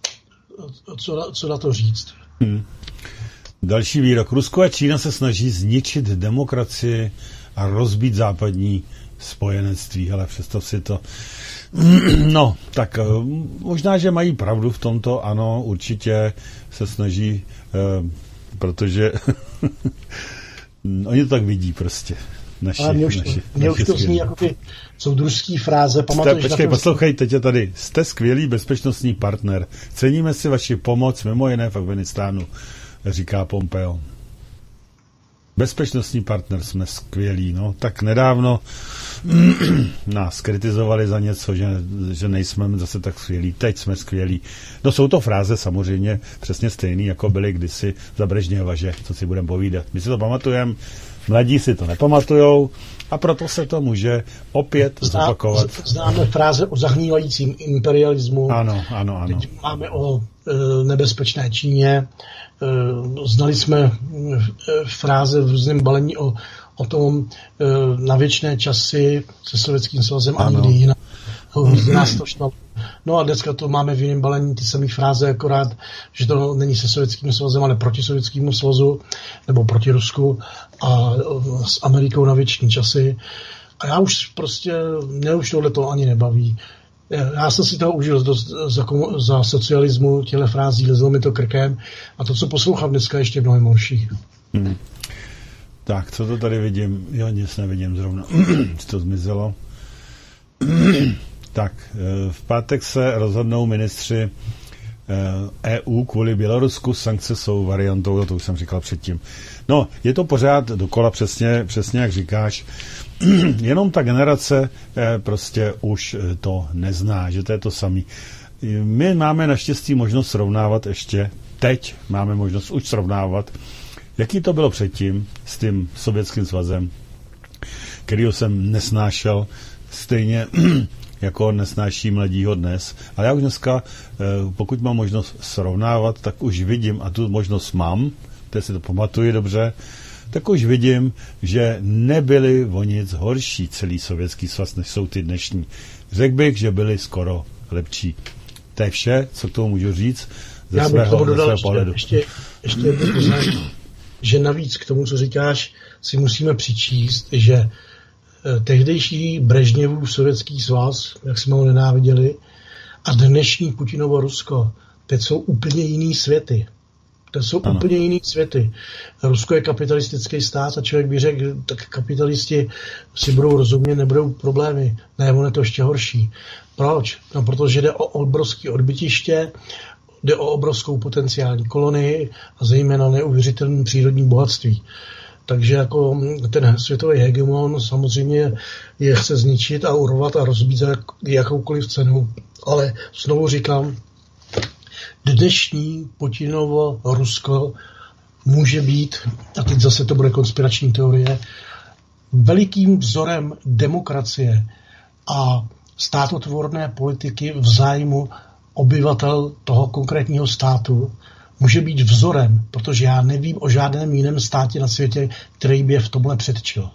co na to říct? Další výrok. Rusko a Čína se snaží zničit demokracii a rozbít západní spojenectví. Ale představ si to. No, tak možná, že mají pravdu v tomto. Ano, určitě se snaží, protože oni to tak vidí prostě. Mně už to zní jako ty soudružský fráze. Počkej, poslouchejte tě tady. Jste skvělý bezpečnostní partner. Ceníme si vaši pomoc, mimo jiné v Afghánistánu, říká Pompeo. Bezpečnostní partner, jsme skvělí. No, tak nedávno nás kritizovali za něco, že nejsme zase tak skvělí. Teď jsme skvělí. No, jsou to fráze samozřejmě přesně stejný, jako byly kdysi za Brežněva, že co si budeme povídat. My si to pamatujeme, mladí si to nepamatujou a proto se to může opět zopakovat. Známe fráze o zahnívajícím imperialismu. Ano. Teď máme o nebezpečné Číně. Znali jsme fráze v různém balení o tom na věčné časy se Sovětským svazem a nikdy jinak. Nás to štalo. No a dneska to máme v jiném balení ty samé fráze, akorát, že to není se Sovětským svazem, ale proti Sovětskému svazu nebo proti Rusku a s Amerikou na věčné časy. A já už prostě, mě už tohleto ani nebaví. Já jsem si toho užil dost za socialismu, těhle frází, lezlo mi to krkem a to, co poslouchám dneska, ještě mnohem horší. Tak, co to tady vidím? Jo, nic nevidím zrovna. To zmizelo. Tak, v pátek se rozhodnou ministři EU kvůli Bělorusku. Sankce jsou variantou, to už jsem říkal předtím. No, je to pořád dokola přesně jak říkáš. Jenom ta generace prostě už to nezná, že to je to samý. My máme naštěstí možnost srovnávat ještě, teď máme možnost už srovnávat, jaký to bylo předtím s tím Sovětským svazem, kterýho jsem nesnášel stejně jako nesnáší mladího dnes. Ale já už dneska, pokud mám možnost srovnávat, tak už vidím, a tu možnost mám, teď si to pamatuji dobře, tak už vidím, že nebyli o nic horší celý Sovětský svaz, než jsou ty dnešní. Řekl bych, že byli skoro lepší. To je vše, co k tomu můžu říct. Já bych tomu dodal ještě jednu poznámku, že navíc k tomu, co říkáš, si musíme přičíst, že tehdejší Brežněvův Sovětský svaz, jak jsme ho nenáviděli, a dnešní Putinovo Rusko, teď jsou úplně jiný světy. To jsou úplně jiný světy. Rusko je kapitalistický stát a člověk by řekl, tak kapitalisti si budou rozumět, nebudou problémy. Ne, ono je to ještě horší. Proč? No, protože jde o obrovské odbytiště, jde o obrovskou potenciální kolonii a zejména neuvěřitelné přírodní bohatství. Takže jako ten světový hegemon samozřejmě je chce zničit a urvat a rozbít za jakoukoliv cenu. Ale znovu říkám, dnešní Putinovo Rusko může být, a teď zase to bude konspirační teorie, velikým vzorem demokracie a státotvorné politiky v zájmu obyvatel toho konkrétního státu, může být vzorem, protože já nevím o žádném jiném státě na světě, který by je v tomhle předčil.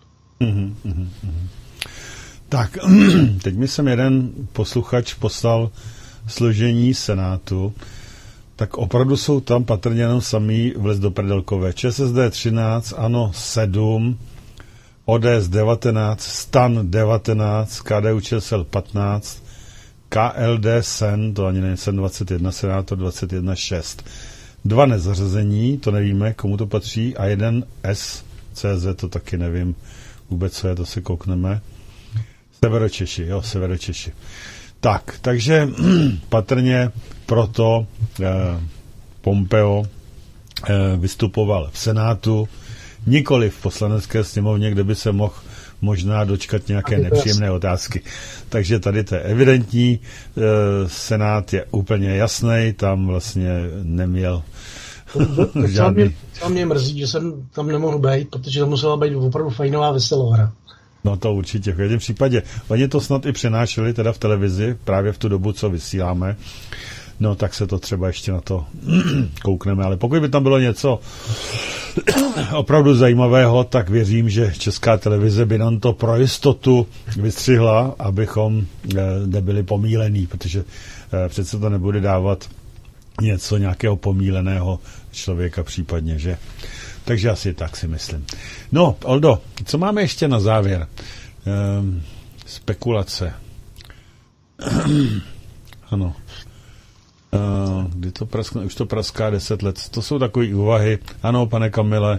Tak, teď mi sem jeden posluchač poslal složení Senátu, tak opravdu jsou tam patrně jenom samý vlez do prdelkové. ČSSD 13, ANO 7, ODS 19, STAN 19, KDU-ČSL 15, KLD SEN, to ani nevím, SEN 21, Senátor 21, 6. 2 nezařazení, to nevíme, komu to patří, a jeden SCZ, to taky nevím vůbec, co je, to se koukneme. Severočeši. Tak, takže patrně proto Pompeo vystupoval v Senátu, nikoli v poslanecké sněmovně, kde by se mohl možná dočkat nějaké nepříjemné otázky. Takže tady to je evidentní, Senát je úplně jasný, tam vlastně neměl žádný... To mě mrzí, že jsem tam nemohl být, protože to musela být opravdu fajnová veselohra. No to určitě, v každém případě. Oni to snad i přenášeli teda v televizi, právě v tu dobu, co vysíláme. No tak se to třeba ještě na to koukneme, ale pokud by tam bylo něco opravdu zajímavého, tak věřím, že Česká televize by nám to pro jistotu vystřihla, abychom nebyli pomílení, protože přece to nebude dávat něco nějakého pomíleného člověka případně, že? Takže asi tak si myslím. No, Oldo, co máme ještě na závěr? Spekulace. Ano. Kdy to praskne? Už to praská 10 let. To jsou takové úvahy. Ano, pane Kamile.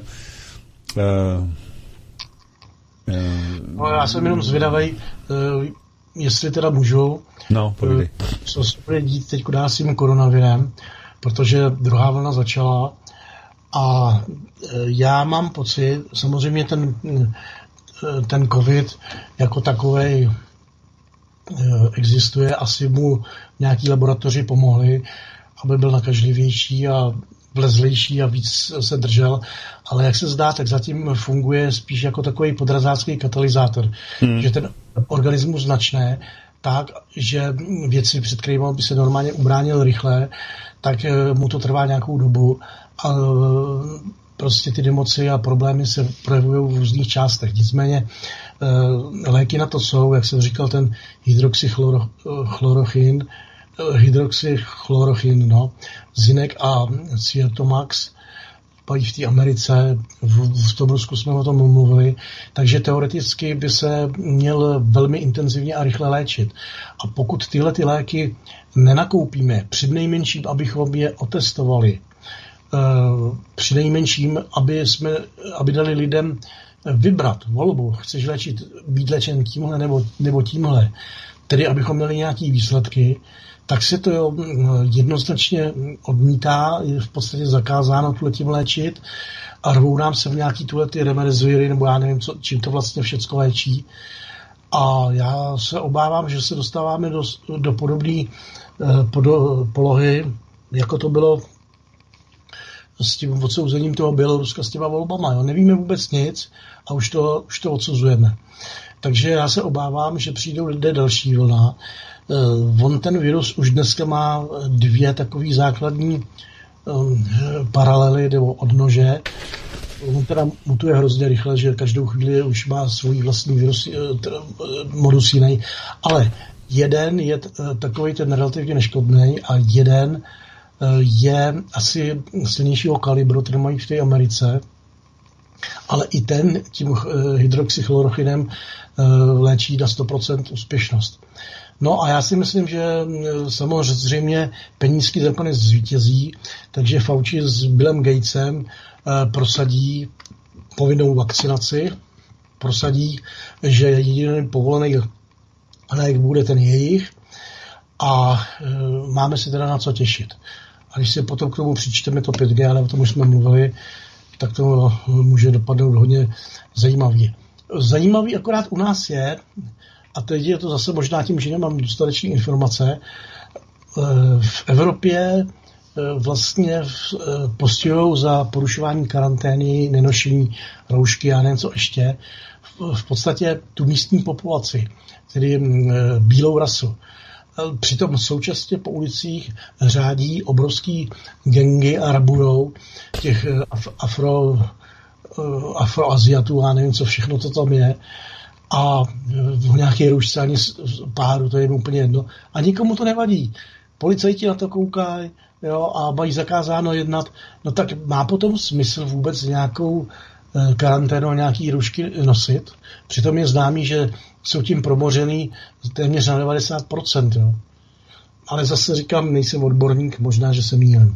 No, já jsem jenom zvědavej, jestli teda můžu. No, povídej. Co se bude dít teď s tím koronavirem, protože druhá vlna začala a já mám pocit, samozřejmě ten covid jako takovej existuje, asi mu nějaký laboratoři pomohli, aby byl nakažlivější a vlezlejší a víc se držel, ale jak se zdá, tak zatím funguje spíš jako takový podrazácký katalyzátor, že ten organismus značné tak, že věci, před kterými by se normálně ubránil rychle, tak mu to trvá nějakou dobu a prostě ty nemoci a problémy se projevují v různých částech. Nicméně léky na to jsou, jak jsem říkal, ten hydroxychlorochin, Zinek a Cytomax, v té Americe, v tom Rusku jsme o tom mluvili, takže teoreticky by se měl velmi intenzivně a rychle léčit. A pokud tyhle ty léky nenakoupíme, přinejmenším, abychom je otestovali, přinejmenším, aby dali lidem vybrat volbu, chceš být léčen tímhle nebo tímhle, tedy abychom měli nějaké výsledky, tak se to jednoznačně odmítá, je v podstatě zakázáno tím léčit a rvou nám se v nějaký ty remdesiviry, nebo já nevím, čím to vlastně všecko léčí. A já se obávám, že se dostáváme do podobné polohy, jako to bylo s tím odsouzením toho Běloruska s těma volbama. Jo. Nevíme vůbec nic a už to odsuzujeme. Takže já se obávám, že přijdou lidé další vlna. On ten virus už dneska má 2 takové základní paralely nebo odnože. On teda mutuje hrozně rychle, že každou chvíli už má svůj vlastní virus, modus jiný. Ale jeden je takový ten relativně neškodný a jeden je asi silnějšího kalibru, který mají v té Americe, ale i ten tím hydroxychlorochinem léčí na 100% úspěšnost. No a já si myslím, že samozřejmě penízky nakonec zvítězí, takže Fauci s Billem Gatesem prosadí povinnou vakcinaci, prosadí, že jediný povolený lék bude ten jejich a máme se teda na co těšit. A když si potom k tomu přičteme to 5G, ale o tom už jsme mluvili, tak to může dopadnout hodně zajímavě. Zajímavý akorát u nás je, a teď je to zase možná tím, že nemám dostatečné informace, v Evropě vlastně postihujou za porušování karantény, nenošení roušky a nevím co ještě, v podstatě tu místní populaci, tedy bílou rasu. Přitom současně po ulicích řádí obrovský gangy a rabujou těch afroaziatů a nevím co všechno to tam je. A v nějaké roušce ani páru, to je jim úplně jedno. A nikomu to nevadí. Policajti na to koukají, jo, a mají zakázáno jednat. No tak má potom smysl vůbec nějakou karanténu a nějaký roušky nosit? Přitom je známý, že jsou tím promořený téměř na 90%. Jo. Ale zase říkám, nejsem odborník, možná, že se mýlím.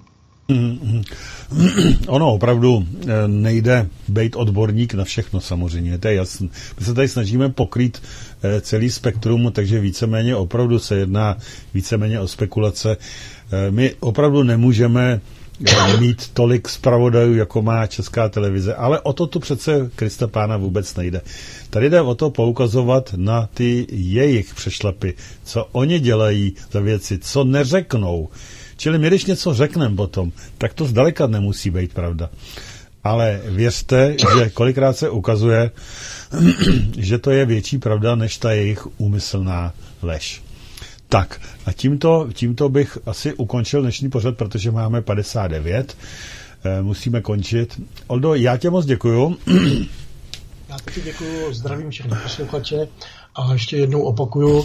Ono opravdu nejde být odborník na všechno samozřejmě, to je jasné. My se tady snažíme pokrýt celý spektrum, takže víceméně opravdu se jedná víceméně o spekulace. My opravdu nemůžeme mít tolik zpravodajů, jako má Česká televize, ale o to tu přece Krista pána vůbec nejde. Tady jde o to poukazovat na ty jejich přešlapy, co oni dělají za věci, co neřeknou. Čili my, když něco řekneme potom, tak to zdaleka nemusí být pravda. Ale věřte, že kolikrát se ukazuje, že to je větší pravda, než ta jejich úmyslná lež. Tak a tímto bych asi ukončil dnešní pořad, protože máme 59. Musíme končit. Oldo, já tě moc děkuju. Já taky děkuju, zdravím všechny posluchače a ještě jednou opakuju,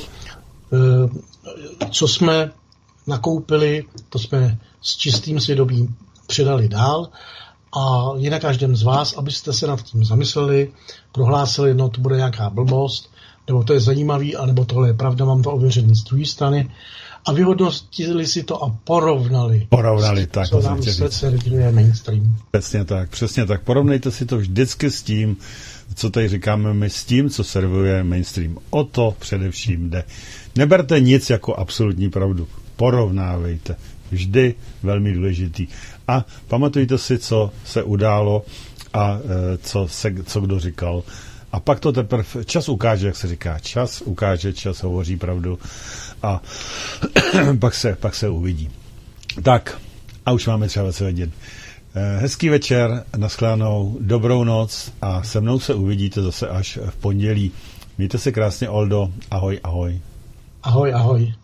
co jsme nakoupili, to jsme s čistým svědomím předali dál a je na každém z vás, abyste se nad tím zamysleli, prohlásili, no to bude nějaká blbost, nebo to je zajímavý, anebo tohle je pravda, mám to ověřený z druhé strany a vyhodnotili si to a porovnali. Tak. Co nám se servíruje mainstream. Přesně tak. Porovnejte si to vždycky s tím, co tady říkáme my, s tím, co servuje mainstream. O to především jde. Neberte nic jako absolutní pravdu. Porovnávejte. Vždy velmi důležitý. A pamatujte si, co se událo a co kdo říkal. A pak to teprve čas ukáže, jak se říká. Čas ukáže, čas hovoří pravdu a pak se uvidí. Tak, a už máme třeba 20 hodin. Hezký večer, nashledanou, dobrou noc a se mnou se uvidíte zase až v pondělí. Mějte se krásně, Oldo. Ahoj, ahoj. Ahoj, ahoj.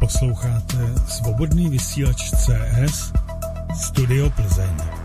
Posloucháte Svobodný vysílač CS Studio Plzeň.